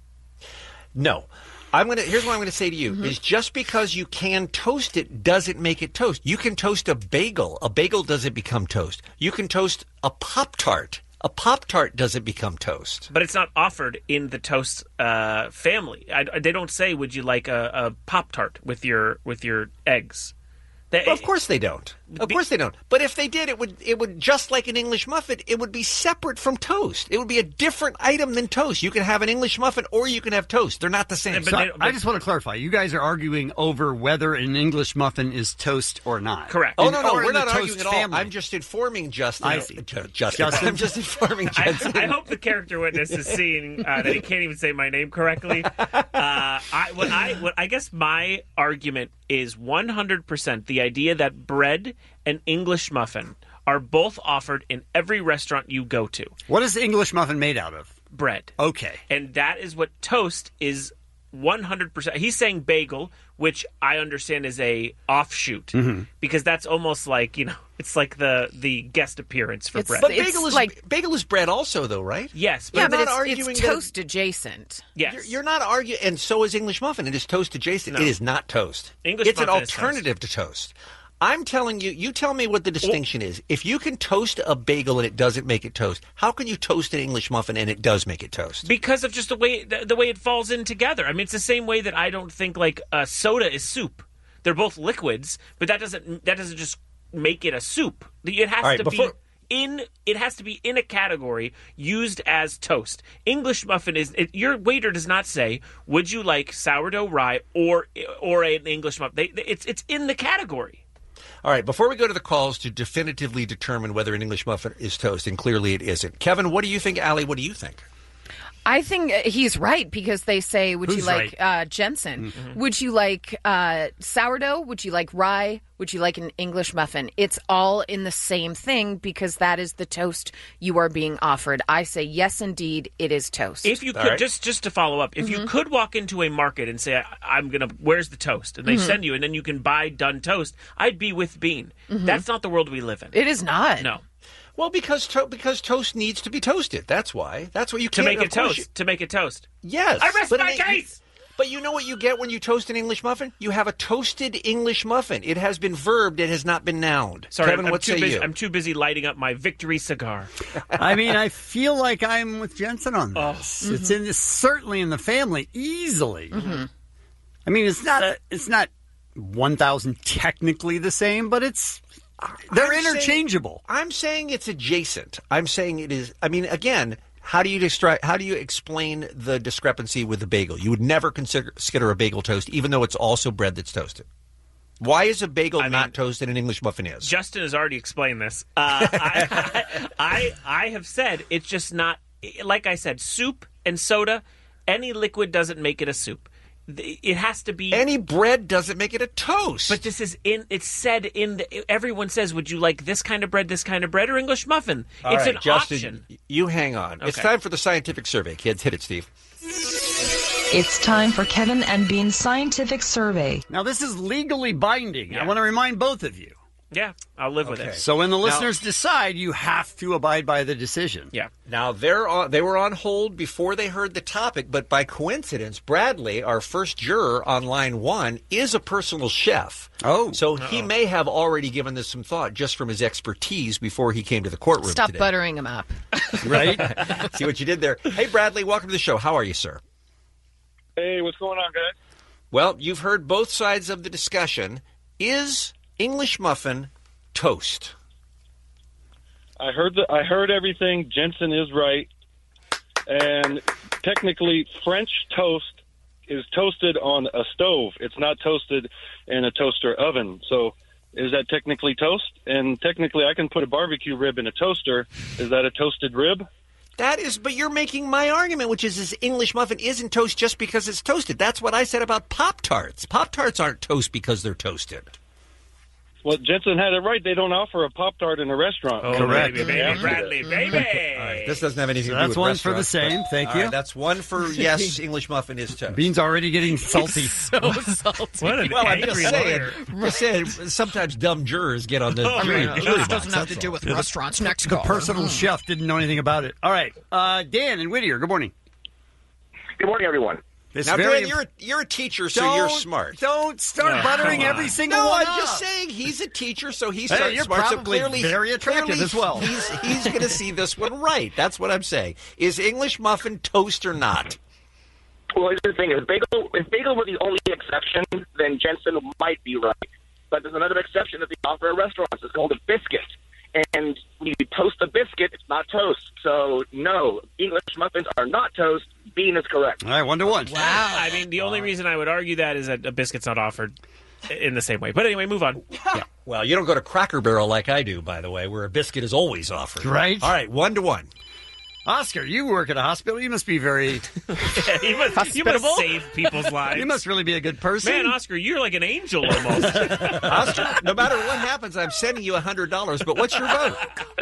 [SPEAKER 10] No. Here's what I'm going to say to you, is just because you can toast it doesn't make it toast. You can toast a bagel. A bagel doesn't become toast. You can toast a Pop-Tart. A Pop-Tart doesn't become toast.
[SPEAKER 1] But it's not offered in the toast family. They don't say, would you like a Pop-Tart with your eggs?
[SPEAKER 10] Of course they don't. Of course they don't. But if they did, it would just like an English muffin, it would be separate from toast. It would be a different item than toast. You can have an English muffin or you can have toast. They're not the same.
[SPEAKER 9] So I just want to clarify. You guys are arguing over whether an English muffin is toast or not.
[SPEAKER 1] Correct.
[SPEAKER 10] Oh, no, we're not arguing at all. I'm just informing Justin. Justin. I'm just informing Justin.
[SPEAKER 1] I hope the character witness is seeing that he can't even say my name correctly. I guess my argument is 100% the idea that bread and English muffin are both offered in every restaurant you go to.
[SPEAKER 9] What is the English muffin made out of?
[SPEAKER 1] Bread.
[SPEAKER 9] Okay.
[SPEAKER 1] And that is what toast is 100%. He's saying bagel, which I understand is a offshoot, because that's almost like, it's like the guest appearance for bread.
[SPEAKER 10] But bagel is bread also, though, right?
[SPEAKER 1] Yes.
[SPEAKER 7] But it's toast adjacent.
[SPEAKER 1] Yes.
[SPEAKER 10] You're not arguing, and so is English muffin. It is toast adjacent.
[SPEAKER 1] No.
[SPEAKER 10] It is not toast.
[SPEAKER 1] It's
[SPEAKER 10] an alternative to toast. I'm telling you, you tell me what the distinction is. If you can toast a bagel and it doesn't make it toast, how can you toast an English muffin and it does make it toast?
[SPEAKER 1] Because of just the way it falls in together. I mean, it's the same way that I don't think soda is soup. They're both liquids, but that doesn't just make it a soup. It has to be in a category used as toast. English muffin your waiter does not say, "Would you like sourdough rye or an English muffin?" It's in the category.
[SPEAKER 10] All right, before we go to the calls to definitively determine whether an English muffin is toast, and clearly it isn't. Kevin, what do you think? Allie, what do you think?
[SPEAKER 7] I think he's right, because they say, would you like Jensen? Would you like sourdough? Would you like rye? Would you like an English muffin? It's all in the same thing, because that is the toast you are being offered. I say, yes, indeed, it is toast.
[SPEAKER 1] If you could, just to follow up, if you could walk into a market and say, where's the toast? And they send you, and then you can buy done toast, I'd be with Bean. That's not the world we live in.
[SPEAKER 7] It is not.
[SPEAKER 1] No.
[SPEAKER 10] Well, because toast needs to be toasted. That's why. That's what you
[SPEAKER 1] To
[SPEAKER 10] can't
[SPEAKER 1] make it toast. To make it toast.
[SPEAKER 10] Yes.
[SPEAKER 1] I rest my case!
[SPEAKER 10] But you know what you get when you toast an English muffin? You have a toasted English muffin. It has been verbed. It has not been nouned.
[SPEAKER 1] Sorry,
[SPEAKER 10] Kevin, what say you?
[SPEAKER 1] I'm too busy lighting up my victory cigar.
[SPEAKER 9] I mean, I feel like I'm with Jensen on this.
[SPEAKER 1] Oh.
[SPEAKER 9] It's certainly in the family easily.
[SPEAKER 7] Mm-hmm.
[SPEAKER 9] I mean, it's not 1,000 technically the same, but they're interchangeable.
[SPEAKER 10] I'm saying it's adjacent. I'm saying it is. I mean, again, how do you explain the discrepancy with the bagel? You would never consider a bagel toast, even though it's also bread that's toasted. Why is a bagel not toasted and an English muffin is?
[SPEAKER 1] Justin has already explained this. I have said it's just not. Like I said, soup and soda. Any liquid doesn't make it a soup. It has to be.
[SPEAKER 10] Any bread doesn't make it a toast.
[SPEAKER 1] But this is it's said in the. Everyone says, "Would you like this kind of bread, or English muffin?"
[SPEAKER 10] All
[SPEAKER 1] it's
[SPEAKER 10] right,
[SPEAKER 1] an
[SPEAKER 10] Justin,
[SPEAKER 1] option.
[SPEAKER 10] You hang on.
[SPEAKER 1] Okay.
[SPEAKER 10] It's time for the scientific survey. Kids, hit it, Steve.
[SPEAKER 6] It's time for Kevin and Bean's scientific survey.
[SPEAKER 9] Now, this is legally binding. I want to remind both of you.
[SPEAKER 1] Yeah, I'll live with it.
[SPEAKER 9] So when the listeners decide, you have to abide by the decision.
[SPEAKER 1] Yeah.
[SPEAKER 10] Now, they were on hold before they heard the topic, but by coincidence, Bradley, our first juror on line 1, is a personal chef.
[SPEAKER 9] Oh.
[SPEAKER 10] So he may have already given this some thought just from his expertise before he came to the courtroom
[SPEAKER 7] Stop
[SPEAKER 10] today.
[SPEAKER 7] buttering him up.
[SPEAKER 10] Right? See what you did there. Hey, Bradley, welcome to the show. How are you, sir?
[SPEAKER 21] Hey, what's going on, guys?
[SPEAKER 10] Well, you've heard both sides of the discussion. Is English muffin toast?
[SPEAKER 21] I heard everything. Jensen is right, and technically, French toast is toasted on a stove. It's not toasted in a toaster oven. So, is that technically toast? And technically, I can put a barbecue rib in a toaster. Is that a toasted rib?
[SPEAKER 10] That is, but you're making my argument, which is this English muffin isn't toast just because it's toasted. That's what I said about Pop-Tarts. Pop-Tarts aren't toast because they're toasted.
[SPEAKER 21] Well, Jensen had it right. They don't offer a Pop-Tart in a restaurant.
[SPEAKER 1] Oh, correct. Baby, Bradley, baby.
[SPEAKER 10] All right, this doesn't have anything to do
[SPEAKER 9] That's
[SPEAKER 10] with
[SPEAKER 9] one
[SPEAKER 10] restaurants,
[SPEAKER 9] for the same.
[SPEAKER 10] but-
[SPEAKER 9] Thank
[SPEAKER 10] all
[SPEAKER 9] you.
[SPEAKER 10] right, that's one for, yes, English muffin is toast.
[SPEAKER 9] Bean's already getting salty.
[SPEAKER 7] So salty.
[SPEAKER 1] What an
[SPEAKER 10] Well, I'm
[SPEAKER 1] angry
[SPEAKER 10] just saying, sometimes dumb jurors get on the jury box,
[SPEAKER 7] doesn't have to
[SPEAKER 10] that's
[SPEAKER 7] do
[SPEAKER 10] all.
[SPEAKER 7] with restaurants. Next
[SPEAKER 9] The
[SPEAKER 7] call.
[SPEAKER 9] personal chef didn't know anything about it. All right. Dan in Whittier, good morning.
[SPEAKER 12] Good morning, everyone.
[SPEAKER 9] This
[SPEAKER 10] Now,
[SPEAKER 9] very
[SPEAKER 10] Dan, you're a teacher, so you're smart.
[SPEAKER 9] Don't start buttering every single
[SPEAKER 10] No,
[SPEAKER 9] one
[SPEAKER 10] I'm
[SPEAKER 9] up.
[SPEAKER 10] just saying he's a teacher, so he's
[SPEAKER 9] Hey, you're
[SPEAKER 10] smart.
[SPEAKER 9] probably
[SPEAKER 10] so clearly,
[SPEAKER 9] very attractive as well.
[SPEAKER 10] He's going to see this one right. That's what I'm saying. Is English muffin toast or not?
[SPEAKER 12] Well, here's the thing: if bagel were the only exception, then Jensen might be right. But there's another exception that they offer at restaurants. It's called a biscuit. And when you toast a biscuit, it's not toast. So, no, English muffins are not toast. Bean is correct.
[SPEAKER 9] All right, 1-1.
[SPEAKER 1] Wow. I mean, the only reason I would argue that is that a biscuit's not offered in the same way. But anyway, move on.
[SPEAKER 10] Yeah. Well, you don't go to Cracker Barrel like I do, by the way, where a biscuit is always offered.
[SPEAKER 9] Right.
[SPEAKER 10] All right, 1-1.
[SPEAKER 9] Oscar, you work at a hospital. You must be very
[SPEAKER 1] you must save people's lives.
[SPEAKER 9] You must really be a good person.
[SPEAKER 1] Man, Oscar, you're like an angel almost.
[SPEAKER 10] Oscar, no matter what happens, I'm sending you $100. But what's your vote?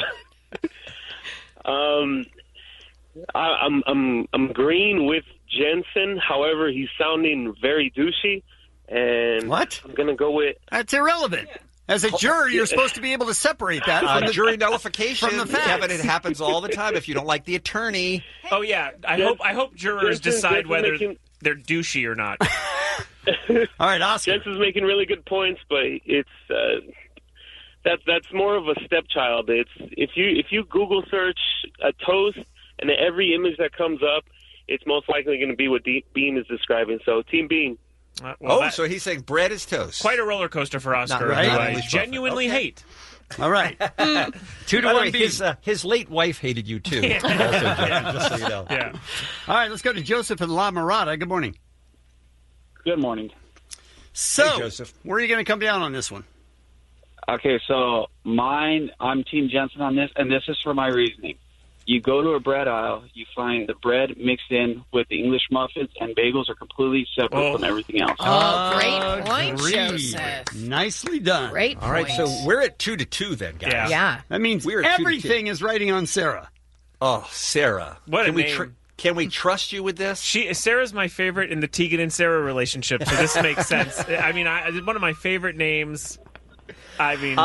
[SPEAKER 23] I'm agreeing with Jensen. However, he's sounding very douchey, and
[SPEAKER 9] what?
[SPEAKER 23] I'm gonna go with.
[SPEAKER 9] That's irrelevant. As a juror, you're supposed to be able to separate that from the
[SPEAKER 10] jury nullification.
[SPEAKER 9] from the facts.
[SPEAKER 10] Kevin, it happens all the time. If you don't like the attorney,
[SPEAKER 1] oh yeah, I hope jurors decide whether they're douchey or not.
[SPEAKER 9] All right, Oscar.
[SPEAKER 23] Jensen's making really good points, but it's that's more of a stepchild. It's if you Google search a toast, and every image that comes up, it's most likely going to be what Bean is describing. So, Team Bean.
[SPEAKER 10] So he's saying bread is toast.
[SPEAKER 1] Quite a roller coaster for Oscar.
[SPEAKER 10] Not
[SPEAKER 1] who I
[SPEAKER 10] English
[SPEAKER 1] genuinely
[SPEAKER 10] muffin.
[SPEAKER 1] hate.
[SPEAKER 9] All right. 2-1
[SPEAKER 10] By the way,
[SPEAKER 9] Bean.
[SPEAKER 10] his late wife hated you, too.
[SPEAKER 1] Yeah.
[SPEAKER 10] Also, Jen, just so you know.
[SPEAKER 1] Yeah.
[SPEAKER 9] All right, let's go to Joseph in La Mirada. Good morning.
[SPEAKER 12] Good morning.
[SPEAKER 9] So,
[SPEAKER 10] Hey, Joseph.
[SPEAKER 9] where are you going to come down on this one?
[SPEAKER 12] Okay, so I'm Team Jensen on this, and this is for my reasoning. You go to a bread aisle, you find the bread mixed in with the English muffins, and bagels are completely separate from everything else.
[SPEAKER 7] Oh, great point,
[SPEAKER 9] Agreed.
[SPEAKER 7] Joseph.
[SPEAKER 9] Nicely done.
[SPEAKER 7] Great
[SPEAKER 10] All right,
[SPEAKER 7] point.
[SPEAKER 10] so we're at 2-2 then, guys.
[SPEAKER 7] Yeah.
[SPEAKER 9] That means
[SPEAKER 10] We're at 2-2.
[SPEAKER 9] everything is writing on Sarah.
[SPEAKER 10] Oh, Sarah.
[SPEAKER 1] What a
[SPEAKER 10] Can we
[SPEAKER 1] name.
[SPEAKER 10] Can we trust you with this?
[SPEAKER 1] Sarah's my favorite in the Tegan and Sarah relationship, so this makes sense. I mean, one of my favorite names. I mean,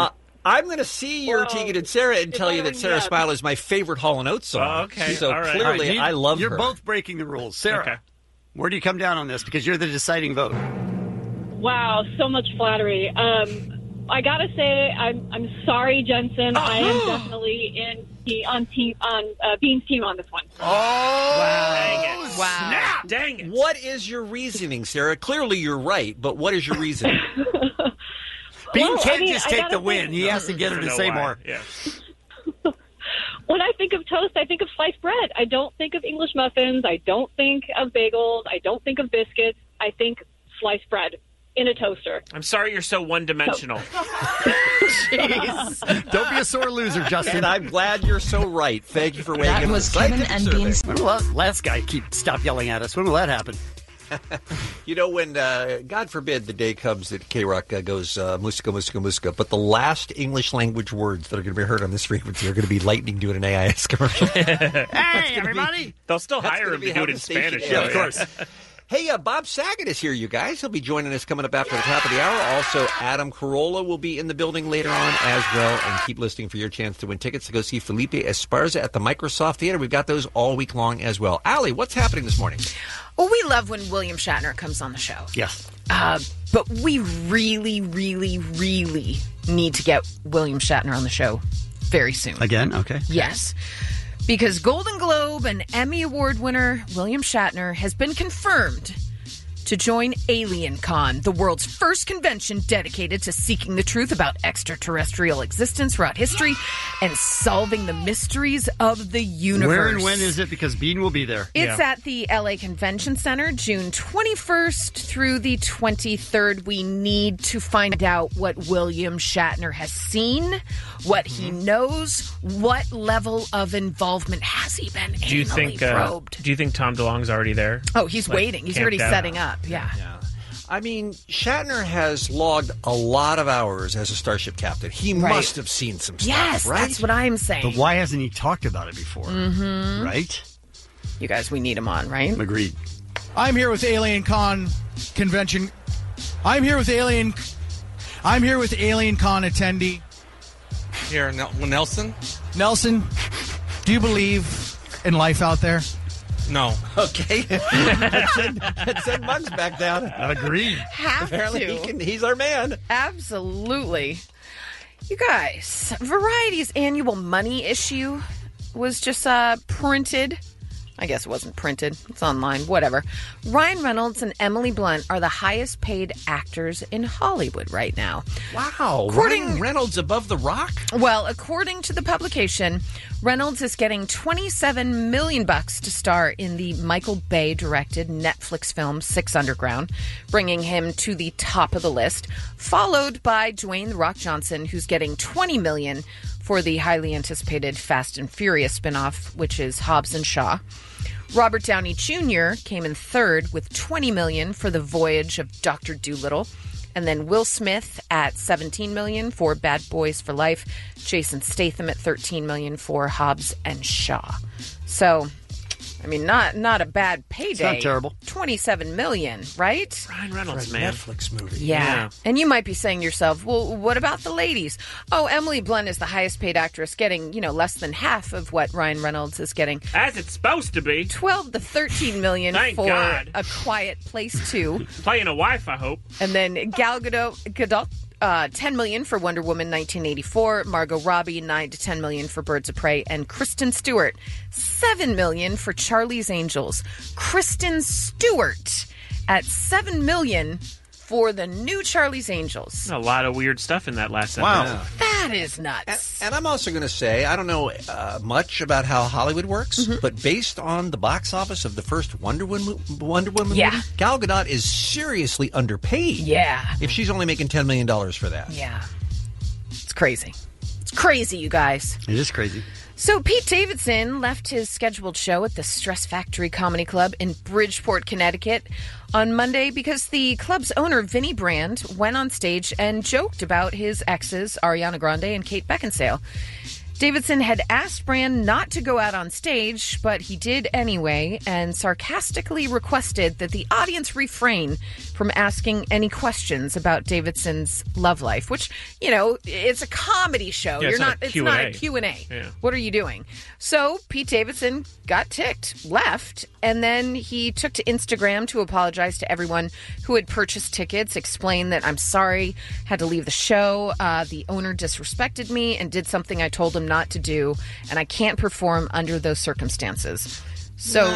[SPEAKER 10] I'm going to see your Tegan and Sarah and tell you that Sarah Smile is my favorite Hall & Oates song.
[SPEAKER 1] Okay.
[SPEAKER 10] So clearly, I love
[SPEAKER 9] You're
[SPEAKER 10] her.
[SPEAKER 9] both breaking the rules. Sarah, where do you come down on this? Because you're the deciding vote.
[SPEAKER 13] Wow, so much flattery. I gotta say, I'm sorry, Jensen. I am definitely on Bean's team on this one.
[SPEAKER 10] Wow.
[SPEAKER 7] Wow.
[SPEAKER 1] Dang it.
[SPEAKER 10] What is your reasoning, Sarah? Clearly, you're right, but what is your reasoning?
[SPEAKER 9] Bean can't just take the win. He has to get her to say more.
[SPEAKER 1] Yeah.
[SPEAKER 13] When I think of toast, I think of sliced bread. I don't think of English muffins. I don't think of bagels. I don't think of biscuits. I think sliced bread in a toaster.
[SPEAKER 1] I'm sorry you're so one-dimensional.
[SPEAKER 9] Jeez. Don't be a sore loser, Justin.
[SPEAKER 10] And I'm glad you're so right. Thank you for weighing in.
[SPEAKER 6] That was Kevin and Bean's.
[SPEAKER 9] When will that last guy stop yelling at us? When will that happen?
[SPEAKER 10] You know, when, God forbid, the day comes that K-Rock goes musica, musica, musica, but the last English language words that are going to be heard on this frequency are going to be lightning doing an AIS commercial.
[SPEAKER 9] Hey, everybody!
[SPEAKER 1] They'll still hire him to do it in Spanish.
[SPEAKER 10] Yeah, of course. Hey, Bob Saget is here, you guys. He'll be joining us coming up after the top of the hour. Also, Adam Carolla will be in the building later on as well. And keep listening for your chance to win tickets to go see Felipe Esparza at the Microsoft Theater. We've got those all week long as well. Allie, what's happening this morning?
[SPEAKER 7] Well, we love when William Shatner comes on the show.
[SPEAKER 9] Yes.
[SPEAKER 7] But we really, really, really need to get William Shatner on the show very soon.
[SPEAKER 9] Again? Okay.
[SPEAKER 7] Yes. Because Golden Globe and Emmy Award winner William Shatner has been confirmed to join Alien Con, the world's first convention dedicated to seeking the truth about extraterrestrial existence throughout history and solving the mysteries of the universe.
[SPEAKER 9] Where and when is it? Because Bean will be there.
[SPEAKER 7] It's at the LA Convention Center, June 21st through the 23rd. We need to find out what William Shatner has seen, what he knows, what level of involvement has he been probed.
[SPEAKER 1] Do you think Tom DeLonge's already there?
[SPEAKER 7] Oh, he's waiting. He's already setting up. Yeah.
[SPEAKER 10] I mean, Shatner has logged a lot of hours as a starship captain. He must have seen some stuff,
[SPEAKER 7] yes,
[SPEAKER 10] right?
[SPEAKER 7] That's what I'm saying.
[SPEAKER 9] But why hasn't he talked about it before?
[SPEAKER 7] Mm-hmm.
[SPEAKER 9] Right?
[SPEAKER 7] You guys, we need him on, right?
[SPEAKER 9] Agreed.
[SPEAKER 14] I'm here with Alien Con convention. I'm here with Alien Con attendee.
[SPEAKER 15] Here, Nelson.
[SPEAKER 14] Nelson, do you believe in life out there?
[SPEAKER 15] No.
[SPEAKER 10] Okay. Let's send Muggs back down.
[SPEAKER 9] Agreed.
[SPEAKER 10] Apparently he's our man.
[SPEAKER 7] Absolutely. You guys, Variety's annual money issue was just printed. I guess it wasn't printed. It's online. Whatever. Ryan Reynolds and Emily Blunt are the highest paid actors in Hollywood right now.
[SPEAKER 10] Wow. Ryan Reynolds above The Rock?
[SPEAKER 7] Well, according to the publication, Reynolds is getting $27 million to star in the Michael Bay-directed Netflix film Six Underground, bringing him to the top of the list, followed by Dwayne "The Rock" Johnson, who's getting $20 million for the highly anticipated Fast and Furious spinoff, which is Hobbs and Shaw. Robert Downey Jr. came in third with $20 million for The Voyage of Dr. Dolittle. And then Will Smith at $17 million for Bad Boys for Life. Jason Statham at $13 million for Hobbs and Shaw. So, I mean, not a bad payday.
[SPEAKER 9] It's not terrible.
[SPEAKER 7] $27 million, right?
[SPEAKER 1] Ryan Reynolds,
[SPEAKER 10] For a
[SPEAKER 1] man.
[SPEAKER 10] Netflix movie.
[SPEAKER 7] Yeah. And you might be saying to yourself, well, what about the ladies? Oh, Emily Blunt is the highest paid actress, getting, less than half of what Ryan Reynolds is getting.
[SPEAKER 1] As it's supposed to be.
[SPEAKER 7] $12 to $13 million
[SPEAKER 1] Thank
[SPEAKER 7] for
[SPEAKER 1] God.
[SPEAKER 7] A Quiet Place 2.
[SPEAKER 1] Playing a wife, I hope.
[SPEAKER 7] And then Gal Gadot, $10 million for Wonder Woman 1984, Margot Robbie $9 to $10 million for Birds of Prey, and Kristen Stewart $7 million for Charlie's Angels. Kristen Stewart at $7 million for the new Charlie's Angels.
[SPEAKER 1] A lot of weird stuff in that last
[SPEAKER 10] Wow.
[SPEAKER 1] sentence.
[SPEAKER 7] That is nuts.
[SPEAKER 10] And I'm also going to say, I don't know much about how Hollywood works, but based on the box office of the first Wonder Woman movie, Gal Gadot is seriously underpaid.
[SPEAKER 7] Yeah.
[SPEAKER 10] If she's only making $10 million for that.
[SPEAKER 7] Yeah. It's crazy. It's crazy, you guys.
[SPEAKER 9] It is crazy.
[SPEAKER 7] So Pete Davidson left his scheduled show at the Stress Factory Comedy Club in Bridgeport, Connecticut on Monday because the club's owner, Vinnie Brand, went on stage and joked about his exes, Ariana Grande and Kate Beckinsale. Davidson had asked Brand not to go out on stage, but he did anyway, and sarcastically requested that the audience refrain from asking any questions about Davidson's love life, which, you know, it's a comedy show.
[SPEAKER 1] Yeah, it's not a
[SPEAKER 7] Q&A.
[SPEAKER 1] Yeah.
[SPEAKER 7] What are you doing? So Pete Davidson got ticked, left, and then he took to Instagram to apologize to everyone who had purchased tickets, explain that I'm sorry, had to leave the show. The owner disrespected me and did something I told him not to do, and I can't perform under those circumstances. So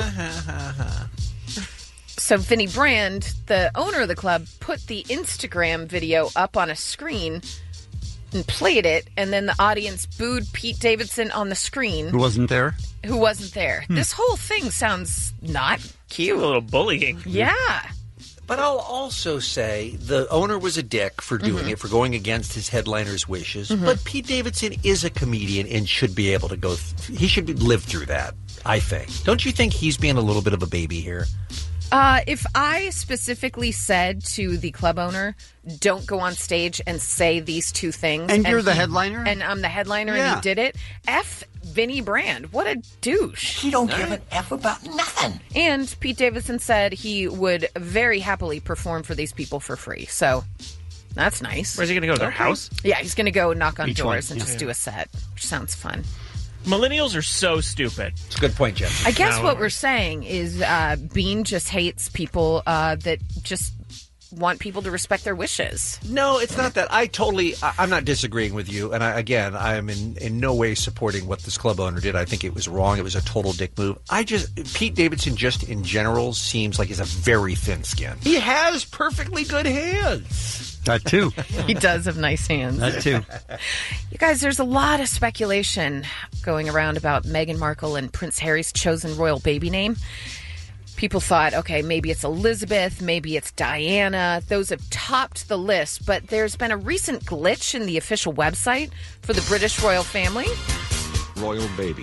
[SPEAKER 7] Vinnie Brand, the owner of the club, put the Instagram video up on a screen and played it, and then the audience booed Pete Davidson on the screen.
[SPEAKER 9] Who wasn't there?
[SPEAKER 7] This whole thing sounds not cute.
[SPEAKER 1] It's a little bullying.
[SPEAKER 7] Yeah.
[SPEAKER 10] But I'll also say the owner was a dick for doing it, for going against his headliner's wishes. But Pete Davidson is a comedian and should be able to go. He should live through that, I think. Don't you think he's being a little bit of a baby here?
[SPEAKER 7] If I specifically said to the club owner, don't go on stage and say these two things.
[SPEAKER 9] And you're the headliner?
[SPEAKER 7] And I'm the headliner and he did it. F Vinnie Brand. What a douche.
[SPEAKER 8] He don't give an F about nothing.
[SPEAKER 7] And Pete Davidson said he would very happily perform for these people for free. So that's nice.
[SPEAKER 1] Where's he going to go? Their house?
[SPEAKER 7] Yeah, he's going to go knock on
[SPEAKER 1] Each
[SPEAKER 7] doors
[SPEAKER 1] one.
[SPEAKER 7] and just do a set, which sounds fun.
[SPEAKER 1] Millennials are so stupid.
[SPEAKER 10] It's a good point, Jeff.
[SPEAKER 7] I guess what we're saying is Bean just hates people that just want people to respect their wishes.
[SPEAKER 10] No, it's not that. I'm not disagreeing with you. And I am in no way supporting what this club owner did. I think it was wrong. It was a total dick move. Pete Davidson just in general seems like he's a very thin skin. He has perfectly good hands.
[SPEAKER 9] That too.
[SPEAKER 7] He does have nice hands.
[SPEAKER 9] That too.
[SPEAKER 7] You guys, there's a lot of speculation going around about Meghan Markle and Prince Harry's chosen royal baby name. People thought, okay, maybe it's Elizabeth, maybe it's Diana. Those have topped the list, but there's been a recent glitch in the official website for the British royal family.
[SPEAKER 4] Royal baby.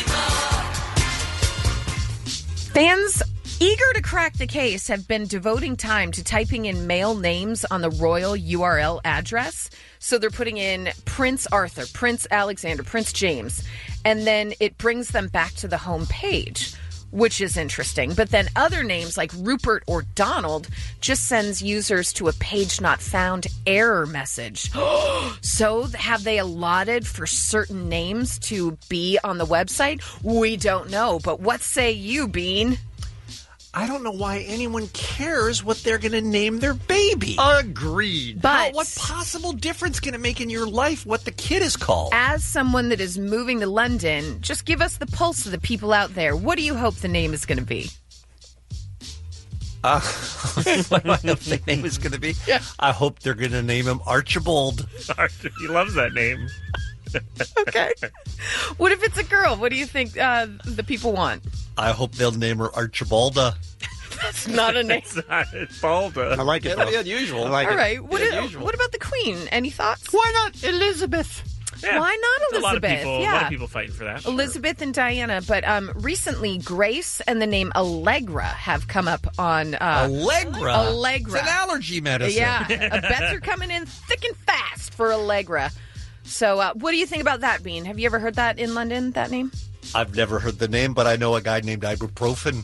[SPEAKER 7] Fans eager to crack the case have been devoting time to typing in male names on the royal URL address. So they're putting in Prince Arthur, Prince Alexander, Prince James, and then it brings them back to the home page, which is interesting. But then other names like Rupert or Donald just sends users to a page not found error message. So have they allotted for certain names to be on the website? We don't know. But what say you, Bean?
[SPEAKER 10] I don't know why anyone cares what they're going to name their baby.
[SPEAKER 9] Agreed.
[SPEAKER 7] But
[SPEAKER 10] what possible difference can it make in your life what the kid is called?
[SPEAKER 7] As someone that is moving to London, just give us the pulse of the people out there. What do you hope the name is going to be?
[SPEAKER 10] What do I hope the name is going to be?
[SPEAKER 7] Yeah.
[SPEAKER 10] I hope they're going to name him Archibald.
[SPEAKER 1] He loves that name.
[SPEAKER 7] Okay. What if it's a girl? What do you think the people want?
[SPEAKER 10] I hope they'll name her Archibalda.
[SPEAKER 7] That's not a name.
[SPEAKER 1] It's Balda.
[SPEAKER 9] I like it.
[SPEAKER 10] It'll be unusual.
[SPEAKER 9] I like
[SPEAKER 7] All
[SPEAKER 9] it.
[SPEAKER 7] right. What about the Queen? Any thoughts?
[SPEAKER 9] Why not Elizabeth?
[SPEAKER 1] Yeah.
[SPEAKER 7] Why not
[SPEAKER 1] There's
[SPEAKER 7] Elizabeth?
[SPEAKER 1] A lot of people fighting for that.
[SPEAKER 7] Elizabeth and Diana. But recently, Grace and the name Allegra have come up on...
[SPEAKER 10] Allegra?
[SPEAKER 7] Allegra.
[SPEAKER 10] It's an allergy medicine.
[SPEAKER 7] Yeah. Bets are coming in thick and fast for Allegra. So what do you think about that, Bean? Have you ever heard that in London, that name?
[SPEAKER 10] I've never heard the name, but I know a guy named Ibuprofen.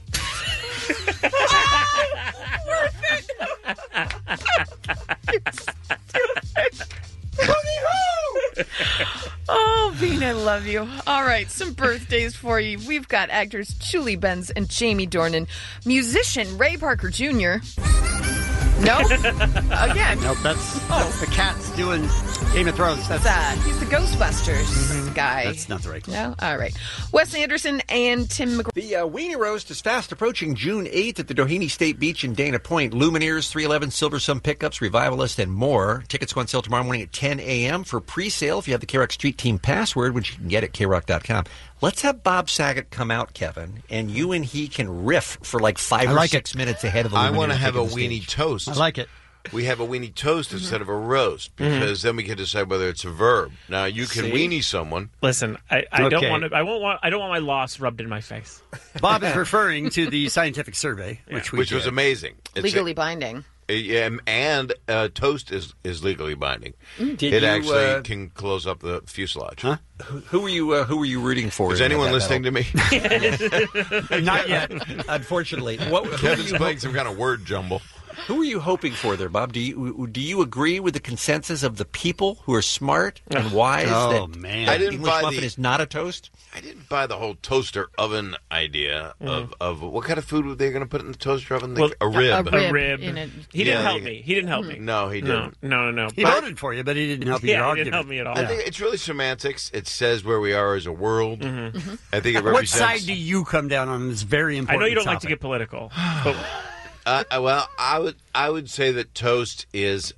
[SPEAKER 7] Oh, Bean, I love you. All right, some birthdays for you. We've got actors Julie Benz and Jamie Dornan, musician Ray Parker Jr. No? Again.
[SPEAKER 9] Nope, that's the cat's doing Game of Thrones. That's
[SPEAKER 7] he's the Ghostbusters guy.
[SPEAKER 9] That's not the right clue.
[SPEAKER 7] No? All right. Wes Anderson and Tim McGraw.
[SPEAKER 10] The Weenie Roast is fast approaching June 8th at the Doheny State Beach in Dana Point. Lumineers, 311, Silver Sun Pickups, Revivalist, and more. Tickets go on sale tomorrow morning at 10 a.m. for pre-sale if you have the KROC Street Team password, which you can get at KROC.com. Let's have Bob Saget come out, Kevin, and you and he can riff for like 5 or 6 minutes ahead of the Lumineers.
[SPEAKER 11] I want to have a
[SPEAKER 10] taking the
[SPEAKER 11] weenie
[SPEAKER 10] stage.
[SPEAKER 11] toast.
[SPEAKER 9] I like it.
[SPEAKER 11] We have a weenie toast instead of a roast because then we can decide whether it's a verb. Now you can weenie someone.
[SPEAKER 1] Listen, I don't want to. I don't want my loss rubbed in my face.
[SPEAKER 9] Bob is referring to the scientific survey, which
[SPEAKER 11] was amazing. It's
[SPEAKER 7] Legally binding.
[SPEAKER 11] And toast is legally binding.
[SPEAKER 10] Did
[SPEAKER 11] it
[SPEAKER 10] you,
[SPEAKER 11] actually can close up the fuselage.
[SPEAKER 10] Huh? Who were you rooting for?
[SPEAKER 11] Is anyone listening to me?
[SPEAKER 10] Not yet, unfortunately.
[SPEAKER 11] Kevin's playing some kind of word jumble.
[SPEAKER 10] Who are you hoping for there, Bob? Do you agree with the consensus of the people who are smart and wise that English muffin is not a toast?
[SPEAKER 11] I didn't buy the whole toaster oven idea of what kind of food were they going to put in the toaster oven? A rib.
[SPEAKER 1] A rib. He didn't help me. He didn't help me.
[SPEAKER 11] No, he didn't.
[SPEAKER 1] No.
[SPEAKER 9] He voted for you, but he didn't help you.
[SPEAKER 1] Yeah, he didn't help me at all.
[SPEAKER 11] I think it's really semantics. It says where we are as a world. I think it represents.
[SPEAKER 9] What side do you come down on this very important
[SPEAKER 1] I know you don't
[SPEAKER 9] topic?
[SPEAKER 1] like to get political, but...
[SPEAKER 11] Well, I would say that toast is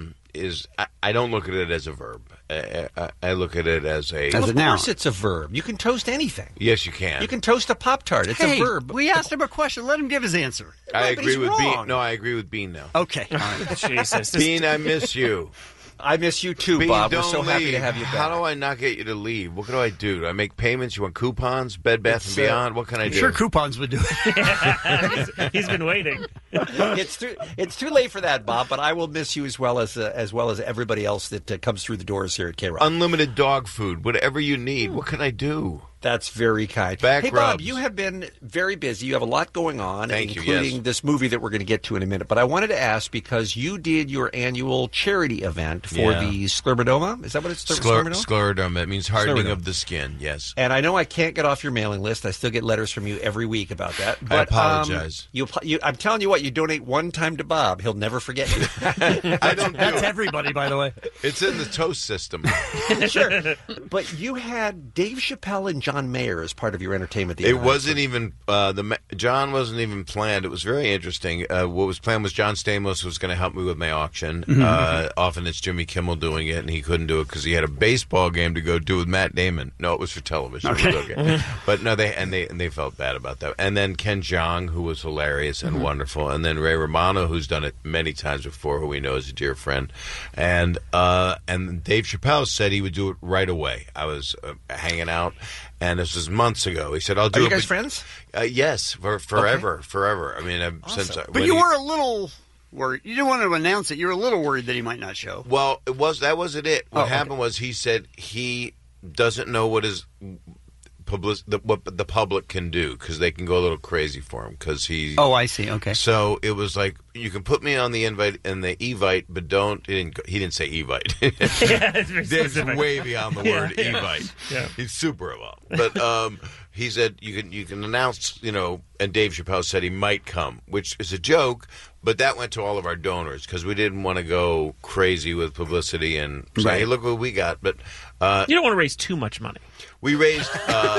[SPEAKER 11] I don't look at it as a verb. I look at it as a
[SPEAKER 10] of course it's a verb. You can toast anything.
[SPEAKER 11] Yes, you can.
[SPEAKER 10] You can toast a Pop-Tart. It's a verb.
[SPEAKER 9] We asked him a question. Let him give his answer.
[SPEAKER 11] I agree with Bean. No, I agree with Bean now.
[SPEAKER 9] Okay.
[SPEAKER 1] Jesus.
[SPEAKER 11] Bean, I miss you.
[SPEAKER 10] I miss you too,
[SPEAKER 11] Bean,
[SPEAKER 10] Bob. We're
[SPEAKER 11] don't
[SPEAKER 10] so happy
[SPEAKER 11] leave.
[SPEAKER 10] to have you back.
[SPEAKER 11] How do I not get you to leave? What do I do? Do I make payments? You want coupons? Bed Bath & Beyond? What can I
[SPEAKER 9] I'm
[SPEAKER 11] do?
[SPEAKER 9] sure coupons would do it.
[SPEAKER 1] He's been waiting.
[SPEAKER 10] It's too late for that, Bob. But I will miss you as well as everybody else that comes through the doors here at K-Rock.
[SPEAKER 11] Unlimited dog food, whatever you need. What can I do?
[SPEAKER 10] That's very kind.
[SPEAKER 11] Back
[SPEAKER 10] hey,
[SPEAKER 11] rubs.
[SPEAKER 10] Bob, you have been very busy. You have a lot going on,
[SPEAKER 11] Thank you,
[SPEAKER 10] including
[SPEAKER 11] yes.
[SPEAKER 10] this movie that we're going to get to in a minute. But I wanted to ask, because you did your annual charity event for the sclerodoma. Is that what it's?
[SPEAKER 11] Sclerodoma. It means hardening
[SPEAKER 10] Sclerodoma.
[SPEAKER 11] of the skin, yes.
[SPEAKER 10] And I know I can't get off your mailing list. I still get letters from you every week about that. But,
[SPEAKER 11] I apologize.
[SPEAKER 10] I'm telling you what, you donate one time to Bob. He'll never forget you.
[SPEAKER 11] I don't do
[SPEAKER 9] That's
[SPEAKER 11] it.
[SPEAKER 9] everybody, by the way.
[SPEAKER 11] It's in the toast system.
[SPEAKER 10] Sure. But you had Dave Chappelle and John Mayer as part of your entertainment.
[SPEAKER 11] It wasn't even John wasn't even planned. It was very interesting. What was planned was John Stamos was going to help me with my auction. Often it's Jimmy Kimmel doing it, and he couldn't do it because he had a baseball game to go do with Matt Damon. No, it was for television.
[SPEAKER 9] Okay.
[SPEAKER 11] It was okay. But no, they felt bad about that. And then Ken Jeong, who was hilarious and wonderful, and then Ray Romano, who's done it many times before, who we know is a dear friend, and Dave Chappelle said he would do it right away. I was hanging out. And this was months ago. He said, "I'll do it."
[SPEAKER 10] Are you guys friends?
[SPEAKER 11] Yes, for forever. I mean, since.
[SPEAKER 9] But you were a little worried. You didn't want to announce it. You were a little worried that he might not show.
[SPEAKER 11] Well, that wasn't it. What happened was he said he doesn't know what his what the public can do because they can go a little crazy for him because he.
[SPEAKER 9] Oh, I see. Okay.
[SPEAKER 11] So it was like you can put me on the invite and the Evite, but don't. He didn't say Evite. It's way beyond the word Evite.
[SPEAKER 1] Yeah.
[SPEAKER 11] He's super involved, but he said you can announce, and Dave Chappelle said he might come, which is a joke, but that went to all of our donors because we didn't want to go crazy with publicity and say, hey, look what we got. But
[SPEAKER 1] you don't want to raise too much money.
[SPEAKER 11] We raised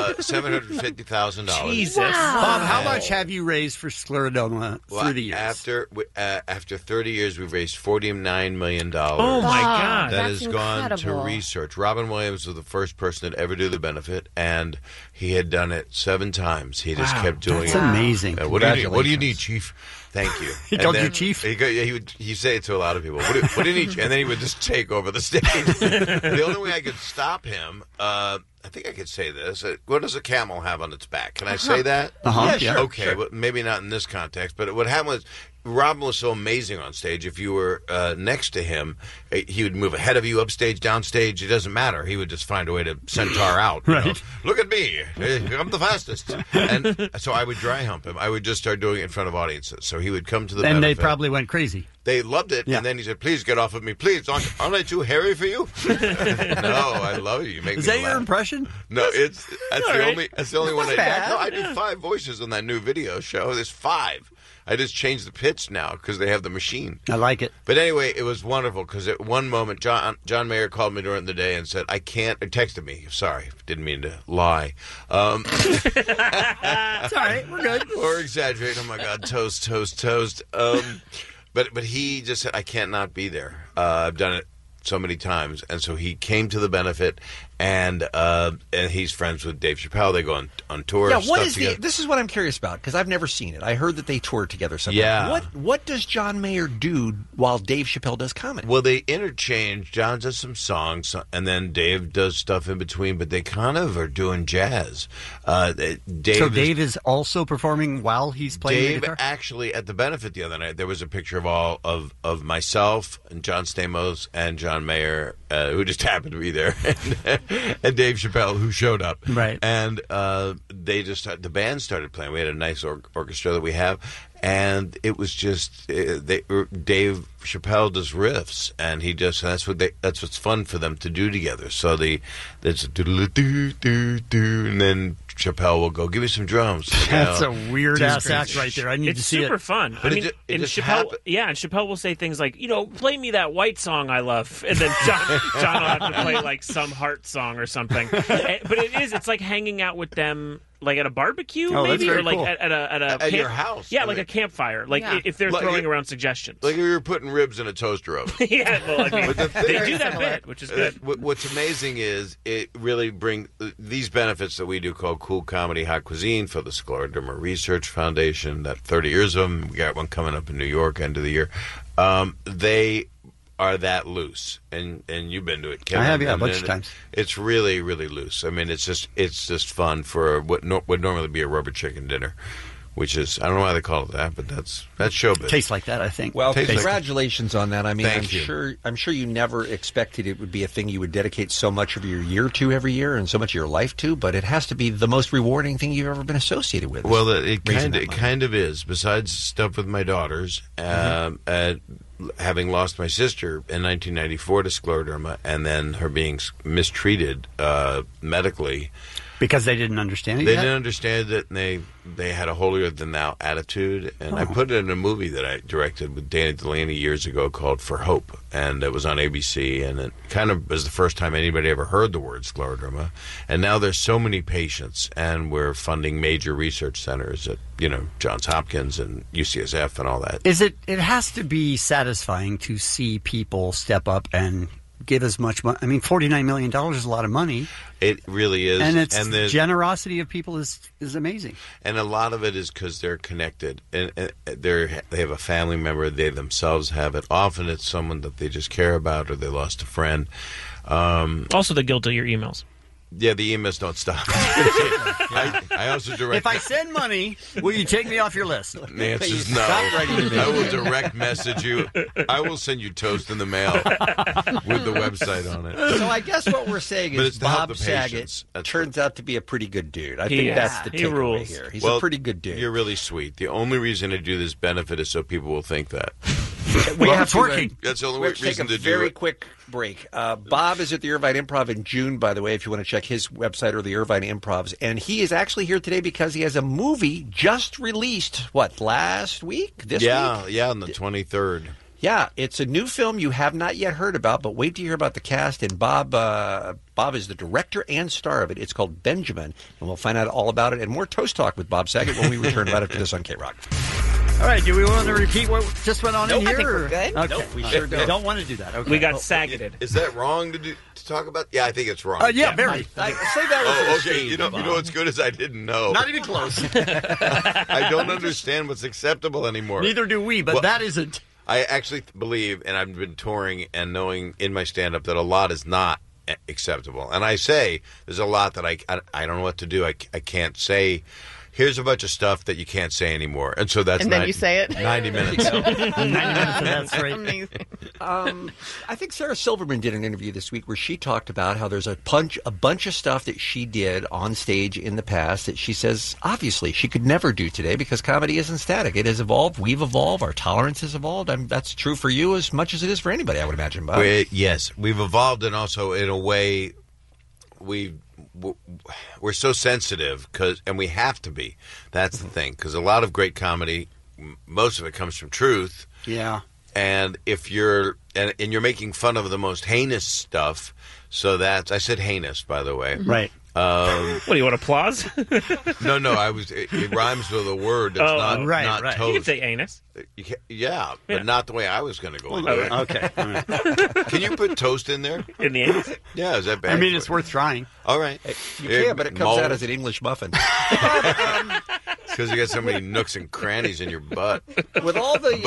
[SPEAKER 11] $750,000.
[SPEAKER 1] Jesus,
[SPEAKER 9] Bob, how much have you raised for sclerodoma through the years?
[SPEAKER 11] After 30 years, we've raised $49 million.
[SPEAKER 1] Oh my God,
[SPEAKER 11] that
[SPEAKER 7] that's
[SPEAKER 11] has gone to
[SPEAKER 7] incredible.
[SPEAKER 11] research. Robin Williams was the first person to ever do the benefit, and he had done it 7 times. He just kept doing
[SPEAKER 9] That's
[SPEAKER 11] it.
[SPEAKER 9] amazing.
[SPEAKER 11] What do you need, Chief? Thank you.
[SPEAKER 9] He called you Chief?
[SPEAKER 11] He say it to a lot of people. What do you need? And then he would just take over the stage. The only way I could stop him, I think I could say this. What does a camel have on its back? Can I say that?
[SPEAKER 9] Yeah,
[SPEAKER 10] sure.
[SPEAKER 11] Okay,
[SPEAKER 10] Sure.
[SPEAKER 11] well, maybe not in this context, but what happened was Robin was so amazing on stage. If you were next to him, he would move ahead of you, upstage, downstage. It doesn't matter. He would just find a way to centaur out. You know? Look at me. I'm the fastest. And so I would dry hump him. I would just start doing it in front of audiences. So he would come to the
[SPEAKER 9] And they
[SPEAKER 11] benefit.
[SPEAKER 9] probably went crazy.
[SPEAKER 11] They loved it, and then he said, "Please get off of me, please. Aren't I too hairy for you?" No, I love you. You make
[SPEAKER 9] Is
[SPEAKER 11] me
[SPEAKER 9] that
[SPEAKER 11] laugh.
[SPEAKER 9] your impression?
[SPEAKER 11] No, that's the only one I
[SPEAKER 9] bad.
[SPEAKER 11] do. No, I do 5 voices on that new video show. There's 5. I just changed the pitch now because they have the machine.
[SPEAKER 9] I like it.
[SPEAKER 11] But anyway, it was wonderful because at one moment, John Mayer called me during the day and said, "I can't." Texted me. Sorry, didn't mean to lie.
[SPEAKER 9] It's all right. We're good.
[SPEAKER 11] Or exaggerate. Oh my God, toast. But he just said, "I can't not be there. I've done it so many times," and so he came to the benefit, and he's friends with Dave Chappelle. They go on tour.
[SPEAKER 10] Yeah, this is what I'm curious about, because I've never seen it. I heard that they toured together sometimes.
[SPEAKER 11] Yeah.
[SPEAKER 10] What does John Mayer do while Dave Chappelle does comedy?
[SPEAKER 11] Well, they interchange. John does some songs, and then Dave does stuff in between, but they kind of are doing jazz.
[SPEAKER 9] Dave is also performing while he's playing the guitar?
[SPEAKER 11] Actually, at the benefit the other night, there was a picture of all of myself and John Stamos and John Mayer, who just happened to be there, and Dave Chappelle, who showed up.
[SPEAKER 9] Right.
[SPEAKER 11] And the band started playing. We had a nice orchestra that we have, and it was just Dave Chappelle does riffs, and that's what's fun for them to do together. So there's a do, and then Chappelle will go, give me some drums.
[SPEAKER 9] That's a weird ass act right there. I need to see it.
[SPEAKER 1] It's super fun.
[SPEAKER 11] But
[SPEAKER 1] and Chappelle will say things like, play me that White song I love, and then John will have to play like some Heart song or something. But it's like hanging out with them. Like at a barbecue, maybe, or like
[SPEAKER 11] cool.
[SPEAKER 1] at
[SPEAKER 11] your house.
[SPEAKER 1] Yeah, like a campfire. Like if they're throwing around suggestions.
[SPEAKER 11] Like if you were putting ribs in a toaster oven.
[SPEAKER 1] Yeah, well, I mean, they do that bit, which is good.
[SPEAKER 11] What's amazing is it really brings these benefits that we do called Cool Comedy Hot Cuisine for the Scleroderma Research Foundation. That 30 years of them. We got one coming up in New York end of the year. They are that loose, and you've been to it, Kevin.
[SPEAKER 9] I have, a bunch of times.
[SPEAKER 11] It's really, really loose. I mean, it's just fun for what would normally be a rubber chicken dinner, which is, I don't know why they call it that, but that's showbiz.
[SPEAKER 9] Tastes like that, I think.
[SPEAKER 10] Well, congratulations on that. I mean,
[SPEAKER 11] Thank you.
[SPEAKER 10] I'm sure you never expected it would be a thing you would dedicate so much of your year to every year and so much of your life to, but it has to be the most rewarding thing you've ever been associated with.
[SPEAKER 11] Well, it kind of is. Besides stuff with my daughters, having lost my sister in 1994 to scleroderma, and then her being mistreated medically.
[SPEAKER 9] Because they didn't understand it
[SPEAKER 11] They
[SPEAKER 9] yet?
[SPEAKER 11] didn't understand it, and they had a holier-than-thou attitude. And I put it in a movie that I directed with Danny Delaney years ago called For Hope, and it was on ABC, and it kind of was the first time anybody ever heard the word scleroderma. And now there's so many patients, and we're funding major research centers at, Johns Hopkins and UCSF and all that.
[SPEAKER 9] It has to be satisfying to see people step up and give as much money. I mean, $49 million is a lot of money.
[SPEAKER 11] It really is.
[SPEAKER 9] And the generosity of people is amazing.
[SPEAKER 11] And a lot of it is because they're connected. And they have a family member. They themselves have it. Often it's someone that they just care about, or they lost a friend.
[SPEAKER 1] Also the guilt of your emails.
[SPEAKER 11] Yeah, the emails don't stop. I also direct...
[SPEAKER 9] If I send money, will you take me off your list?
[SPEAKER 11] The answer is no. I will direct message you. I will send you toast in the mail with the website on it.
[SPEAKER 10] So I guess what we're saying is Bob Saget turns out to be a pretty good dude. I think that's the takeaway here. He's a pretty good dude.
[SPEAKER 11] You're really sweet. The only reason I do this benefit is so people will think that.
[SPEAKER 10] It's
[SPEAKER 9] working.
[SPEAKER 11] That's the only
[SPEAKER 10] we have to
[SPEAKER 11] reason
[SPEAKER 10] take a
[SPEAKER 11] to do it.
[SPEAKER 10] very quick break. Bob is at the Irvine Improv in June, by the way, if you want to check his website or the Irvine Improvs. And he is actually here today because he has a movie just released, last week? This week?
[SPEAKER 11] Yeah, on the 23rd.
[SPEAKER 10] Yeah, it's a new film you have not yet heard about, but wait to hear about the cast. And Bob is the director and star of it. It's called Benjamin, and we'll find out all about it and more Toast Talk with Bob Saget when we return right after this on K-Rock.
[SPEAKER 9] All right, do we want to repeat what just went on in here?
[SPEAKER 7] I think we're good.
[SPEAKER 9] Okay.
[SPEAKER 10] Nope, we sure
[SPEAKER 9] don't want to do that. Okay.
[SPEAKER 1] We got Sageted.
[SPEAKER 11] Is that wrong to talk about? Yeah, I think it's wrong.
[SPEAKER 9] Yeah, very.
[SPEAKER 10] Say that was
[SPEAKER 11] okay. You know what's good is I didn't know.
[SPEAKER 9] Not even close.
[SPEAKER 11] I don't understand what's acceptable anymore.
[SPEAKER 9] Neither do we, but that isn't.
[SPEAKER 11] I actually believe, and I've been touring and knowing in my stand-up that a lot is not acceptable. And I say there's a lot that I don't know what to do. I can't say. Here's a bunch of stuff that you can't say anymore. And so that's...
[SPEAKER 7] And then you say it?
[SPEAKER 11] 90 minutes.
[SPEAKER 9] 90 minutes, that's right.
[SPEAKER 7] Amazing.
[SPEAKER 10] I think Sarah Silverman did an interview this week where she talked about how there's a bunch of stuff that she did on stage in the past that she says, obviously, she could never do today because comedy isn't static. It has evolved. We've evolved. Our tolerance has evolved. That's true for you as much as it is for anybody, I would imagine, Bob.
[SPEAKER 11] Yes. We've evolved, and also, in a way, we're so sensitive, and we have to be. That's the thing, because a lot of great comedy, most of it comes from truth.
[SPEAKER 9] Yeah.
[SPEAKER 11] And if you're making fun of the most heinous stuff, so that's, I said heinous, by the way.
[SPEAKER 9] Right.
[SPEAKER 1] What do you want, applause?
[SPEAKER 11] No, it rhymes with a word that's not
[SPEAKER 1] right.
[SPEAKER 11] toast.
[SPEAKER 1] You can say anus.
[SPEAKER 11] Yeah, but not the way I was going to go.
[SPEAKER 9] Okay.
[SPEAKER 11] Can you put toast in there?
[SPEAKER 1] In the anus?
[SPEAKER 11] Yeah, is that bad?
[SPEAKER 9] I mean, it's worth trying.
[SPEAKER 11] All right.
[SPEAKER 10] You can, but it comes out as an English muffin.
[SPEAKER 11] It's because you got so many nooks and crannies in your butt.
[SPEAKER 10] With all the...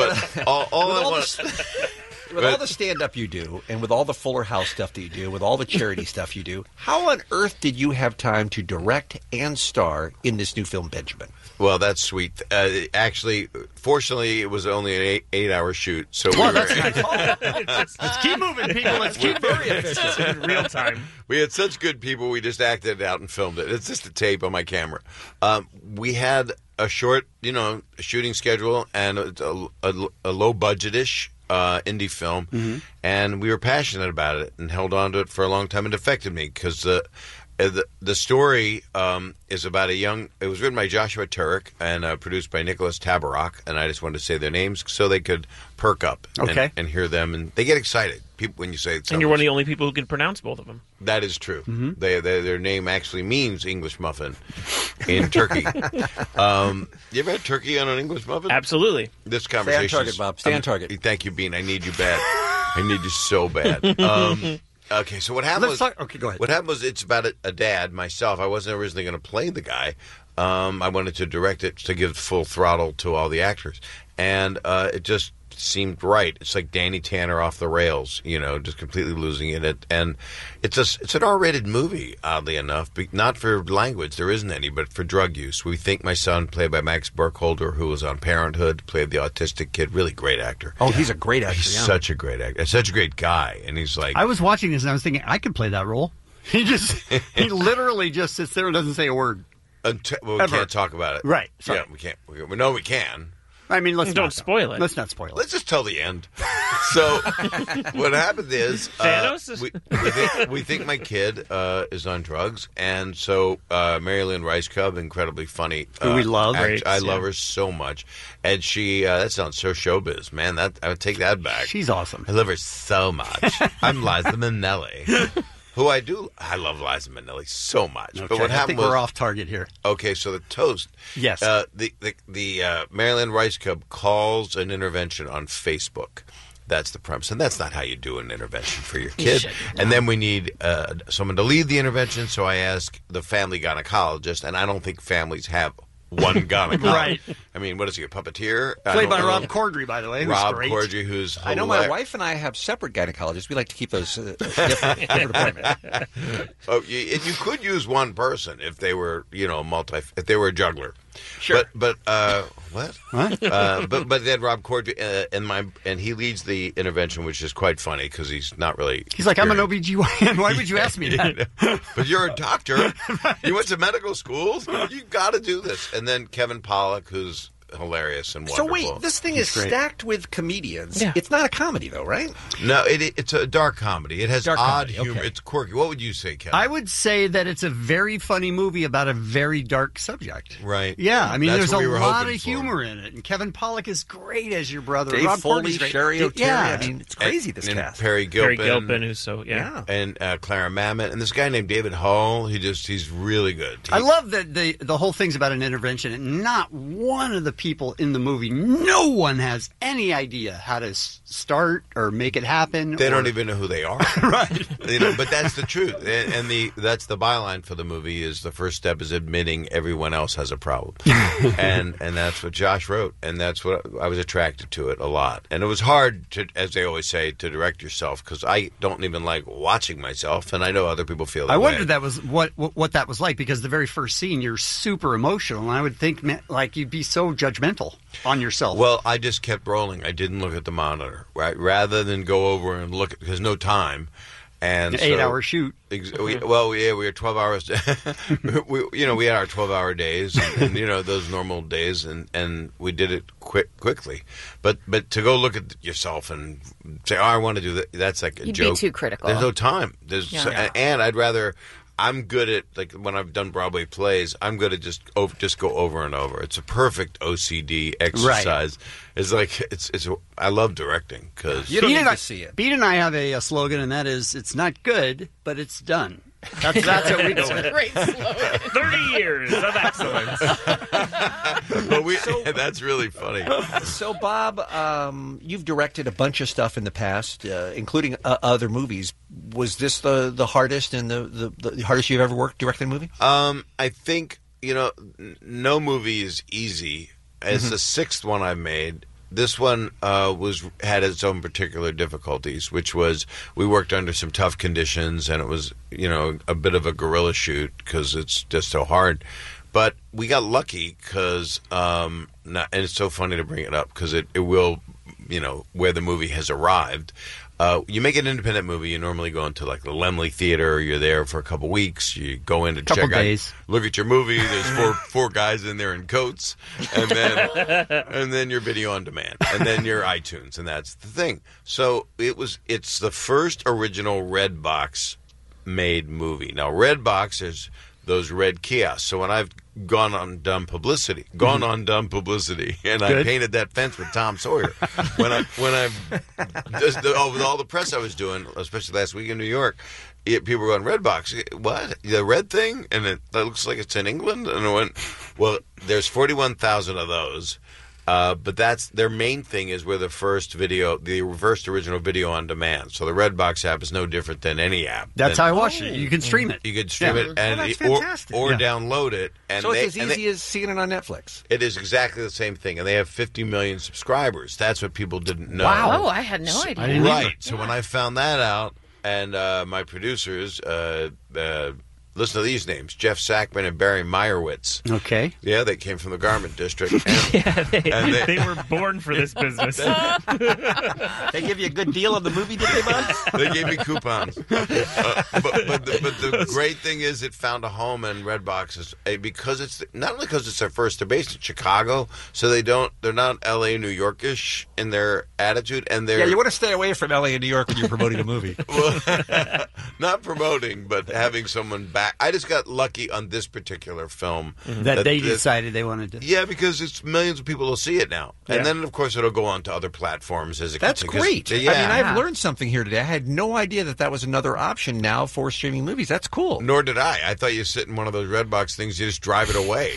[SPEAKER 11] With
[SPEAKER 10] all the stand-up you do, and with all the Fuller House stuff that you do, with all the charity stuff you do, how on earth did you have time to direct and star in this new film, Benjamin?
[SPEAKER 11] Well, that's sweet. Actually, fortunately, it was only an 8-hour shoot. So
[SPEAKER 9] that's nice. Let's keep moving, people. Let's keep very efficient
[SPEAKER 1] in real time.
[SPEAKER 11] We had such good people, we just acted it out and filmed it. It's just a tape on my camera. We had a short, shooting schedule and a low budget-ish indie film, and we were passionate about it and held on to it for a long time. It affected me because the story is about it was written by Joshua Turek and produced by Nicholas Tabarrok, and I just wanted to say their names so they could perk up and hear them, and they get excited people when you say it.
[SPEAKER 1] And you're one of the only people who can pronounce both of them.
[SPEAKER 11] That is true. Their name actually means English muffin in Turkey. You ever had turkey on an English muffin?
[SPEAKER 1] Absolutely.
[SPEAKER 11] This conversation.
[SPEAKER 10] Stay on target, Bob. Stay on target.
[SPEAKER 11] Thank you, Bean. I need you bad. I need you so bad. Okay, so what happened
[SPEAKER 9] Okay, go ahead.
[SPEAKER 11] What happened was it's about a dad, myself. I wasn't originally going to play the guy. I wanted to direct it to give full throttle to all the actors. And it just seemed right. It's like Danny Tanner off the rails, just completely losing it. And it's an R-rated movie, oddly enough, not for language. There isn't any, but for drug use. We think my son, played by Max Burkholder, who was on Parenthood, played the autistic kid, really great actor.
[SPEAKER 10] Oh, he's a great actor.
[SPEAKER 11] He's such a great actor. Such a great guy. And he's like...
[SPEAKER 9] I was watching this and I was thinking, I could play that role. He literally just sits there and doesn't say a word.
[SPEAKER 11] We can't talk about it.
[SPEAKER 9] Right. Sorry.
[SPEAKER 11] Yeah, we can't. We know we can.
[SPEAKER 9] I mean,
[SPEAKER 1] don't spoil it.
[SPEAKER 9] Let's not spoil it.
[SPEAKER 11] Let's just tell the end. So, what happened is we think my kid is on drugs, and so Marilyn Rice Cub, incredibly funny,
[SPEAKER 9] who we love.
[SPEAKER 11] I love her so much, and she that sounds so showbiz, man. I would take that back.
[SPEAKER 9] She's awesome.
[SPEAKER 11] I love her so much. I'm Liza Minnelli. Who I love Liza Minnelli so much.
[SPEAKER 9] Okay,
[SPEAKER 11] but what happened
[SPEAKER 9] I think we're off target here.
[SPEAKER 11] Okay, so the toast.
[SPEAKER 9] Yes.
[SPEAKER 11] The Marilyn Rice Cub calls an intervention on Facebook. That's the premise, and that's not how you do an intervention for your kid. And then we need someone to lead the intervention. So I ask the family gynecologist, and I don't think families have one gynecologist.
[SPEAKER 9] Right.
[SPEAKER 11] I mean, what is he, a puppeteer?
[SPEAKER 9] Played by Rob Corddry, by the way.
[SPEAKER 11] Rob
[SPEAKER 9] great.
[SPEAKER 11] Corddry, who's
[SPEAKER 10] I know my wife and I have separate gynecologists. We like to keep those different appointments.
[SPEAKER 11] You could use one person if they were, if they were a juggler.
[SPEAKER 9] Sure.
[SPEAKER 11] But what? But then Rob Corddry and he leads the intervention, which is quite funny because he's not really.
[SPEAKER 9] He's like, I'm an OBGYN. Why would you ask me that?
[SPEAKER 11] But you're a doctor. You went to medical school. You got to do this. And then Kevin Pollak, who's hilarious and wonderful.
[SPEAKER 10] So wait, this thing is
[SPEAKER 9] great.
[SPEAKER 10] stacked with comedians.
[SPEAKER 1] Yeah.
[SPEAKER 10] It's not a comedy, though, right?
[SPEAKER 11] No, it's a dark comedy. It has
[SPEAKER 10] Dark
[SPEAKER 11] odd
[SPEAKER 10] comedy,
[SPEAKER 11] humor.
[SPEAKER 10] okay.
[SPEAKER 11] It's quirky. What would you say, Kevin?
[SPEAKER 9] I would say that it's a very funny movie about a very dark subject.
[SPEAKER 11] Right.
[SPEAKER 9] Yeah, I mean,
[SPEAKER 11] That's
[SPEAKER 9] there's
[SPEAKER 11] what we
[SPEAKER 9] a
[SPEAKER 11] were
[SPEAKER 9] lot
[SPEAKER 11] hoping
[SPEAKER 9] of
[SPEAKER 11] for.
[SPEAKER 9] humor in it, and Kevin Pollak is great as your brother.
[SPEAKER 10] Dave
[SPEAKER 9] Rob
[SPEAKER 10] Foley,
[SPEAKER 9] Corddry's great.
[SPEAKER 10] Sherry O'Terry.
[SPEAKER 9] Yeah.
[SPEAKER 10] I mean, it's crazy, this
[SPEAKER 11] and
[SPEAKER 10] cast.
[SPEAKER 11] Perry Gilpin.
[SPEAKER 1] Perry Gilpin, who's so,
[SPEAKER 11] And Clara Mamet. And this guy named David Hull, he's really good.
[SPEAKER 9] I love that the whole thing's about an intervention, and not one of the people in the movie, no one has any idea how to start or make it happen.
[SPEAKER 11] They don't even know who they are.
[SPEAKER 9] Right.
[SPEAKER 11] But that's the truth. And that's the byline for the movie is the first step is admitting everyone else has a problem. and that's what Josh wrote. And that's what I was attracted to it a lot. And it was hard to, as they always say, to direct yourself because I don't even like watching myself. And I know other people feel that
[SPEAKER 9] I
[SPEAKER 11] way.
[SPEAKER 9] wondered that was what that was like because the very first scene, you're super emotional. And I would think like you'd be so judgmental on yourself.
[SPEAKER 11] Well, I just kept rolling. I didn't look at the monitor, right? Rather than go over and look, because no time. And
[SPEAKER 9] an 8-hour shoot.
[SPEAKER 11] We were 12 hours. we had our 12-hour days, and those normal days, and we did it quickly. But to go look at yourself and say, "Oh, I want to do that," that's like a
[SPEAKER 7] You'd
[SPEAKER 11] joke.
[SPEAKER 7] be too critical.
[SPEAKER 11] There's no time. And I'd rather. I'm good at, like, when I've done Broadway plays, I'm good at just go over and over. It's a perfect OCD exercise. Right. It's like, I love directing because...
[SPEAKER 10] You don't need to see it.
[SPEAKER 9] Beat and I have a slogan, and that is, it's not good, but it's done. That's what we do.
[SPEAKER 7] Great slogan.
[SPEAKER 1] 30 years of excellence.
[SPEAKER 11] But that's really funny.
[SPEAKER 10] So, Bob, you've directed a bunch of stuff in the past, including other movies. Was this the hardest and the hardest you've ever directed a movie?
[SPEAKER 11] I think, no movie is easy. It's the sixth one I've made. This one had its own particular difficulties, which was we worked under some tough conditions, and it was a bit of a guerrilla shoot because it's just so hard. But we got lucky because, and it's so funny to bring it up because it will, where the movie has arrived. You make an independent movie, you normally go into like the Laemmle Theater, you're there for a couple weeks, you go in to check out, look at your movie, there's four guys in there in coats, and then your video on demand, and then your iTunes, and that's the thing. So it's the first original Redbox made movie. Now Redbox is those red kiosks. So when I've gone on dumb publicity, and I painted that fence with Tom Sawyer. When with all the press I was doing, especially last week in New York, people were going, Redbox, what? The red thing? And it looks like it's in England? And I went, well, there's 41,000 of those. But that's their main thing is we're the first original video on demand. So the Redbox app is no different than any app.
[SPEAKER 9] That's how I watch it. You can stream it.
[SPEAKER 11] You can stream it and
[SPEAKER 9] that's fantastic.
[SPEAKER 11] or download it. And
[SPEAKER 10] so it's as easy as seeing it on Netflix.
[SPEAKER 11] It is exactly the same thing, and they have 50 million subscribers. That's what people didn't know.
[SPEAKER 7] Wow, I had no idea.
[SPEAKER 11] Right. So when I found that out, and my producers. Listen to these names: Jeff Sackman and Barry Meyerowitz.
[SPEAKER 9] Okay.
[SPEAKER 11] Yeah, they came from the Garment District.
[SPEAKER 1] They were born for this business.
[SPEAKER 10] They give you a good deal on the movie, did they, Bud?
[SPEAKER 11] They gave me coupons. But the great thing is it found a home in Redbox because it's not only because it's their first. They're based in Chicago, so they're not L.A. New Yorkish in their attitude, and they're
[SPEAKER 10] you want to stay away from L.A. and New York when you're promoting a movie.
[SPEAKER 11] Well, not promoting, but having someone back. I just got lucky on this particular film
[SPEAKER 9] that they decided they wanted to.
[SPEAKER 11] Yeah, because it's millions of people will see it now, and then of course it'll go on to other platforms as it.
[SPEAKER 10] That's great. Yeah. I mean, I've learned something here today. I had no idea that was another option now for streaming movies. That's cool.
[SPEAKER 11] Nor did I. I thought you sit in one of those Redbox things, you just drive it away.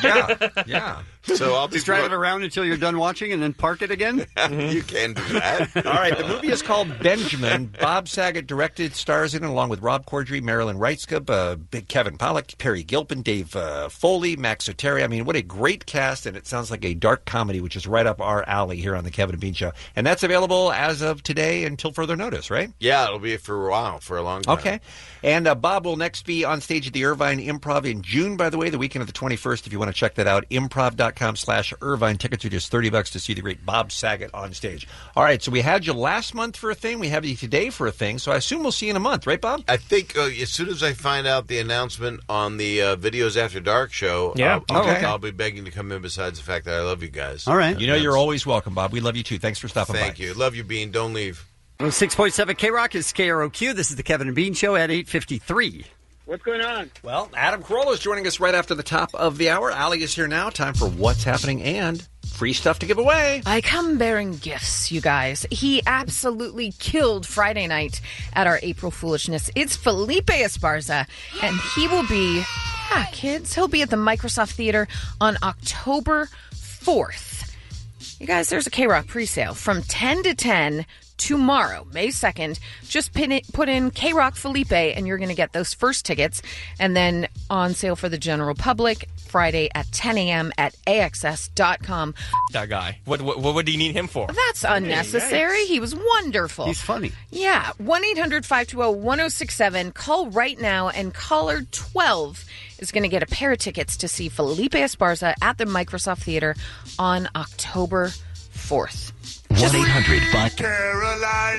[SPEAKER 10] Yeah.
[SPEAKER 11] So I'll
[SPEAKER 9] just drive it around until you're done watching, and then park it again.
[SPEAKER 11] You can do that.
[SPEAKER 10] All right. The movie is called Benjamin. Bob Saget directed, stars in it along with Rob Corddry, Marilyn Reitzkub, Big Kevin Pollak, Perry Gilpin, Dave Foley, Max Soteri. I mean, what a great cast, and it sounds like a dark comedy, which is right up our alley here on the Kevin and Bean Show. And that's available as of today until further notice, right?
[SPEAKER 11] Yeah, it'll be for a while, for a long time.
[SPEAKER 10] Okay. And Bob will next be on stage at the Irvine Improv in June, by the way, the weekend of the 21st. If you want to check that out, improv.com/Irvine. Tickets are just $30 to see the great Bob Saget on stage. All right, so we had you last month for a thing. We have you today for a thing. So I assume we'll see you in a month, right, Bob?
[SPEAKER 11] I think as soon as I find out the announcement on the Videos After Dark show, I'll be begging to come in, besides the fact that I love you guys.
[SPEAKER 9] All right.
[SPEAKER 10] You know you're always welcome, Bob. We love you, too. Thanks for stopping by.
[SPEAKER 11] Thank you. Love you, Bean. Don't leave.
[SPEAKER 9] 6.7 K-Rock is KROQ. This is the Kevin and Bean Show at 8:53.
[SPEAKER 12] What's going on?
[SPEAKER 10] Well, Adam Carolla is joining us right after the top of the hour. Allie is here now. Time for What's Happening and free stuff to give away.
[SPEAKER 7] I come bearing gifts, you guys. He absolutely killed Friday night at our April Foolishness. It's Felipe Esparza, and he will be, he'll be at the Microsoft Theater on October 4th. You guys, there's a K-Rock presale from 10 to 10 tomorrow, May 2nd. Just put in K-Rock Felipe, and you're going to get those first tickets. And then on sale for the general public Friday at 10 a.m. at AXS.com.
[SPEAKER 16] That guy. What do you need him for?
[SPEAKER 7] That's unnecessary. He was wonderful.
[SPEAKER 9] He's funny.
[SPEAKER 7] Yeah. 1-800-520-1067. Call right now, and caller 12 is going to get a pair of tickets to see Felipe Esparza at the Microsoft Theater on October 4th.
[SPEAKER 2] 1-800-5... Caroline.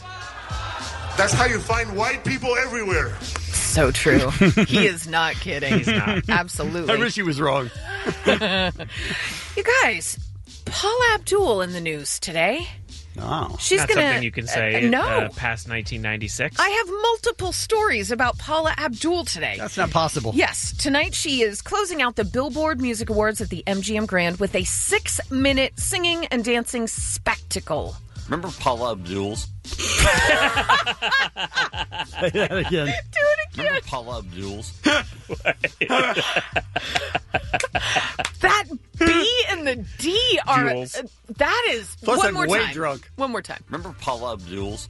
[SPEAKER 2] That's how you find white people everywhere.
[SPEAKER 7] So true. He is not kidding. He's not. Absolutely.
[SPEAKER 9] I wish he was wrong.
[SPEAKER 7] You guys, Paula Abdul in the news today.
[SPEAKER 9] Oh.
[SPEAKER 7] She's
[SPEAKER 1] Not
[SPEAKER 7] gonna,
[SPEAKER 1] something you can say past 1996.
[SPEAKER 7] I have multiple stories about Paula Abdul today.
[SPEAKER 9] That's not possible.
[SPEAKER 7] Yes. Tonight she is closing out the Billboard Music Awards at the MGM Grand with a 6-minute singing and dancing spectacle.
[SPEAKER 16] Remember Paula Abdul's?
[SPEAKER 9] Say that again.
[SPEAKER 7] Do it
[SPEAKER 9] Remember Paula Abdul's?
[SPEAKER 7] That B and the D are...
[SPEAKER 9] Jules.
[SPEAKER 7] That is...
[SPEAKER 9] Plus,
[SPEAKER 7] one
[SPEAKER 9] I'm
[SPEAKER 7] more
[SPEAKER 9] way
[SPEAKER 7] time.
[SPEAKER 9] drunk.
[SPEAKER 7] One more time.
[SPEAKER 9] Remember Paula Abdul's?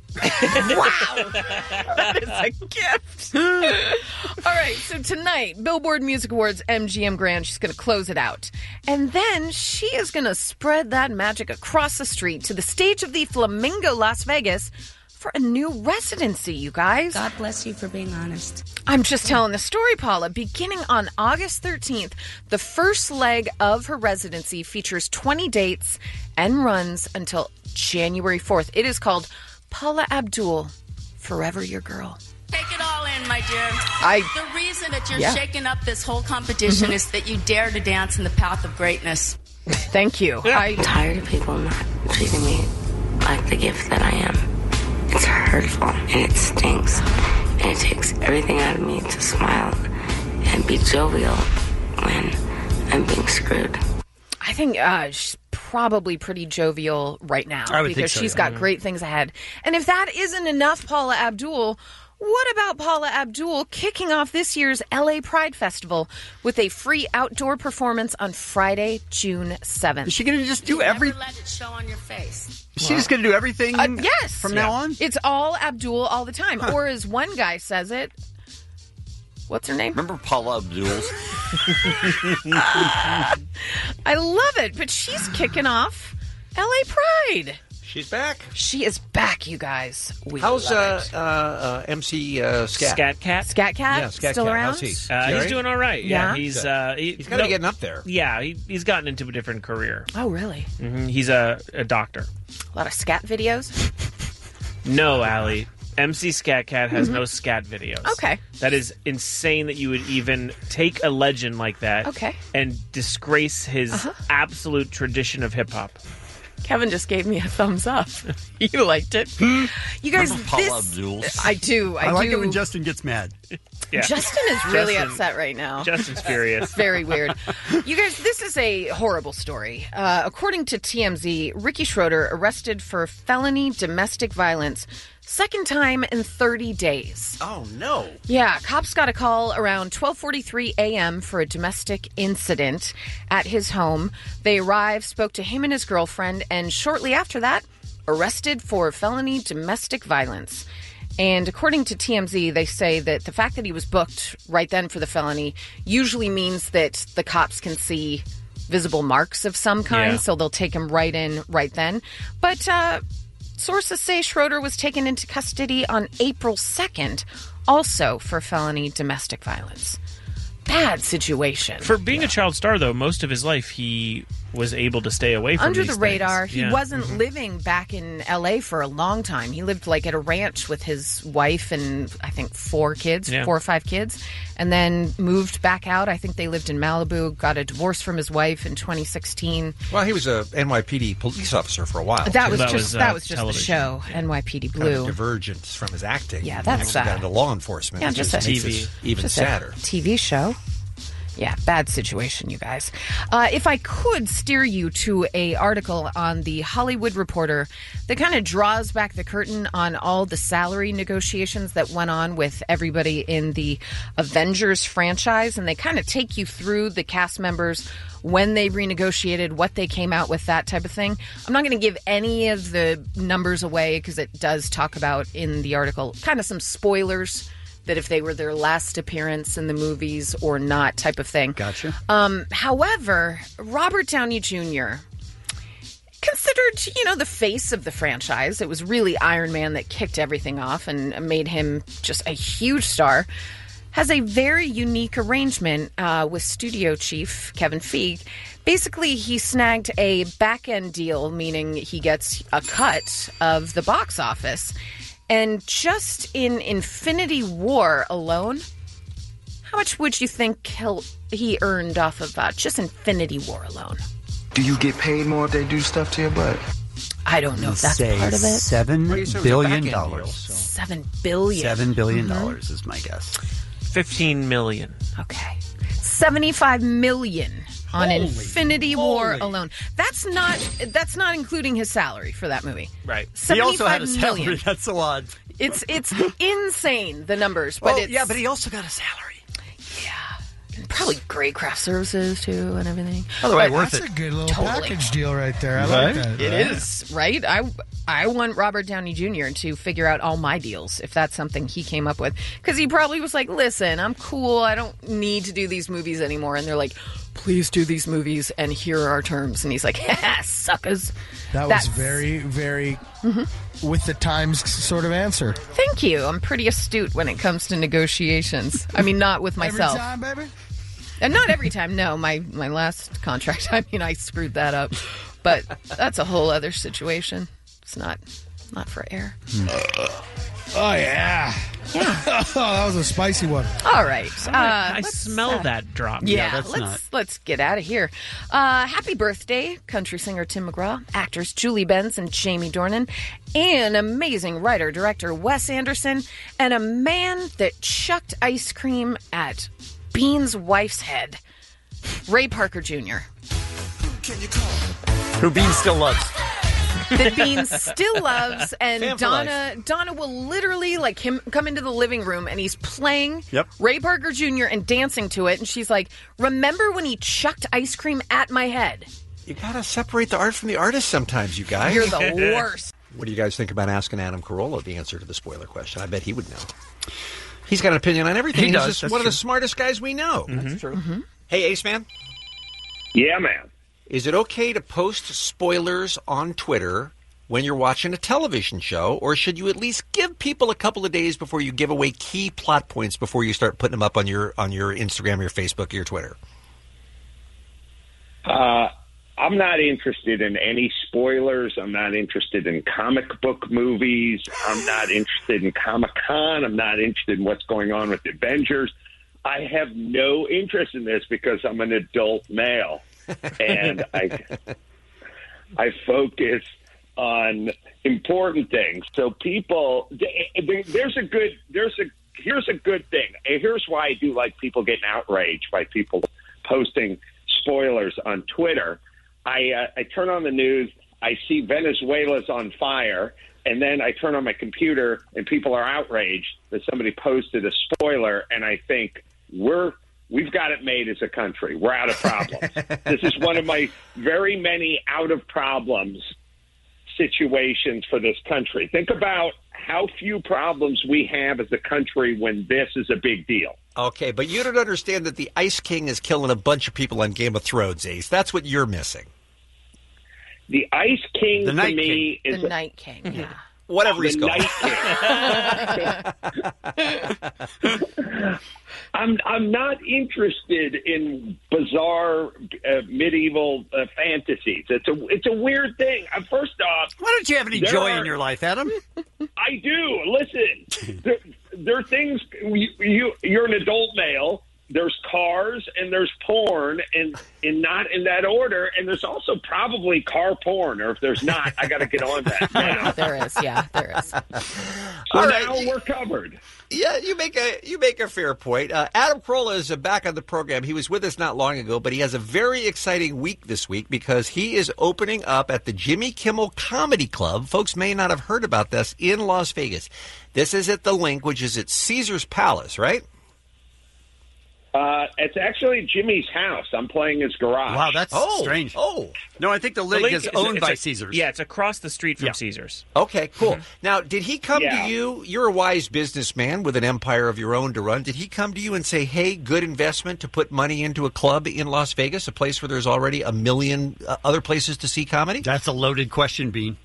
[SPEAKER 7] That is a gift. All right, so tonight, Billboard Music Awards, MGM Grand, she's going to close it out. And then she is going to spread that magic across the street to the stage of the Flamingo Las Vegas for a new residency, you guys.
[SPEAKER 5] God bless you for being honest.
[SPEAKER 7] I'm just telling the story, Paula. Beginning on August 13th, the first leg of her residency features 20 dates and runs until January 4th. It is called Paula Abdul, Forever Your Girl.
[SPEAKER 5] Take it all in, my dear. The reason that you're
[SPEAKER 7] Yeah.
[SPEAKER 5] shaking up this whole competition is that you dare to dance in the path of greatness.
[SPEAKER 7] Thank you.
[SPEAKER 5] I'm tired of people not treating me like the gift that I am. It's hurtful and it stinks. And it takes everything out of me to smile and be jovial when I'm being screwed.
[SPEAKER 7] I think she's probably pretty jovial right now
[SPEAKER 5] I would think
[SPEAKER 7] because
[SPEAKER 5] so,
[SPEAKER 7] she's
[SPEAKER 5] yeah.
[SPEAKER 7] got great things ahead. And if that isn't enough, Paula Abdul, what about Paula Abdul kicking off this year's LA Pride Festival with a free outdoor performance on Friday, June 7th?
[SPEAKER 9] Is she going to just do
[SPEAKER 5] Never let it show on your face.
[SPEAKER 9] Is she just going to do everything
[SPEAKER 7] yes.
[SPEAKER 9] from now on?
[SPEAKER 7] It's all Abdul all the time. Or as one guy says it, what's her name?
[SPEAKER 9] Remember Paula Abdul's?
[SPEAKER 7] I love it, but she's kicking off LA Pride.
[SPEAKER 10] She's back.
[SPEAKER 7] She is back, you guys. We
[SPEAKER 10] How's
[SPEAKER 7] love it.
[SPEAKER 10] MC Scat?
[SPEAKER 1] Scat Cat?
[SPEAKER 7] Scat Cat?
[SPEAKER 10] Yeah, Scat
[SPEAKER 7] Still
[SPEAKER 10] Cat.
[SPEAKER 7] around?
[SPEAKER 10] How's he?
[SPEAKER 1] He's doing all right. Yeah, he's
[SPEAKER 10] gotta be getting up there.
[SPEAKER 1] Yeah, he's gotten into a different career.
[SPEAKER 7] Oh, really?
[SPEAKER 1] He's a doctor.
[SPEAKER 7] A lot of scat videos?
[SPEAKER 1] No, Allie. MC Scat Cat has no scat videos.
[SPEAKER 7] Okay.
[SPEAKER 1] That is insane that you would even take a legend like that and disgrace his absolute tradition of hip-hop.
[SPEAKER 7] Kevin just gave me a thumbs up. You liked it. You guys,
[SPEAKER 9] Remember Paula Abdul's?
[SPEAKER 7] I do.
[SPEAKER 9] I like it when Justin gets mad.
[SPEAKER 1] Yeah.
[SPEAKER 7] Justin is really
[SPEAKER 1] Justin-
[SPEAKER 7] upset right now.
[SPEAKER 1] Justin's furious.
[SPEAKER 7] Very weird. You guys, this is a horrible story. According to TMZ, Ricky Schroeder arrested for felony domestic violence, second time in 30 days.
[SPEAKER 10] Oh, no.
[SPEAKER 7] Yeah, cops got a call around 12:43 a.m. for a domestic incident at his home. They arrived, spoke to him and his girlfriend, and shortly after that, arrested for felony domestic violence. And according to TMZ, they say that the fact that he was booked right then for the felony usually means that the cops can see visible marks of some kind, so they'll take him right in right then. But sources say Schroeder was taken into custody on April 2nd, also for felony domestic violence. Bad situation.
[SPEAKER 1] For being a child star, though, most of his life he was able to stay away from
[SPEAKER 7] Under
[SPEAKER 1] these
[SPEAKER 7] the radar.
[SPEAKER 1] things.
[SPEAKER 7] He
[SPEAKER 1] Yeah.
[SPEAKER 7] wasn't living back in LA for a long time. He lived like at a ranch with his wife and I think 4 kids,
[SPEAKER 10] Yeah.
[SPEAKER 7] 4 or 5 kids, and then moved back out. I think they lived in Malibu, got a divorce from his wife in 2016.
[SPEAKER 10] Well, he was a NYPD police officer for a while.
[SPEAKER 7] That was just the
[SPEAKER 10] television.
[SPEAKER 7] show, NYPD
[SPEAKER 10] Kind
[SPEAKER 7] Blue.
[SPEAKER 10] of divergence from his acting.
[SPEAKER 7] Yeah, that's
[SPEAKER 10] He actually got into law enforcement.
[SPEAKER 7] Yeah,
[SPEAKER 10] which
[SPEAKER 7] just
[SPEAKER 10] makes
[SPEAKER 7] a
[SPEAKER 10] it even
[SPEAKER 7] just
[SPEAKER 10] sadder.
[SPEAKER 7] A TV show. Yeah, bad situation, you guys. If I could steer you to a article on the Hollywood Reporter that kind of draws back the curtain on all the salary negotiations that went on with everybody in the Avengers franchise, and they kind of take you through the cast members when they renegotiated, what they came out with, that type of thing. I'm not going to give any of the numbers away because it does talk about in the article kind of some spoilers that if they were their last appearance in the movies or not type of thing.
[SPEAKER 9] Gotcha.
[SPEAKER 7] However, Robert Downey Jr., considered, the face of the franchise. It was really Iron Man that kicked everything off and made him just a huge star. Has a very unique arrangement with studio chief Kevin Feige. Basically, he snagged a back-end deal, meaning he gets a cut of the box office. And just in Infinity War alone, how much would you think he earned off of just Infinity War alone?
[SPEAKER 17] Do you get paid more if they do stuff to your butt?
[SPEAKER 7] I don't know if that's part of it.
[SPEAKER 9] $7 billion.
[SPEAKER 7] $7 billion.
[SPEAKER 9] $7 billion is my guess.
[SPEAKER 1] 15 million.
[SPEAKER 7] Okay. $75 million on
[SPEAKER 9] Holy
[SPEAKER 7] Infinity War
[SPEAKER 9] moly.
[SPEAKER 7] alone. That's not including his salary for that movie.
[SPEAKER 1] Right.
[SPEAKER 9] He also had a
[SPEAKER 7] $75
[SPEAKER 9] salary.
[SPEAKER 7] million.
[SPEAKER 9] That's so odd.
[SPEAKER 7] It's insane, the numbers. But
[SPEAKER 9] but he also got a salary.
[SPEAKER 7] Probably great craft services too and everything.
[SPEAKER 9] By the way, worth
[SPEAKER 14] That's
[SPEAKER 9] it.
[SPEAKER 14] a good little package deal right there. I
[SPEAKER 9] Right?
[SPEAKER 14] like that.
[SPEAKER 7] It is, right? I want Robert Downey Jr. to figure out all my deals, if that's something he came up with. Because he probably was like, listen, I'm cool. I don't need to do these movies anymore. And they're like, please do these movies, and here are our terms. And he's like, suckers.
[SPEAKER 14] That's very, very with the times sort of answer.
[SPEAKER 7] Thank you. I'm pretty astute when it comes to negotiations. I mean, not with myself.
[SPEAKER 14] Every time, baby?
[SPEAKER 7] And not every time, no. My last contract, I mean, I screwed that up. But that's a whole other situation. It's not for air.
[SPEAKER 14] Oh, yeah. Oh, that was a spicy one.
[SPEAKER 7] All right.
[SPEAKER 1] I smell that drop.
[SPEAKER 7] Yeah, let's get out of here. Happy birthday, country singer Tim McGraw, actors Julie Benz and Jamie Dornan, and amazing writer-director Wes Anderson, and a man that chucked ice cream at Bean's wife's head, Ray Parker Jr.
[SPEAKER 9] Who Bean still loves.
[SPEAKER 7] That Bean still loves, and Donna will literally him come into the living room and he's playing Ray Parker Jr. and dancing to it, and she's like, remember when he chucked ice cream at my head?
[SPEAKER 10] You gotta separate the art from the artist sometimes, you guys.
[SPEAKER 7] You're the worst.
[SPEAKER 10] What do you guys think about asking Adam Carolla the answer to the spoiler question? I bet he would know. He's got an opinion on everything. He's just one of the smartest guys we know.
[SPEAKER 9] That's true.
[SPEAKER 10] Hey, Ace Man?
[SPEAKER 18] Yeah, man.
[SPEAKER 10] Is it okay to post spoilers on Twitter when you're watching a television show, or should you at least give people a couple of days before you give away key plot points before you start putting them up on your Instagram, your Facebook, your Twitter?
[SPEAKER 18] I'm not interested in any spoilers. I'm not interested in comic book movies. I'm not interested in Comic-Con. I'm not interested in what's going on with the Avengers. I have no interest in this because I'm an adult male. And I focus on important things. So people, here's a good thing. Here's why I do like people getting outraged by people posting spoilers on Twitter. I turn on the news, I see Venezuela's on fire, and then I turn on my computer and people are outraged that somebody posted a spoiler, and I think we've got it made as a country. We're out of problems. This is one of my very many out of problems situations for this country. Think about how few problems we have as a country when this is a big deal.
[SPEAKER 10] Okay, but you don't understand that the Ice King is killing a bunch of people on Game of Thrones, Ace. That's what you're missing.
[SPEAKER 18] The Ice King to me is
[SPEAKER 7] the Night King. Yeah.
[SPEAKER 10] Whatever he's called.
[SPEAKER 18] I'm not interested in bizarre medieval fantasies. It's a weird thing. First off,
[SPEAKER 9] why don't you have any joy in your life, Adam?
[SPEAKER 18] I do. Listen, there are things. You're an adult male. There's cars and there's porn, and not in that order. And there's also probably car porn, or if there's not, I got to get on that now.
[SPEAKER 7] There is, yeah, there is.
[SPEAKER 18] So now we're covered.
[SPEAKER 10] Yeah, you make a fair point. Adam Carolla is back on the program. He was with us not long ago, but he has a very exciting week this week because he is opening up at the Jimmy Kimmel Comedy Club. Folks may not have heard about this in Las Vegas. This is at the Link, which is at Caesar's Palace, right?
[SPEAKER 18] It's actually Jimmy's house. I'm playing his garage.
[SPEAKER 9] Wow, that's strange.
[SPEAKER 10] Oh.
[SPEAKER 9] No, I think the Link is owned by Caesars.
[SPEAKER 1] Yeah, it's across the street from Caesars.
[SPEAKER 10] Okay, cool. Now, did he come to you? You're a wise businessman with an empire of your own to run. Did he come to you and say, hey, good investment to put money into a club in Las Vegas, a place where there's already a million other places to see comedy?
[SPEAKER 9] That's a loaded question, Bean.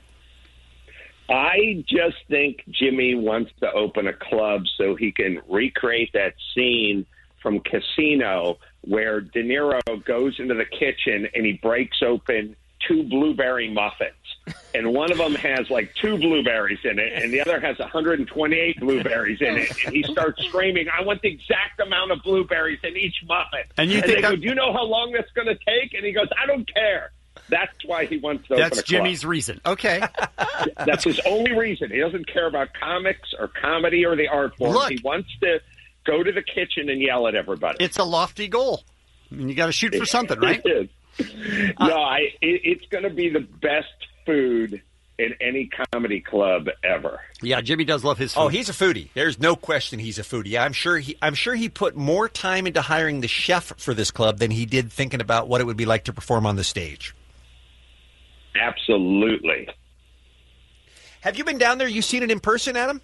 [SPEAKER 18] I just think Jimmy wants to open a club so he can recreate that scene from Casino where De Niro goes into the kitchen and he breaks open 2 blueberry muffins. And one of them has like 2 blueberries in it, and the other has 128 blueberries in it. And he starts screaming, I want the exact amount of blueberries in each muffin.
[SPEAKER 9] And
[SPEAKER 18] they go, do you know how long that's going to take? And he goes, I don't care. That's why he wants to open a club.
[SPEAKER 9] That's Jimmy's reason. Okay.
[SPEAKER 18] That's his only reason. He doesn't care about comics or comedy or the art form.
[SPEAKER 9] Look.
[SPEAKER 18] He wants to go to the kitchen and yell at everybody.
[SPEAKER 9] It's a lofty goal. I mean, you got to shoot for something, right?
[SPEAKER 18] It is. No, it's going to be the best food in any comedy club ever.
[SPEAKER 9] Yeah, Jimmy does love his food.
[SPEAKER 10] Oh, he's a foodie. There's no question he's a foodie. I'm sure he put more time into hiring the chef for this club than he did thinking about what it would be like to perform on the stage.
[SPEAKER 18] Absolutely.
[SPEAKER 10] Have you been down there? You seen it in person, Adam?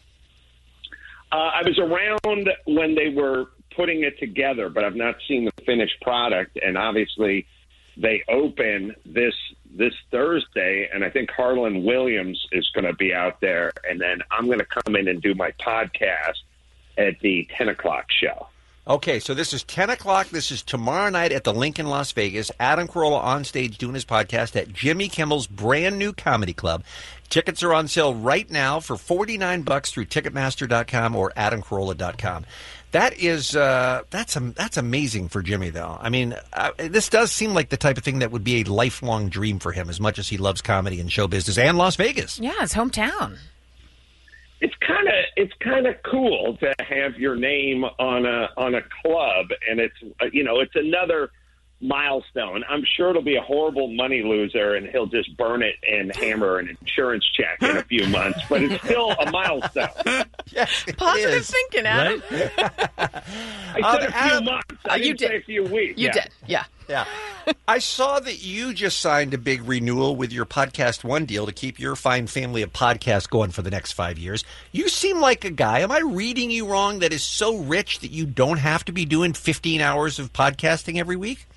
[SPEAKER 18] I was around when they were putting it together, but I've not seen the finished product. And obviously, they open this Thursday, and I think Harlan Williams is going to be out there, and then I'm going to come in and do my podcast at the 10 o'clock show.
[SPEAKER 10] Okay, so this is 10 o'clock. This is tomorrow night at the Lincoln, Las Vegas. Adam Carolla on stage doing his podcast at Jimmy Kimmel's brand new comedy club. Tickets are on sale right now for $49 through Ticketmaster.com or AdamCarolla.com. That is that's amazing for Jimmy, though. I mean, this does seem like the type of thing that would be a lifelong dream for him, as much as he loves comedy and show business and Las Vegas.
[SPEAKER 7] Yeah, his hometown.
[SPEAKER 18] It's kind of cool to have your name on a club, and it's another milestone. I'm sure it'll be a horrible money loser, and he'll just burn it and hammer an insurance check in a few months. But it's still a milestone.
[SPEAKER 10] Yes,
[SPEAKER 7] positive thinking, Adam.
[SPEAKER 18] I said a few months. I didn't say a few weeks.
[SPEAKER 7] You did, yeah.
[SPEAKER 10] I saw that you just signed a big renewal with your Podcast One deal to keep your fine family of podcasts going for the next 5 years. You seem like a guy, am I reading you wrong, that is so rich that you don't have to be doing 15 hours of podcasting every week?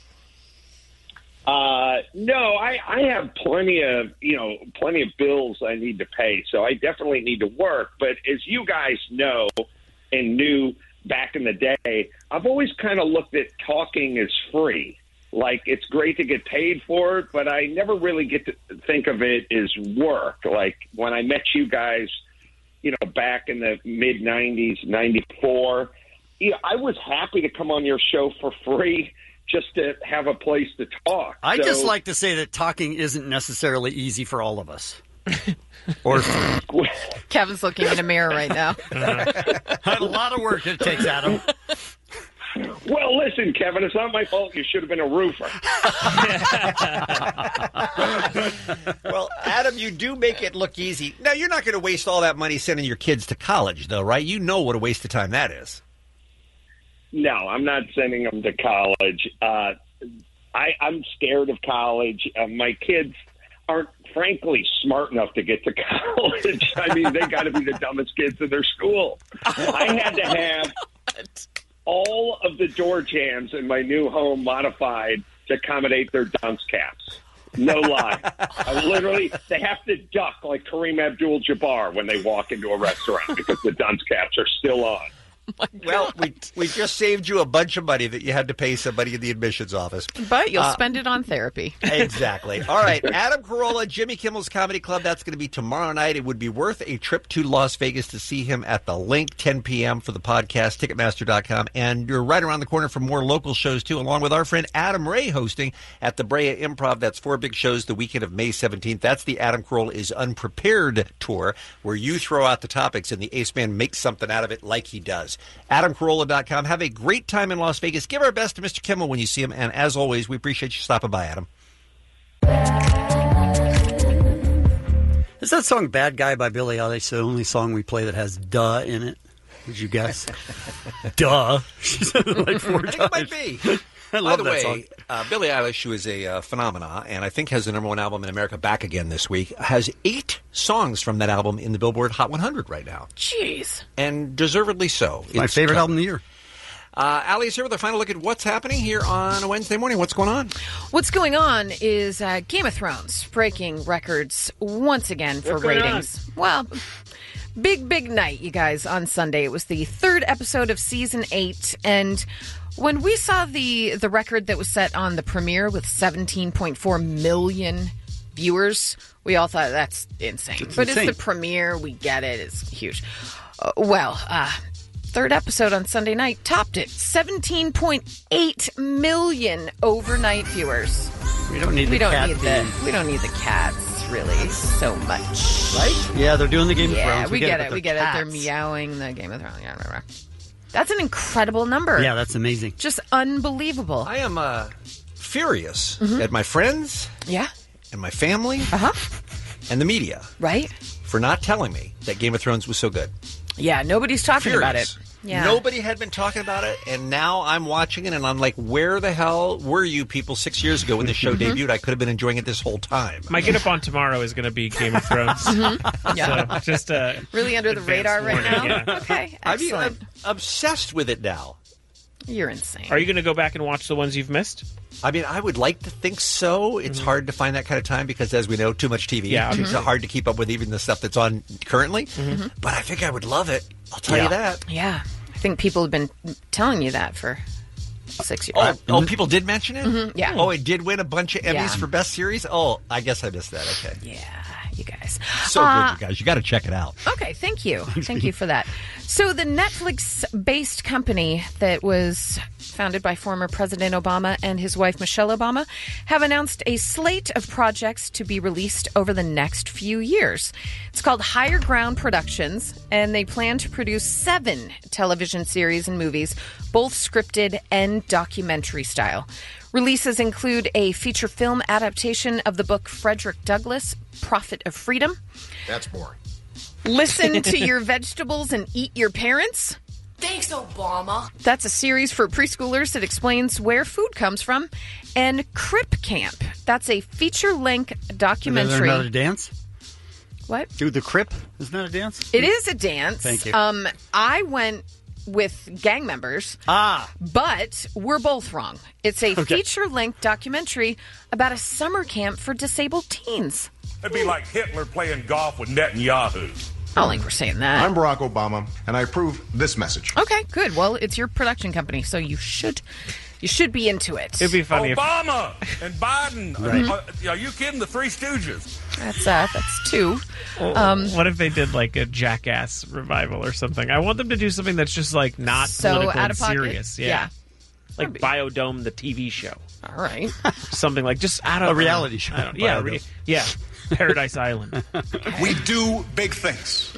[SPEAKER 18] No, I have plenty of bills I need to pay, so I definitely need to work. But as you guys know and knew back in the day, I've always kind of looked at talking as free. Like, it's great to get paid for it, but I never really get to think of it as work. Like, when I met you guys, back in the mid-'90s, 94, I was happy to come on your show for free just to have a place to talk.
[SPEAKER 9] I just like to say that talking isn't necessarily easy for all of us. Or
[SPEAKER 7] Kevin's looking in a mirror right now.
[SPEAKER 9] A lot of work it takes, Adam.
[SPEAKER 18] Well, listen, Kevin, it's not my fault. You should have been a roofer.
[SPEAKER 10] Well, Adam, you do make it look easy. Now, you're not going to waste all that money sending your kids to college, though, right? You know what a waste of time that is.
[SPEAKER 18] No, I'm not sending them to college. I'm scared of college. My kids aren't, frankly, smart enough to get to college. I mean, they got to be the dumbest kids in their school. I had to have all of the door jams in my new home modified to accommodate their dunce caps. No lie. They have to duck like Kareem Abdul-Jabbar when they walk into a restaurant because the dunce caps are still on.
[SPEAKER 10] Well, we just saved you a bunch of money that you had to pay somebody in the admissions office.
[SPEAKER 7] But you'll spend it on therapy.
[SPEAKER 10] Exactly. All right, Adam Carolla, Jimmy Kimmel's Comedy Club. That's going to be tomorrow night. It would be worth a trip to Las Vegas to see him at the Link, 10 p.m. for the podcast, Ticketmaster.com. And you're right around the corner for more local shows, too, along with our friend Adam Ray hosting at the Brea Improv. That's 4 big shows the weekend of May 17th. That's the Adam Carolla is Unprepared tour, where you throw out the topics and the Ace Man makes something out of it like he does. AdamCarolla.com. Have a great time in Las Vegas. Give our best to Mr. Kimmel when you see him. And as always, we appreciate you stopping by, Adam.
[SPEAKER 9] Is that song Bad Guy by Billie Eilish the only song we play that has duh in it? Would you guess? Duh. She said it like 4 times.
[SPEAKER 10] I think it might be.
[SPEAKER 9] I love
[SPEAKER 10] By the
[SPEAKER 9] that
[SPEAKER 10] way,
[SPEAKER 9] song.
[SPEAKER 10] Billie Eilish, who is a phenomenon, and I think has the #1 album in America back again this week, has 8 songs from that album in the Billboard Hot 100 right now.
[SPEAKER 7] Jeez.
[SPEAKER 10] And deservedly so.
[SPEAKER 9] My favorite album of the year.
[SPEAKER 10] Allie is here with a final look at what's happening here on a Wednesday morning. What's going on?
[SPEAKER 7] What's going on is Game of Thrones breaking records once again for ratings. Well, big night, you guys, on Sunday. It was the 3rd episode of Season 8, and when we saw the record that was set on the premiere with 17.4 million viewers, we all thought that's insane. It's insane. It's the premiere. We get it. It's huge. 3rd episode on Sunday night topped it. 17.8 million overnight viewers.
[SPEAKER 9] We don't need the
[SPEAKER 7] cats really so much.
[SPEAKER 9] Right? Yeah, they're doing the Game of Thrones.
[SPEAKER 7] Yeah, we get it. We get it. They're meowing the Game of Thrones. Yeah, that's an incredible number.
[SPEAKER 9] Yeah, that's amazing.
[SPEAKER 7] Just unbelievable.
[SPEAKER 10] I am furious at my friends.
[SPEAKER 7] Yeah.
[SPEAKER 10] And my family. and the media.
[SPEAKER 7] Right.
[SPEAKER 10] For not telling me that Game of Thrones was so good.
[SPEAKER 7] Yeah, nobody's talking about it. Yeah.
[SPEAKER 10] Nobody had been talking about it, and now I'm watching it, and I'm like, where the hell were you people 6 years ago when the show debuted? I could have been enjoying it this whole time.
[SPEAKER 1] My get up on tomorrow is going to be Game of Thrones.
[SPEAKER 7] Yeah.
[SPEAKER 1] So just
[SPEAKER 7] really under the radar right now?
[SPEAKER 1] Yeah.
[SPEAKER 7] Okay,
[SPEAKER 10] I mean,
[SPEAKER 7] excellent.
[SPEAKER 10] I'm obsessed with it now.
[SPEAKER 7] You're insane.
[SPEAKER 1] Are you going to go back and watch the ones you've missed?
[SPEAKER 10] I mean, I would like to think so. It's hard to find that kind of time because, as we know, too much TV.
[SPEAKER 1] Yeah.
[SPEAKER 10] It's hard to keep up with even the stuff that's on currently. But I think I would love it. I'll tell you that.
[SPEAKER 7] Yeah. I think people have been telling you that for 6 years.
[SPEAKER 10] Oh, people did mention it?
[SPEAKER 7] Yeah.
[SPEAKER 10] Oh, it did win a bunch of Emmys
[SPEAKER 7] Yeah.
[SPEAKER 10] for Best Series? Oh, I guess I missed that. Okay.
[SPEAKER 7] Yeah, you guys.
[SPEAKER 10] So good, you guys. You got to check it out.
[SPEAKER 7] Okay, thank you. Thank you for that. So the Netflix-based company that was founded by former President Obama and his wife Michelle Obama have announced a slate of projects to be released over the next few years. It's called Higher Ground Productions, and they plan to produce 7 television series and movies, both scripted and documentary style. Releases include a feature film adaptation of the book Frederick Douglass, Prophet of Freedom.
[SPEAKER 2] That's boring.
[SPEAKER 7] Listen to Your Vegetables and Eat Your Parents.
[SPEAKER 5] Thanks, Obama.
[SPEAKER 7] That's a series for preschoolers that explains where food comes from. And Crip Camp. That's a feature-length documentary.
[SPEAKER 9] Is that a dance?
[SPEAKER 7] What?
[SPEAKER 9] Do the Crip? Isn't that a dance?
[SPEAKER 7] It is a dance.
[SPEAKER 9] Thank you.
[SPEAKER 7] I went with gang members. But we're both wrong. It's a feature-length documentary about a summer camp for disabled teens.
[SPEAKER 3] It'd be like Hitler playing golf with Netanyahu.
[SPEAKER 7] I don't think we're saying that.
[SPEAKER 2] I'm Barack Obama, and I approve this message.
[SPEAKER 7] Okay, good. Well, it's your production company, so you should be into it.
[SPEAKER 1] It'd be funny
[SPEAKER 3] Obama and Biden. Are you kidding? The Three Stooges.
[SPEAKER 7] That's 2.
[SPEAKER 1] What if they did like a Jackass revival or something? I want them to do something that's just like not
[SPEAKER 7] So
[SPEAKER 1] political
[SPEAKER 7] out
[SPEAKER 1] and
[SPEAKER 7] of pocket?
[SPEAKER 1] serious.
[SPEAKER 7] Yeah.
[SPEAKER 1] Like Biodome, the TV show.
[SPEAKER 7] All right.
[SPEAKER 1] Something like just out of
[SPEAKER 9] A reality show.
[SPEAKER 1] I don't- Yeah,
[SPEAKER 9] Biodome.
[SPEAKER 1] yeah. Paradise Island.
[SPEAKER 3] We do big things.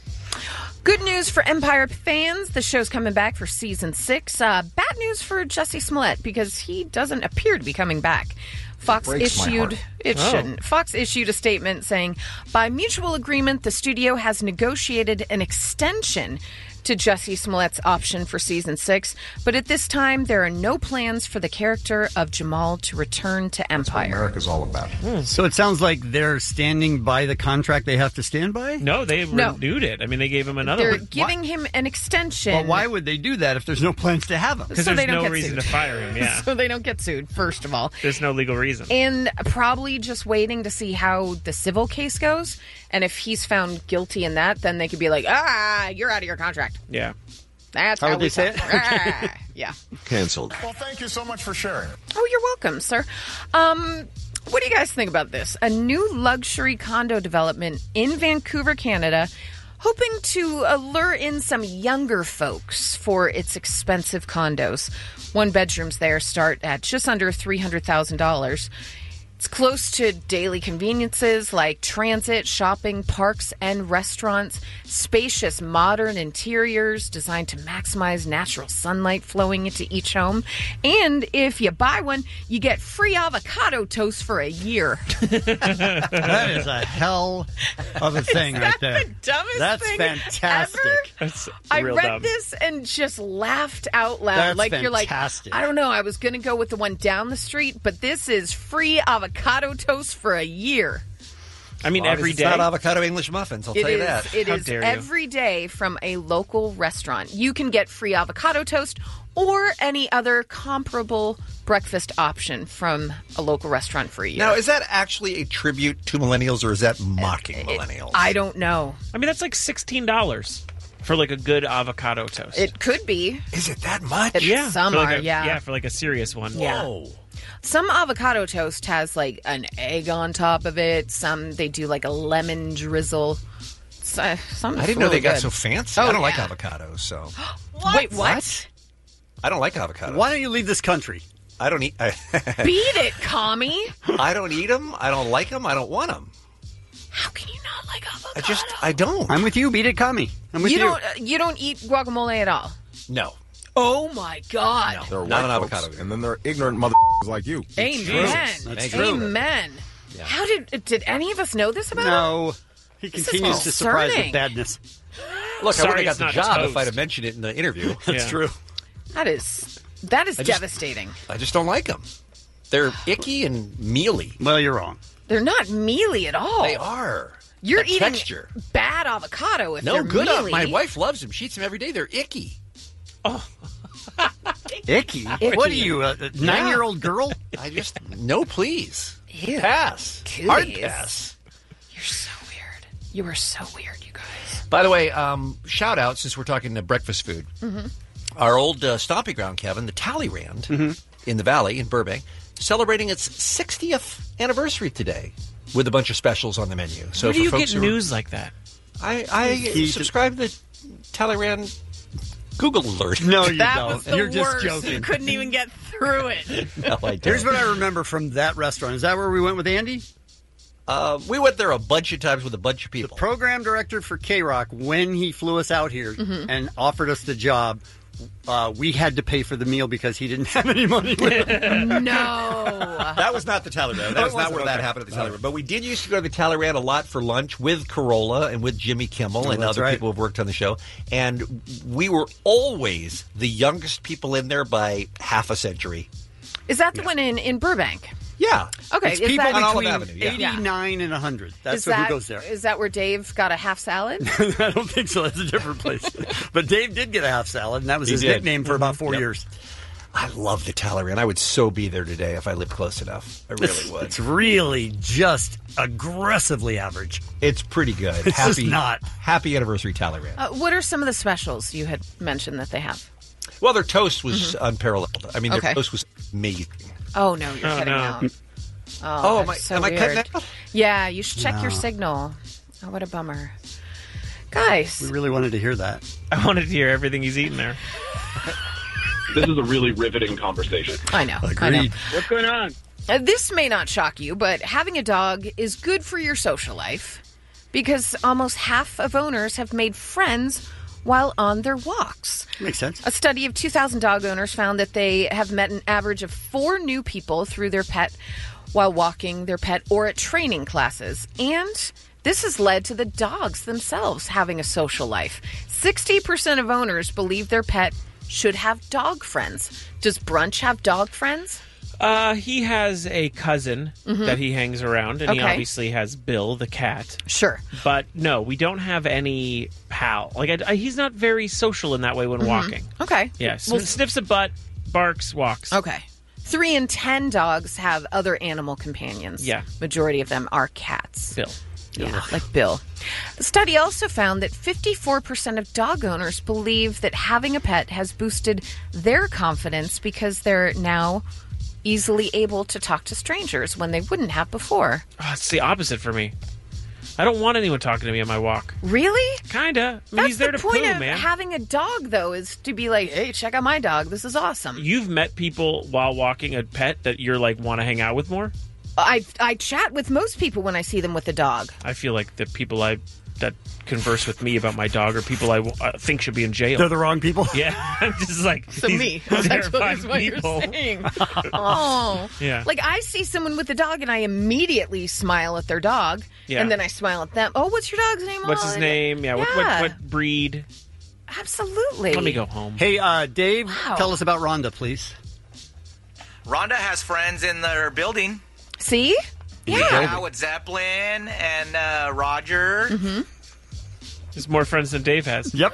[SPEAKER 7] Good news for Empire fans. The show's coming back for season 6. Bad news for Jussie Smollett because he doesn't appear to be coming back. Fox
[SPEAKER 2] breaks my
[SPEAKER 7] issued
[SPEAKER 2] heart.
[SPEAKER 7] it shouldn't. Fox issued a statement saying, by mutual agreement, the studio has negotiated an extension to Jussie Smollett's option for season 6, but at this time there are no plans for the character of Jamal to return to Empire.
[SPEAKER 2] America's all about.
[SPEAKER 9] So it sounds like they're standing by the contract they have to stand by?
[SPEAKER 1] No, they renewed it. I mean, they gave him another
[SPEAKER 7] They're
[SPEAKER 1] one.
[SPEAKER 7] giving him an extension.
[SPEAKER 9] Well, why would they do that if there's no plans to have him?
[SPEAKER 1] Because
[SPEAKER 7] So they
[SPEAKER 1] there's
[SPEAKER 7] don't
[SPEAKER 1] no
[SPEAKER 7] get
[SPEAKER 1] reason
[SPEAKER 7] sued.
[SPEAKER 1] to fire him, yeah.
[SPEAKER 7] So they don't get sued, first of all.
[SPEAKER 1] There's no legal reason.
[SPEAKER 7] And probably just waiting to see how the civil case goes. And if he's found guilty in that, then they could be like, you're out of your contract.
[SPEAKER 1] Yeah.
[SPEAKER 7] That's
[SPEAKER 9] How
[SPEAKER 7] how
[SPEAKER 9] would
[SPEAKER 7] we
[SPEAKER 9] they say it?
[SPEAKER 7] Yeah.
[SPEAKER 4] Canceled.
[SPEAKER 2] Well, thank you so much for sharing.
[SPEAKER 7] Oh, you're welcome, sir. What do you guys think about this? A new luxury condo development in Vancouver, Canada, hoping to lure in some younger folks for its expensive condos. One bedrooms there start at just under $300,000. It's close to daily conveniences like transit, shopping, parks, and restaurants. Spacious, modern interiors designed to maximize natural sunlight flowing into each home. And if you buy one, you get free avocado toast for a year.
[SPEAKER 9] That is a hell of a thing right there.
[SPEAKER 7] The dumbest
[SPEAKER 9] That's
[SPEAKER 7] thing
[SPEAKER 9] fantastic.
[SPEAKER 7] ever?
[SPEAKER 1] That's
[SPEAKER 7] I
[SPEAKER 1] real
[SPEAKER 7] read
[SPEAKER 1] dumb.
[SPEAKER 7] this and just laughed out loud.
[SPEAKER 9] That's
[SPEAKER 7] like you're like,
[SPEAKER 9] fantastic.
[SPEAKER 7] I don't know. I was going to go with the one down the street, but this is free avocado toast for a year.
[SPEAKER 1] I mean,
[SPEAKER 10] Well,
[SPEAKER 1] every
[SPEAKER 10] it's
[SPEAKER 1] day.
[SPEAKER 10] not avocado English muffins, I'll tell you that.
[SPEAKER 7] It
[SPEAKER 1] How
[SPEAKER 7] is
[SPEAKER 1] dare you.
[SPEAKER 7] every day from a local restaurant. You can get free avocado toast or any other comparable breakfast option from a local restaurant for a year.
[SPEAKER 10] Now, is that actually a tribute to millennials, or is that mocking millennials?
[SPEAKER 7] I don't know.
[SPEAKER 1] I mean, that's like $16 for like a good avocado toast.
[SPEAKER 7] It could be.
[SPEAKER 10] Is it that much?
[SPEAKER 1] yeah,
[SPEAKER 7] Some
[SPEAKER 1] for like
[SPEAKER 7] are, yeah.
[SPEAKER 1] Yeah, for like a serious one.
[SPEAKER 7] Yeah.
[SPEAKER 10] Whoa.
[SPEAKER 7] Some avocado toast has like an egg on top of it. Some they do like a lemon drizzle. Some
[SPEAKER 10] I didn't know they got so fancy.
[SPEAKER 7] Oh,
[SPEAKER 10] I don't like
[SPEAKER 7] yeah.
[SPEAKER 10] avocados, so
[SPEAKER 7] Wait, what?
[SPEAKER 10] I don't like avocados.
[SPEAKER 9] Why don't you leave this country?
[SPEAKER 10] I don't eat.
[SPEAKER 7] Beat it, commie.
[SPEAKER 10] I don't eat them. I don't like them. I don't want them.
[SPEAKER 7] How can you not like avocado?
[SPEAKER 10] I don't.
[SPEAKER 9] I'm with you. Beat it, commie. I'm with you.
[SPEAKER 7] You don't eat guacamole at all.
[SPEAKER 10] No.
[SPEAKER 7] Oh my God.
[SPEAKER 2] They're
[SPEAKER 10] Not
[SPEAKER 2] white
[SPEAKER 10] an
[SPEAKER 2] folks,
[SPEAKER 10] avocado.
[SPEAKER 2] and then they're ignorant like you.
[SPEAKER 7] Amen.
[SPEAKER 9] That's true.
[SPEAKER 7] Amen. How did any of us know this about him?
[SPEAKER 9] No. He
[SPEAKER 7] This is
[SPEAKER 9] continues to surprise with
[SPEAKER 7] concerning.
[SPEAKER 9] badness.
[SPEAKER 10] Look, I would
[SPEAKER 1] Sorry,
[SPEAKER 10] have
[SPEAKER 1] it's
[SPEAKER 10] got the
[SPEAKER 1] not
[SPEAKER 10] job
[SPEAKER 1] toast.
[SPEAKER 10] if I'd have mentioned it in the interview.
[SPEAKER 9] That's true.
[SPEAKER 7] That is
[SPEAKER 10] I just-
[SPEAKER 7] devastating.
[SPEAKER 10] I just don't like them. They're icky and mealy.
[SPEAKER 9] Well, you're wrong.
[SPEAKER 7] They're not mealy at all.
[SPEAKER 10] They are.
[SPEAKER 7] You're
[SPEAKER 10] The
[SPEAKER 7] eating
[SPEAKER 10] texture.
[SPEAKER 7] bad avocado if
[SPEAKER 10] No
[SPEAKER 7] they're
[SPEAKER 10] good.
[SPEAKER 7] mealy.
[SPEAKER 10] My wife loves them. She eats them every day. They're icky.
[SPEAKER 9] Icky? What are you, a 9-year-old girl?
[SPEAKER 10] I just no, please.
[SPEAKER 7] Ew.
[SPEAKER 10] Pass.
[SPEAKER 7] Cooties.
[SPEAKER 10] Hard pass.
[SPEAKER 7] You're so weird. You are so weird, you guys.
[SPEAKER 10] By the way, shout out since we're talking to breakfast food.
[SPEAKER 7] Mm-hmm.
[SPEAKER 10] Our old stomping ground, Kevin, the Talleyrand in the Valley in Burbank, celebrating its 60th anniversary today with a bunch of specials on the menu. So
[SPEAKER 1] Where do
[SPEAKER 10] for
[SPEAKER 1] you
[SPEAKER 10] folks
[SPEAKER 1] get
[SPEAKER 10] who-
[SPEAKER 1] news like that?
[SPEAKER 10] I subscribe to the Talleyrand Google alert.
[SPEAKER 9] No, you
[SPEAKER 7] That
[SPEAKER 9] don't.
[SPEAKER 7] was the
[SPEAKER 9] You're just
[SPEAKER 7] worst.
[SPEAKER 9] joking.
[SPEAKER 7] You couldn't even get through it.
[SPEAKER 10] No, I don't.
[SPEAKER 9] Here's what I remember from that restaurant. Is that where we went with Andy?
[SPEAKER 10] We went there a bunch of times with a bunch of people.
[SPEAKER 9] Program director for K-Rock, when he flew us out here and offered us the job, we had to pay for the meal because he didn't have any money with him.
[SPEAKER 7] No.
[SPEAKER 10] That was not the Talleyrand. That was not where that happened at the Talleyrand. But we did used to go to the Talleyrand a lot for lunch with Corolla and with Jimmy Kimmel and
[SPEAKER 9] that's
[SPEAKER 10] other
[SPEAKER 9] right.
[SPEAKER 10] people who've worked on the show. And we were always the youngest people in there by half a century.
[SPEAKER 7] Is that the one in Burbank?
[SPEAKER 10] Yeah.
[SPEAKER 7] Okay.
[SPEAKER 9] It's
[SPEAKER 7] is
[SPEAKER 9] people
[SPEAKER 7] that
[SPEAKER 10] on Olive
[SPEAKER 9] between
[SPEAKER 10] Avenue, yeah.
[SPEAKER 9] 89 and 100. That's
[SPEAKER 7] is
[SPEAKER 9] who
[SPEAKER 7] that,
[SPEAKER 9] goes there.
[SPEAKER 7] Is that where Dave got a half salad?
[SPEAKER 9] I don't think so. That's a different place. But Dave did get a half salad, and that was
[SPEAKER 10] He
[SPEAKER 9] his
[SPEAKER 10] did.
[SPEAKER 9] nickname for about 4
[SPEAKER 10] Yep.
[SPEAKER 9] years.
[SPEAKER 10] I love the Talleyrand. I would so be there today if I lived close enough. I really would.
[SPEAKER 9] It's really just aggressively average.
[SPEAKER 10] It's pretty good.
[SPEAKER 9] It's just not.
[SPEAKER 10] Happy anniversary, Talleyrand.
[SPEAKER 7] What are some of the specials you had mentioned that they have?
[SPEAKER 10] Well, their toast was unparalleled. I mean, their
[SPEAKER 7] Okay.
[SPEAKER 10] toast was amazing.
[SPEAKER 7] Oh, no, you're cutting out.
[SPEAKER 10] Oh, am
[SPEAKER 7] that's
[SPEAKER 10] I- am I cutting
[SPEAKER 7] weird.
[SPEAKER 10] that out?
[SPEAKER 7] Yeah, you should check your
[SPEAKER 9] No.
[SPEAKER 7] signal. Oh, what a bummer. Guys.
[SPEAKER 9] We really wanted to hear that.
[SPEAKER 1] I wanted to hear everything he's eating there.
[SPEAKER 19] This is a really riveting conversation.
[SPEAKER 7] I know.
[SPEAKER 9] Agreed.
[SPEAKER 19] What's going on?
[SPEAKER 7] This may not shock you, but having a dog is good for your social life because almost half of owners have made friends while on their walks.
[SPEAKER 9] Makes sense.
[SPEAKER 7] A study of 2,000 dog owners found that they have met an average of 4 new people through their pet while walking their pet or at training classes. And this has led to the dogs themselves having a social life. 60% of owners believe their pet should have dog friends. Does Brunch have dog friends?
[SPEAKER 1] He has a cousin that he hangs around, and he
[SPEAKER 7] Okay.
[SPEAKER 1] obviously has Bill, the cat.
[SPEAKER 7] Sure.
[SPEAKER 1] But no, we don't have any pal. Like, he's not very social in that way when walking.
[SPEAKER 7] Okay.
[SPEAKER 1] Yeah,
[SPEAKER 7] Well,
[SPEAKER 1] sniffs a butt, barks, walks.
[SPEAKER 7] Okay. 3 in 10 dogs have other animal companions.
[SPEAKER 1] Yeah.
[SPEAKER 7] Majority of them are cats.
[SPEAKER 1] Bill.
[SPEAKER 7] Yeah, like Bill. The study also found that 54% of dog owners believe that having a pet has boosted their confidence because they're now easily able to talk to strangers when they wouldn't have before.
[SPEAKER 1] Oh, it's the opposite for me. I don't want anyone talking to me on my walk.
[SPEAKER 7] Really?
[SPEAKER 1] Kinda. I mean,
[SPEAKER 7] That's
[SPEAKER 1] he's there
[SPEAKER 7] the
[SPEAKER 1] to
[SPEAKER 7] point
[SPEAKER 1] poo,
[SPEAKER 7] of
[SPEAKER 1] man.
[SPEAKER 7] having a dog, though, is to be like, hey, check out my dog. This is awesome.
[SPEAKER 1] You've met people while walking a pet that you're like want to hang out with more?
[SPEAKER 7] I chat with most people when I see them with a dog.
[SPEAKER 1] I feel like the people that converse with me about my dog are people I think should be in jail.
[SPEAKER 9] They're the wrong people?
[SPEAKER 1] Yeah. I'm just like,
[SPEAKER 7] So
[SPEAKER 1] these
[SPEAKER 7] me. Essentially
[SPEAKER 1] terrified
[SPEAKER 7] is what
[SPEAKER 1] people.
[SPEAKER 7] you're saying. Oh.
[SPEAKER 1] Yeah.
[SPEAKER 7] Like, I see someone with a dog and I immediately smile at their dog.
[SPEAKER 1] Yeah.
[SPEAKER 7] And then I smile at them. Oh, what's your dog's name?
[SPEAKER 1] What's
[SPEAKER 7] Oh,
[SPEAKER 1] his name? Yeah. What breed?
[SPEAKER 7] Absolutely.
[SPEAKER 1] Let me go home.
[SPEAKER 9] Hey, Dave,
[SPEAKER 7] Wow.
[SPEAKER 9] tell us about Rhonda, please.
[SPEAKER 20] Rhonda has friends in their building.
[SPEAKER 7] See?
[SPEAKER 20] Yeah, with Zeppelin and Roger.
[SPEAKER 7] Mm-hmm.
[SPEAKER 1] There's more friends than Dave has.
[SPEAKER 9] Yep.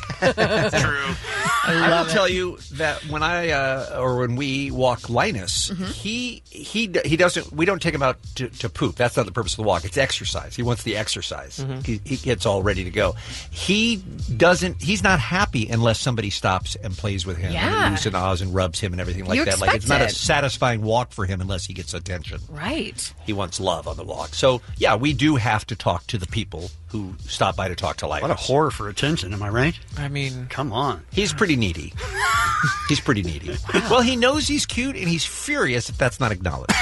[SPEAKER 20] True.
[SPEAKER 10] I will tell you that when we walk Linus, he doesn't. We don't take him out to poop. That's not the purpose of the walk. It's exercise. He wants the exercise. He gets all ready to go. He doesn't. He's not happy unless somebody stops and plays with him
[SPEAKER 7] Yeah.
[SPEAKER 10] and oohs and ahs and rubs him and everything like
[SPEAKER 7] You
[SPEAKER 10] that. Like it's not a
[SPEAKER 7] expect it.
[SPEAKER 10] satisfying walk for him unless he gets attention.
[SPEAKER 7] Right.
[SPEAKER 10] He wants love on the walk. So yeah, we do have to talk to the people who stop by to talk to Linus.
[SPEAKER 9] What a horror for attention, am I right?
[SPEAKER 1] I mean,
[SPEAKER 9] come on.
[SPEAKER 10] He's pretty needy. He's pretty needy. Well, he knows he's cute, and he's furious if that's not acknowledged.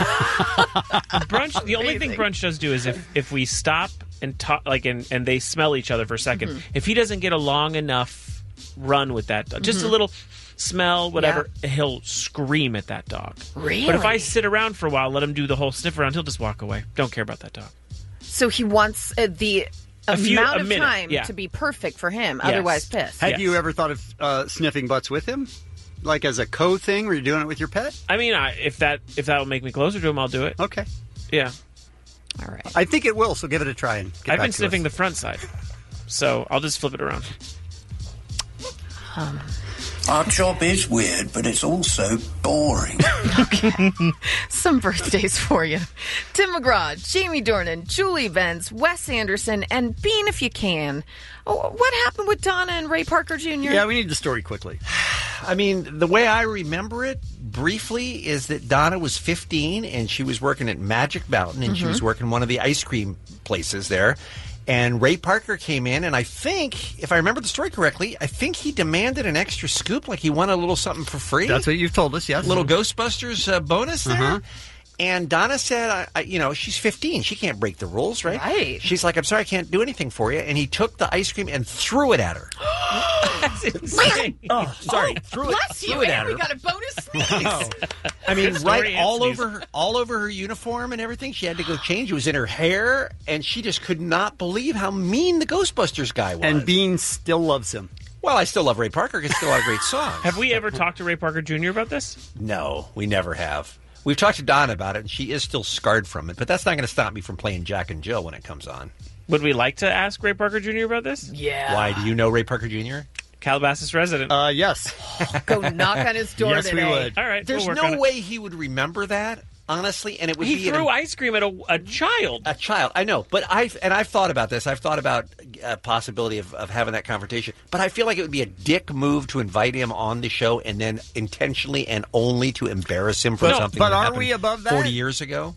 [SPEAKER 1] Brunch. The only thing Brunch does do is if we stop and talk, like, and they smell each other for a 2nd If he doesn't get a long enough run with that, just a little, smell, whatever, he'll scream at that dog.
[SPEAKER 7] Really?
[SPEAKER 1] But if I sit around for a while, let him do the whole sniff around, he'll just walk away. Don't care about that dog.
[SPEAKER 7] So he wants the amount of
[SPEAKER 1] minute,
[SPEAKER 7] time
[SPEAKER 1] yeah.
[SPEAKER 7] to be perfect for him,
[SPEAKER 1] Yes.
[SPEAKER 7] otherwise pissed.
[SPEAKER 9] Have you ever thought of sniffing butts with him? Like as a co-thing? Were you doing it with your pet?
[SPEAKER 1] I mean, if that will make me closer to him, I'll do it.
[SPEAKER 9] Okay.
[SPEAKER 1] Yeah.
[SPEAKER 7] All right.
[SPEAKER 9] I think it will, so give it a try. And get
[SPEAKER 1] I've
[SPEAKER 9] back
[SPEAKER 1] been
[SPEAKER 9] to
[SPEAKER 1] sniffing
[SPEAKER 9] us.
[SPEAKER 1] the front side, so I'll just flip it around.
[SPEAKER 8] Our job is weird, but it's also boring.
[SPEAKER 7] Some birthdays for you. Tim McGraw, Jamie Dornan, Julie Benz, Wes Anderson, and Bean if you can. Oh, what happened with Donna and Ray Parker Jr.?
[SPEAKER 9] Yeah, we need the story quickly.
[SPEAKER 10] I mean, the way I remember it briefly is that Donna was 15 and she was working at Magic Mountain and she was working one of the ice cream places there. And Ray Parker came in, and I think, if I remember the story correctly, I think he demanded an extra scoop, like he wanted a little something for free.
[SPEAKER 9] That's what you've told us, yes.
[SPEAKER 10] Little Ghostbusters bonus there. And Donna said, she's 15. She can't break the rules, right?
[SPEAKER 7] Right.
[SPEAKER 10] She's like, I'm sorry, I can't do anything for you. And he took the ice cream and threw it at her.
[SPEAKER 1] That's insane.
[SPEAKER 10] Threw
[SPEAKER 7] Bless you,
[SPEAKER 10] it
[SPEAKER 7] and
[SPEAKER 10] at
[SPEAKER 7] we
[SPEAKER 10] her.
[SPEAKER 7] got a bonus sneeze.
[SPEAKER 10] I mean,
[SPEAKER 1] Good story
[SPEAKER 10] right
[SPEAKER 1] and
[SPEAKER 10] all
[SPEAKER 1] sneeze.
[SPEAKER 10] over her uniform and everything. She had to go change. It was in her hair, and she just could not believe how mean the Ghostbusters guy was.
[SPEAKER 9] And Bean still loves him.
[SPEAKER 10] Well, I still love Ray Parker. It's still a great song.
[SPEAKER 1] Have we ever talked to Ray Parker Jr. about this?
[SPEAKER 10] No, we never have. We've talked to Donna about it, and she is still scarred from it. But that's not going to stop me from playing Jack and Jill when it comes on.
[SPEAKER 1] Would we like to ask Ray Parker Jr. about this?
[SPEAKER 7] Yeah.
[SPEAKER 10] Why? Do you know Ray Parker Jr.?
[SPEAKER 1] Calabasas resident.
[SPEAKER 9] Yes.
[SPEAKER 7] Go knock on his door
[SPEAKER 9] Yes, we
[SPEAKER 7] today.
[SPEAKER 9] would.
[SPEAKER 1] All right.
[SPEAKER 10] There's
[SPEAKER 1] we'll work on
[SPEAKER 10] no
[SPEAKER 1] it.
[SPEAKER 10] way he would remember that, honestly, and it would
[SPEAKER 1] He
[SPEAKER 10] be
[SPEAKER 1] threw ice cream at a child.
[SPEAKER 10] A child, I know, but I've thought about this. I've thought about a possibility of having that confrontation, but I feel like it would be a dick move to invite him on the show and then intentionally and only to embarrass him for something.
[SPEAKER 9] But
[SPEAKER 10] that
[SPEAKER 9] are
[SPEAKER 10] happened
[SPEAKER 9] we above that?
[SPEAKER 10] 40 years ago?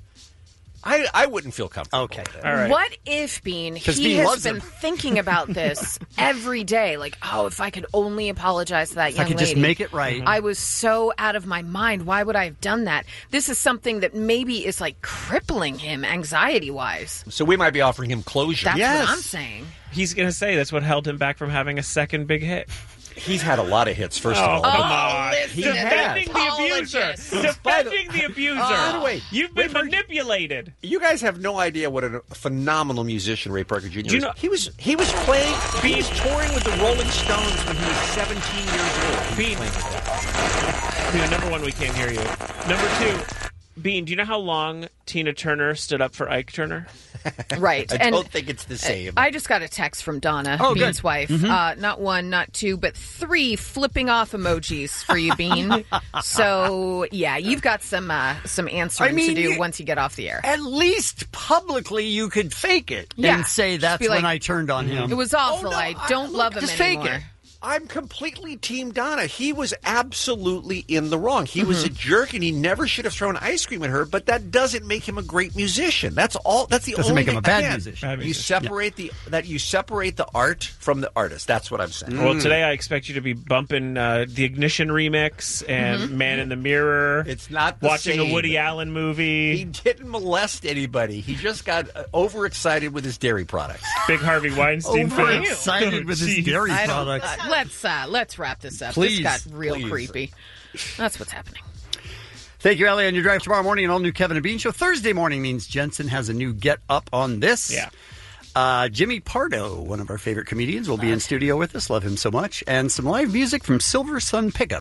[SPEAKER 10] I wouldn't feel comfortable.
[SPEAKER 9] Okay.
[SPEAKER 10] with it.
[SPEAKER 1] All right.
[SPEAKER 7] What if, Bean,
[SPEAKER 9] 'Cause
[SPEAKER 7] he
[SPEAKER 9] Bean
[SPEAKER 7] has
[SPEAKER 9] loves
[SPEAKER 7] been
[SPEAKER 9] him.
[SPEAKER 7] thinking about this every day? Like, if I could only apologize to that
[SPEAKER 9] If
[SPEAKER 7] young
[SPEAKER 9] I could
[SPEAKER 7] lady.
[SPEAKER 9] just make it right.
[SPEAKER 7] I was so out of my mind. Why would I have done that? This is something that maybe is like crippling him anxiety-wise.
[SPEAKER 10] So we might be offering him closure.
[SPEAKER 7] That's
[SPEAKER 9] Yes.
[SPEAKER 7] what I'm saying.
[SPEAKER 1] He's going to say that's what held him back from having a second big hit.
[SPEAKER 10] He's had a lot of hits, first of all.
[SPEAKER 1] Come on.
[SPEAKER 7] listen
[SPEAKER 10] to
[SPEAKER 1] Defending
[SPEAKER 10] that.
[SPEAKER 1] the abuser.
[SPEAKER 7] Apologist.
[SPEAKER 1] Defending the abuser.
[SPEAKER 10] By the way,
[SPEAKER 1] You've been manipulated.
[SPEAKER 10] You guys have no idea what a phenomenal musician Ray Parker Jr.
[SPEAKER 1] Do you
[SPEAKER 10] is.
[SPEAKER 1] know-
[SPEAKER 10] He was playing. He was touring with the Rolling Stones when he was 17 years old. He was playing with them.
[SPEAKER 1] Number one, we can't hear you. Number two, Bean, do you know how long Tina Turner stood up for Ike Turner?
[SPEAKER 7] Right.
[SPEAKER 10] I don't think it's the same.
[SPEAKER 7] I just got a text from Donna,
[SPEAKER 9] Oh,
[SPEAKER 7] Bean's
[SPEAKER 9] good.
[SPEAKER 7] wife. Not one, not two, but 3 flipping off emojis for you, Bean. So, yeah, you've got some answering to do once you get off the air.
[SPEAKER 9] At least publicly you could fake it
[SPEAKER 7] Yeah.
[SPEAKER 9] and say
[SPEAKER 7] Just
[SPEAKER 9] that's
[SPEAKER 7] be
[SPEAKER 9] when
[SPEAKER 7] like,
[SPEAKER 9] I turned on him.
[SPEAKER 7] It was awful.
[SPEAKER 10] Oh, no,
[SPEAKER 7] I don't love him
[SPEAKER 9] just fake
[SPEAKER 7] anymore.
[SPEAKER 9] it.
[SPEAKER 10] I'm completely Team Donna. He was absolutely in the wrong. He was a jerk, and he never should have thrown ice cream at her. But that doesn't make him a great musician. That's all. That's the
[SPEAKER 9] Doesn't
[SPEAKER 10] only
[SPEAKER 9] make him
[SPEAKER 10] thing.
[SPEAKER 9] a bad
[SPEAKER 10] Again,
[SPEAKER 9] musician.
[SPEAKER 10] You separate you separate the art from the artist. That's what I'm saying.
[SPEAKER 1] Well, today I expect you to be bumping the Ignition remix and Man in the Mirror.
[SPEAKER 10] It's not the
[SPEAKER 1] watching
[SPEAKER 10] same.
[SPEAKER 1] a Woody Allen movie.
[SPEAKER 10] He didn't molest anybody. He just got overexcited with his dairy products.
[SPEAKER 1] Big Harvey Weinstein film.
[SPEAKER 9] Overexcited with his dairy
[SPEAKER 7] I don't-
[SPEAKER 9] products.
[SPEAKER 7] Let's wrap this up.
[SPEAKER 9] Please,
[SPEAKER 7] this got real
[SPEAKER 9] please.
[SPEAKER 7] creepy. That's what's happening.
[SPEAKER 9] Thank you, Ellie, on your drive tomorrow morning. An all-new Kevin and Bean show. Thursday morning means Jensen has a new get up on this.
[SPEAKER 1] Yeah.
[SPEAKER 9] Jimmy Pardo, one of our favorite comedians, will be in studio with us. Love him so much. And some live music from Silver Sun Pickup.